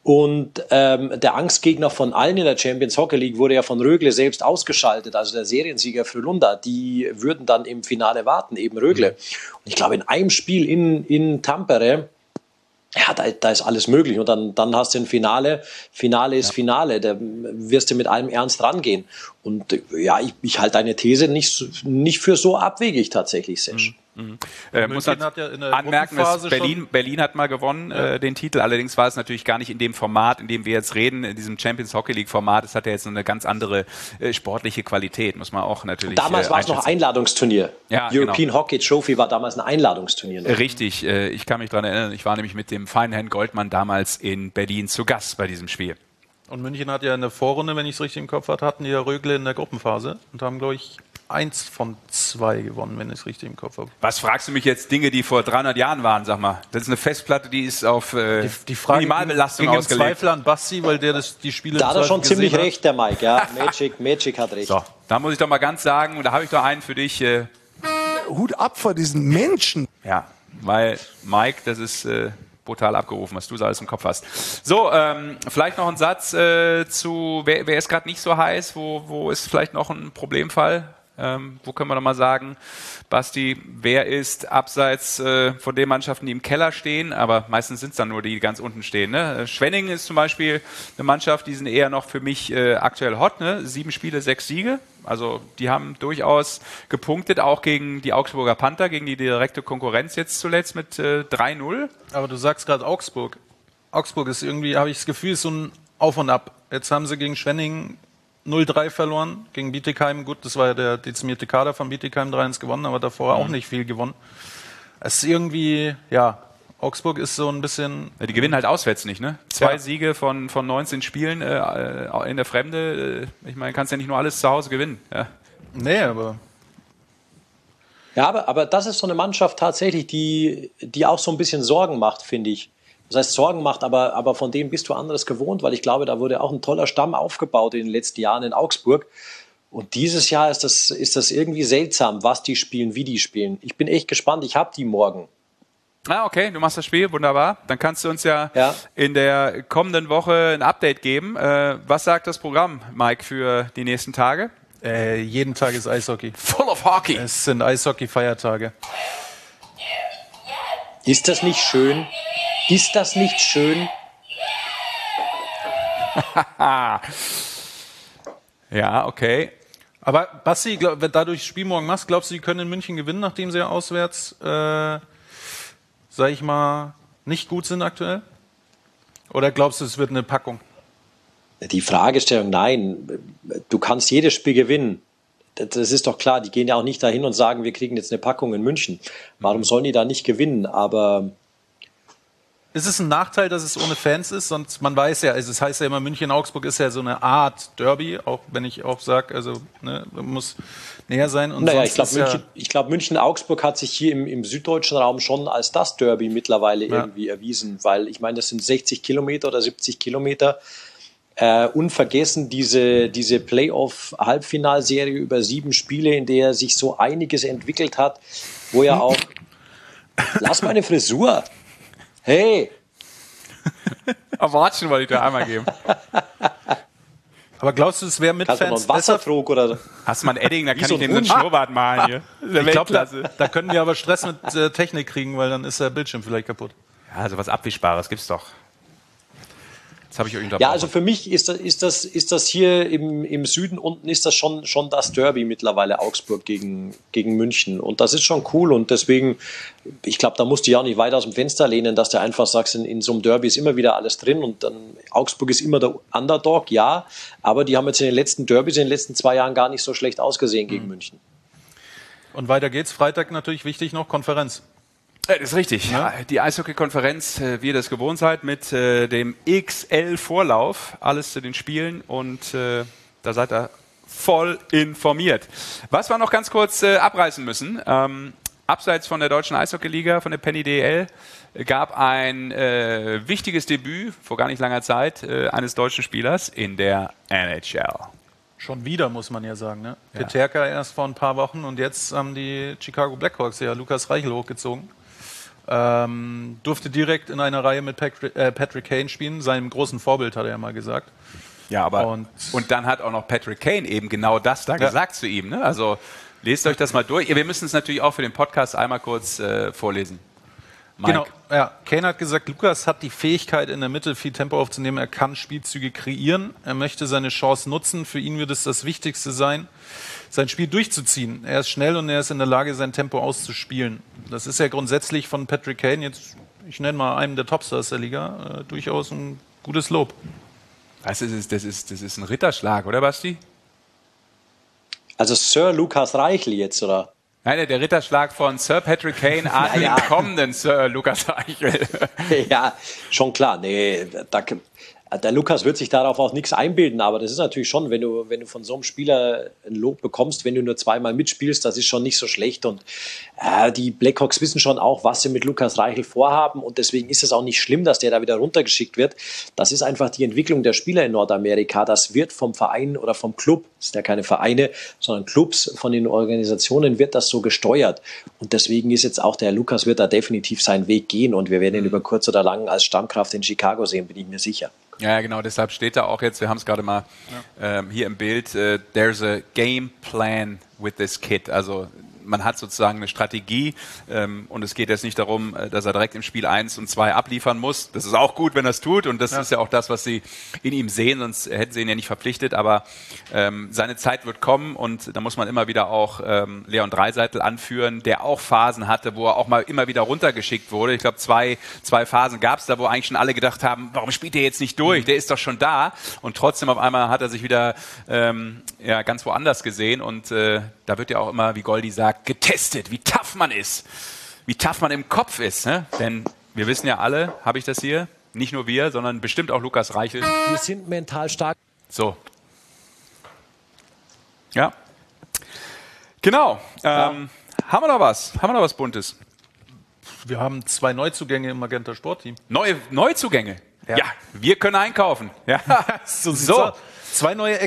Und ähm, der Angstgegner von allen in der Champions Hockey League wurde ja von Rögle selbst ausgeschaltet, also der Seriensieger Frölunda. Die würden dann im Finale warten, eben Rögle. Und ich glaube, in einem Spiel in, in Tampere, ja, da, da ist alles möglich. Und dann, dann hast du ein Finale. Finale ist ja. Finale. Da wirst du mit allem Ernst rangehen. Und ja, ich, ich halte deine These nicht, nicht für so abwegig tatsächlich, Sesh. Mhm. Mhm. Äh, muss halt ja anmerken, dass Berlin, Berlin hat mal gewonnen, ja. äh, den Titel. Allerdings war es natürlich gar nicht in dem Format, in dem wir jetzt reden, in diesem Champions Hockey League Format. Es hat ja jetzt eine ganz andere äh, sportliche Qualität, muss man auch natürlich Damals äh, war es noch Einladungsturnier. Ja, European genau. Hockey Trophy war damals ein Einladungsturnier. Noch. Richtig, äh, ich kann mich daran erinnern, ich war nämlich mit dem feinen Herrn Goldmann damals in Berlin zu Gast bei diesem Spiel. Und München hat ja in der Vorrunde, wenn ich es richtig im Kopf hatte, hatten die ja Rögle in der Gruppenphase und haben, glaube ich, eins von zwei gewonnen, wenn ich es richtig im Kopf habe. Was fragst du mich jetzt Dinge, die vor dreihundert Jahren waren, sag mal? Das ist eine Festplatte, die ist auf äh, die, die Frage Minimalbelastung ging ausgelegt. Zweifel an Basti, weil der das, die Spiele da hat er schon ziemlich hat. recht, der Mike. Ja, Magic, Magic hat recht. So, da muss ich doch mal ganz sagen, und da habe ich doch einen für dich. Äh, Hut ab vor diesen Menschen. Ja, weil Mike, das ist äh, brutal abgerufen, was du so alles im Kopf hast. So, ähm, vielleicht noch ein Satz äh, zu, wer, wer ist gerade nicht so heiß, wo, wo ist vielleicht noch ein Problemfall? Ähm, wo können wir noch mal sagen, Basti, wer ist abseits äh, von den Mannschaften, die im Keller stehen, aber meistens sind es dann nur die, die ganz unten stehen. Ne? Schwenningen ist zum Beispiel eine Mannschaft, die sind eher noch für mich äh, aktuell hot. Ne? Sieben Spiele, sechs Siege. Also die haben durchaus gepunktet, auch gegen die Augsburger Panther, gegen die direkte Konkurrenz jetzt zuletzt mit äh, drei null. Aber du sagst gerade Augsburg. Augsburg ist irgendwie, habe ich das Gefühl, ist so ein Auf und Ab. Jetzt haben sie gegen Schwenningen null drei verloren, gegen Bietigheim. Gut, das war ja der dezimierte Kader von Bietigheim, drei eins gewonnen, aber davor mhm. auch nicht viel gewonnen. Es ist irgendwie, ja, Augsburg ist so ein bisschen... Ja, die gewinnen halt auswärts nicht, ne? Zwei ja. Siege von, von neunzehn Spielen äh, in der Fremde. Ich meine, kannst ja nicht nur alles zu Hause gewinnen. Ja. Nee, aber... Ja, aber, aber das ist so eine Mannschaft tatsächlich, die, die auch so ein bisschen Sorgen macht, finde ich. Das heißt, Sorgen macht, aber, aber von denen bist du anderes gewohnt, weil ich glaube, da wurde auch ein toller Stamm aufgebaut in den letzten Jahren in Augsburg. Und dieses Jahr ist das, ist das irgendwie seltsam, was die spielen, wie die spielen. Ich bin echt gespannt, ich habe die morgen. Ah, okay, du machst das Spiel, wunderbar. Dann kannst du uns ja, ja. in der kommenden Woche ein Update geben. Äh, was sagt das Programm, Mike, für die nächsten Tage? Äh, jeden Tag ist Eishockey. Full of Hockey. Es sind Eishockey-Feiertage. Ist das nicht schön? Ist das nicht schön? Ja, okay. Aber Basti, glaub, wenn du dadurch das Spiel morgen machst, glaubst du, die können in München gewinnen, nachdem sie ja auswärts, äh, sag ich mal, nicht gut sind aktuell? Oder glaubst du, es wird eine Packung? Die Fragestellung, nein. Du kannst jedes Spiel gewinnen. Das ist doch klar. Die gehen ja auch nicht dahin und sagen, wir kriegen jetzt eine Packung in München. Warum sollen die da nicht gewinnen? Aber... Ist es ein Nachteil, dass es ohne Fans ist? Sonst, man weiß ja, also es heißt ja immer, München-Augsburg ist ja so eine Art Derby, auch wenn ich auch sage, also ne, muss näher sein. Und naja, ich glaube, München, ja ich glaub, München-Augsburg hat sich hier im, im süddeutschen Raum schon als das Derby mittlerweile ja. irgendwie erwiesen, weil ich meine, das sind sechzig Kilometer oder siebzig Kilometer. Äh, unvergessen diese, diese Playoff-Halbfinalserie über sieben Spiele, in der sich so einiges entwickelt hat, wo ja auch... Lass meine Frisur! Hey! Erwatschen wollte ich dir einmal geben. Aber glaubst du, es wäre mit Kannst Fans du noch einen Wassertrog oder? Hast du mal ein Edding, da kann ich dem so einen Schnurrbart malen hier. Ich glaube, da, da können wir aber Stress mit äh, Technik kriegen, weil dann ist der Bildschirm vielleicht kaputt. Ja, sowas Abwischbares gibt's doch. Das habe ich euch unterbrochen. Ja, also für mich ist das, ist das, ist das hier im, im Süden unten ist das schon, schon das Derby mittlerweile Augsburg gegen, gegen München. Und das ist schon cool. Und deswegen, ich glaube, da musst du ja auch nicht weit aus dem Fenster lehnen, dass du einfach sagst, in, in so einem Derby ist immer wieder alles drin. Und dann Augsburg ist immer der Underdog, ja. Aber die haben jetzt in den letzten Derbys in den letzten zwei Jahren gar nicht so schlecht ausgesehen gegen mhm. München. Und weiter geht's. Freitag natürlich wichtig noch, Konferenz. Das ist richtig. Ja. Die Eishockey-Konferenz, wie ihr das gewohnt seid, mit äh, dem X L-Vorlauf, alles zu den Spielen und äh, da seid ihr voll informiert. Was wir noch ganz kurz äh, abreißen müssen, ähm, abseits von der deutschen Eishockey-Liga, von der Penny D L, gab ein äh, wichtiges Debüt vor gar nicht langer Zeit äh, eines deutschen Spielers in der N H L. Schon wieder, muss man ja sagen. Ne? Ja. Peterka erst vor ein paar Wochen und jetzt haben die Chicago Blackhawks ja Lukas Reichel hochgezogen. Ähm, durfte direkt in einer Reihe mit Patrick, äh, Patrick Kane spielen, seinem großen Vorbild, hat er ja mal gesagt. Ja, aber und, und dann hat auch noch Patrick Kane eben genau das da ja. gesagt zu ihm. Ne? Also lest euch das mal durch. Wir müssen es natürlich auch für den Podcast einmal kurz äh, vorlesen. Mike. Genau, ja. Kane hat gesagt, Lukas hat die Fähigkeit, in der Mitte viel Tempo aufzunehmen. Er kann Spielzüge kreieren. Er möchte seine Chance nutzen. Für ihn wird es das Wichtigste sein, sein Spiel durchzuziehen. Er ist schnell und er ist in der Lage, sein Tempo auszuspielen. Das ist ja grundsätzlich von Patrick Kane, jetzt, ich nenne mal einen der Topstars der Liga, äh, durchaus ein gutes Lob. Das ist, das, ist, das ist ein Ritterschlag, oder Basti? Also Sir Lukas Reichel jetzt, oder? Nein, der Ritterschlag von Sir Patrick Kane an den ja. kommenden Sir Lukas Reichel. Ja, schon klar. Nee, da, der Lukas wird sich darauf auch nichts einbilden, aber das ist natürlich schon, wenn du, wenn du von so einem Spieler ein Lob bekommst, wenn du nur zweimal mitspielst, das ist schon nicht so schlecht. Und äh, die Blackhawks wissen schon auch, was sie mit Lukas Reichel vorhaben, und deswegen ist es auch nicht schlimm, dass der da wieder runtergeschickt wird. Das ist einfach die Entwicklung der Spieler in Nordamerika. Das wird vom Verein oder vom Club, das sind ja keine Vereine, sondern Clubs, von den Organisationen wird das so gesteuert. Und deswegen ist jetzt auch der Lukas wird da definitiv seinen Weg gehen, und wir werden ihn über kurz oder lang als Stammkraft in Chicago sehen, bin ich mir sicher. Ja, genau, deshalb steht da auch jetzt, wir haben es gerade mal ja. ähm, hier im Bild, äh, there's a game plan with this kid. Also man hat sozusagen eine Strategie, ähm, und es geht jetzt nicht darum, dass er direkt im Spiel eins und zwei abliefern muss. Das ist auch gut, wenn er es tut, und das ja. ist ja auch das, was sie in ihm sehen, sonst hätten sie ihn ja nicht verpflichtet, aber ähm, seine Zeit wird kommen, und da muss man immer wieder auch ähm, Leon Draisaitl anführen, der auch Phasen hatte, wo er auch mal immer wieder runtergeschickt wurde. Ich glaube, zwei, zwei Phasen gab es da, wo eigentlich schon alle gedacht haben, warum spielt der jetzt nicht durch? Der ist doch schon da, und trotzdem auf einmal hat er sich wieder ähm, ja, ganz woanders gesehen, und äh, da wird ja auch immer, wie Goldi sagt, getestet, wie tough man ist, wie tough man im Kopf ist. Ne? Denn wir wissen ja alle, habe ich das hier, nicht nur wir, sondern bestimmt auch Lukas Reichel. Wir sind mental stark. So. Ja. Genau. Ja. Ähm, haben wir noch was? Haben wir noch was Buntes? Wir haben zwei Neuzugänge im Magenta Sportteam. Neue Neuzugänge? Ja. ja, wir können einkaufen. Ja. so, so. Zwei neue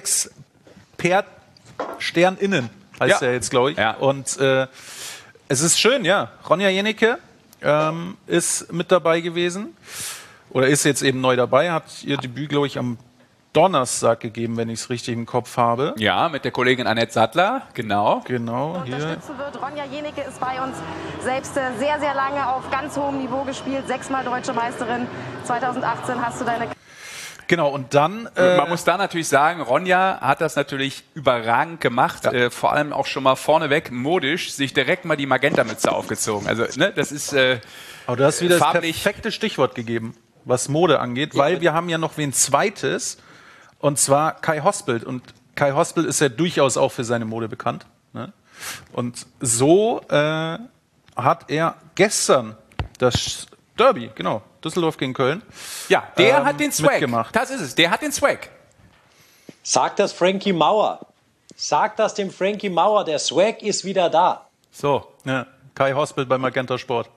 Expert-SternInnen. Heißt ja. er jetzt, glaube ich. Ja. Und äh, es ist schön, ja. Ronja Jennecke ähm, ist mit dabei gewesen. Oder ist jetzt eben neu dabei. Hat ihr Debüt, glaube ich, am Donnerstag gegeben, wenn ich es richtig im Kopf habe. Ja, mit der Kollegin Annette Sattler. Genau. Genau, hier. Unterstützen wird. Ronja Jennecke ist bei uns selbst sehr, sehr lange auf ganz hohem Niveau gespielt. Sechsmal deutsche Meisterin. zweitausendachtzehn hast du deine... Genau, und dann... Äh Man muss da natürlich sagen, Ronja hat das natürlich überragend gemacht, ja. äh, vor allem auch schon mal vorneweg modisch, sich direkt mal die Magenta-Mütze aufgezogen. Also, ne, das ist äh, Aber du hast wieder farblich das perfekte Stichwort gegeben, was Mode angeht, weil ja. wir haben ja noch wen Zweites, und zwar Kai Hospelt. Und Kai Hospelt ist ja durchaus auch für seine Mode bekannt. Ne? Und so äh, hat er gestern das Derby, genau, Düsseldorf gegen Köln. Ja, der ähm, hat den Swag. Mitgemacht. Das ist es, der hat den Swag. Sag das Frankie Mauer. Sag das dem Frankie Mauer, der Swag ist wieder da. So, ja, Kai Hospelt bei Magenta Sport.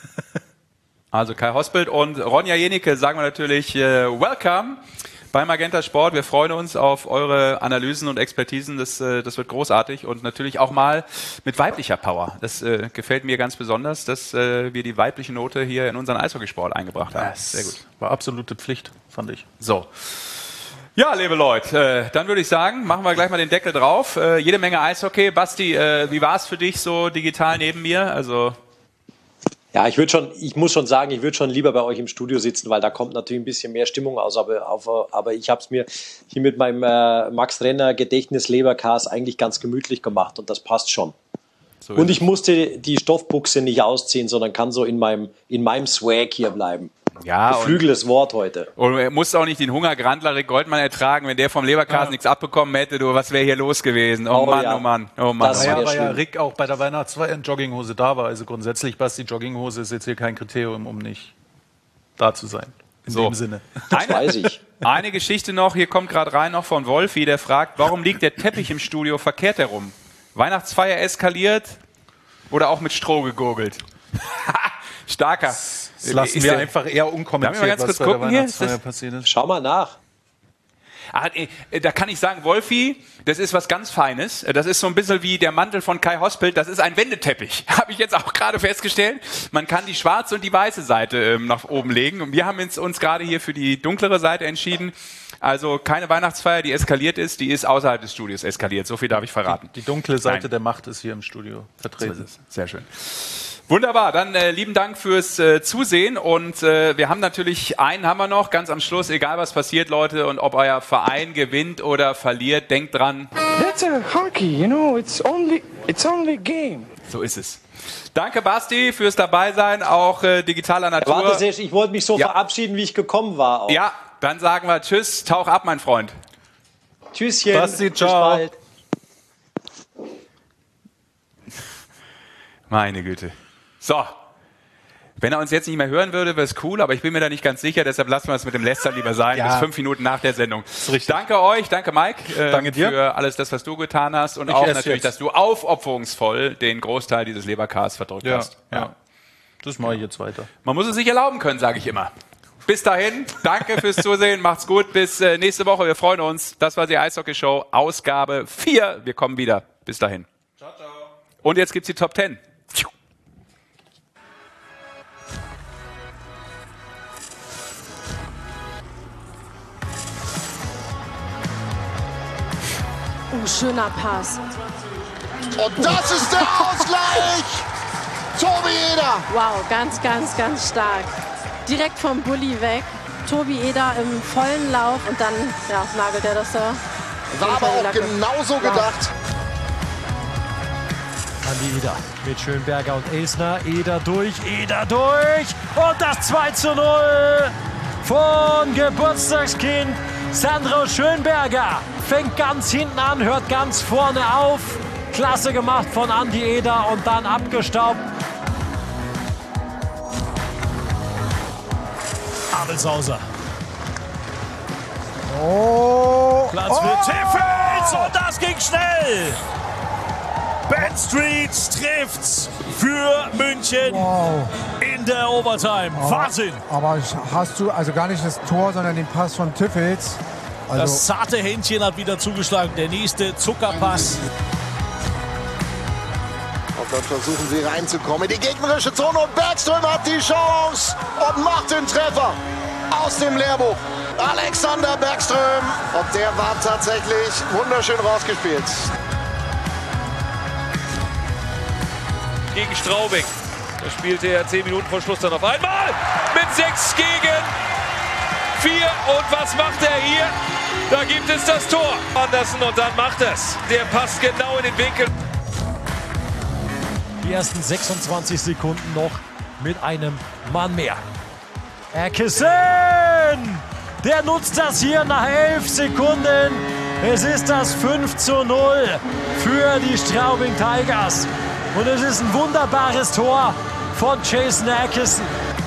Also Kai Hospelt und Ronja Jennecke sagen wir natürlich äh, welcome bei Magenta Sport. Wir freuen uns auf eure Analysen und Expertisen. Das, äh, das wird großartig, und natürlich auch mal mit weiblicher Power. Das äh, gefällt mir ganz besonders, dass äh, wir die weibliche Note hier in unseren Eishockeysport eingebracht haben. Das Sehr gut. War absolute Pflicht, fand ich. So. Ja, liebe Leute, äh, dann würde ich sagen, machen wir gleich mal den Deckel drauf. Äh, jede Menge Eishockey. Basti, äh, wie war es für dich so digital neben mir? Also Ja, ich würde schon, ich muss schon sagen, ich würde schon lieber bei euch im Studio sitzen, weil da kommt natürlich ein bisschen mehr Stimmung aus. Aber, auf, aber ich habe es mir hier mit meinem äh, Max Renner Gedächtnis Leberkas eigentlich ganz gemütlich gemacht, und das passt schon. So und ich musste die Stoffbuchse nicht ausziehen, sondern kann so in meinem, in meinem Swag hier bleiben. Ja, geflügeltes Wort heute. Und er musste auch nicht den Hungergrandler Rick Goldmann ertragen, wenn der vom Leberkas ja. nichts abbekommen hätte. Du, was wäre hier los gewesen? Oh, oh Mann, ja. oh Mann, oh Mann. Das war ja, weil ja Rick auch bei der Weihnachtsfeier in Jogginghose da war. Also grundsätzlich, Basti, Jogginghose ist jetzt hier kein Kriterium, um nicht da zu sein. In so. dem Sinne. Das weiß ich. Eine Geschichte noch, hier kommt gerade rein noch von Wolfi, der fragt, warum liegt der Teppich im Studio verkehrt herum? Weihnachtsfeier eskaliert oder auch mit Stroh gegurgelt? Starker. Das lassen wir einfach eher unkommentiert, ganz was kurz bei gucken der hier? Weihnachtsfeier passiert ist. Schau mal nach. Da kann ich sagen, Wolfi, das ist was ganz Feines. Das ist so ein bisschen wie der Mantel von Kai Hospelt. Das ist ein Wendeteppich. Habe ich jetzt auch gerade festgestellt. Man kann die schwarze und die weiße Seite ähm, nach oben legen. Und wir haben uns, uns gerade hier für die dunklere Seite entschieden. Also keine Weihnachtsfeier, die eskaliert ist. Die ist außerhalb des Studios eskaliert. So viel darf ich verraten. Die, die dunkle Seite Nein. der Macht ist hier im Studio vertreten. So ist es. Sehr schön. Wunderbar, dann äh, lieben Dank fürs äh, Zusehen und äh, wir haben natürlich einen haben wir noch, ganz am Schluss, egal was passiert, Leute, und ob euer Verein gewinnt oder verliert, denkt dran. That's a hockey, you know, it's only, it's only game. So ist es. Danke, Basti, fürs Dabeisein, auch äh, digitaler Natur. Warte, Serge, ich wollte mich so ja. verabschieden, wie ich gekommen war. Auch. Ja, dann sagen wir Tschüss, tauch ab, mein Freund. Tschüsschen, Basti, ciao. bis bald. Meine Güte. So, wenn er uns jetzt nicht mehr hören würde, wäre es cool, aber ich bin mir da nicht ganz sicher, deshalb lassen wir es mit dem Lästern lieber sein, ja. bis fünf Minuten nach der Sendung. Danke euch, danke Mike, äh, danke dir für alles das, was du getan hast und ich auch natürlich, jetzt. dass du aufopferungsvoll den Großteil dieses Leberkars verdrückt ja, hast. Ja. Ja. Das mache ich jetzt weiter. Man muss es sich erlauben können, sage ich immer. Bis dahin, danke fürs Zusehen, macht's gut, bis äh, nächste Woche, wir freuen uns. Das war die Eishockey-Show, Ausgabe vier, wir kommen wieder. Bis dahin. Ciao, ciao. Und jetzt gibt's die Top zehn. Oh, schöner Pass. Und das ist der Ausgleich! Tobi Eder! Wow, ganz, ganz, ganz stark. Direkt vom Bulli weg. Tobi Eder im vollen Lauf und dann ja, nagelt er das da. War aber auch genauso ja. gedacht. Andi Eder mit Schönberger und Elsner. Eder durch, Eder durch. Und das zwei zu null von Geburtstagskind Sandro Schönberger. Fängt ganz hinten an, hört ganz vorne auf. Klasse gemacht von Andi Eder und dann abgestaubt. Abelsauser. Oh, Platz für oh. Tiffels und das ging schnell. Ben Streets trifft's für München wow. in der Overtime. Aber, Wahnsinn. Aber hast du also gar nicht das Tor, sondern den Pass von Tiffels. Also das zarte Händchen hat wieder zugeschlagen. Der nächste Zuckerpass. Und dann versuchen sie reinzukommen in die gegnerische Zone und Bergström hat die Chance und macht den Treffer aus dem Lehrbuch. Alexander Bergström und der war tatsächlich wunderschön rausgespielt. Gegen Straubing. Da spielte er zehn Minuten vor Schluss dann auf einmal mit sechs gegen vier. Und was macht er hier? Da gibt es das Tor. Andersen und dann macht es. Der passt genau in den Winkel. Die ersten sechsundzwanzig Sekunden noch mit einem Mann mehr. Erkesen! Der nutzt das hier nach elf Sekunden. Es ist das fünf zu null für die Straubing Tigers. Und es ist ein wunderbares Tor von Jason Erkesen.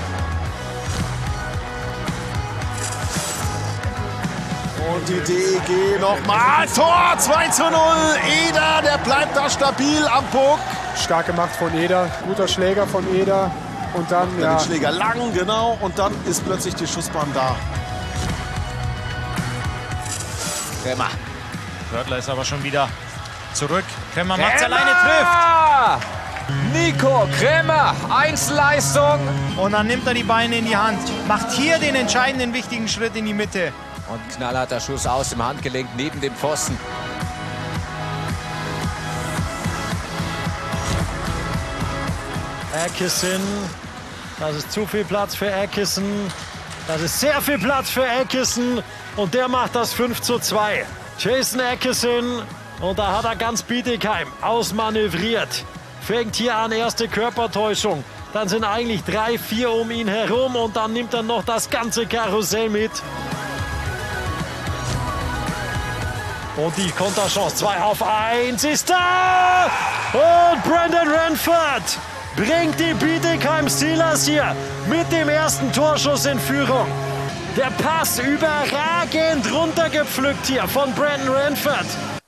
Und die D E G nochmal. Tor zwei zu null. Eder, der bleibt da stabil am Puck. Stark gemacht von Eder. Guter Schläger von Eder. Und dann, ja. Den Schläger lang, genau. Und dann ist plötzlich die Schussbahn da. Krämer. Wörtler ist aber schon wieder zurück. Krämer macht's alleine, trifft. Nico Krämer, Einzelleistung. Und dann nimmt er die Beine in die Hand. Macht hier den entscheidenden, wichtigen Schritt in die Mitte. Und knallharter Schuss aus dem Handgelenk neben dem Pfosten. Erkesen. Das ist zu viel Platz für Erkesen. Das ist sehr viel Platz für Erkesen. Und der macht das fünf zu zwei. Jason Erkesen. Und da hat er ganz Bietigheim ausmanövriert. Fängt hier an, erste Körpertäuschung. Dann sind eigentlich drei, vier um ihn herum. Und dann nimmt er noch das ganze Karussell mit. Und die Konterchance. zwei auf eins ist da. Und Brandon Ranford bringt die Bietigheim Steelers hier mit dem ersten Torschuss in Führung. Der Pass überragend runtergepflückt hier von Brandon Ranford.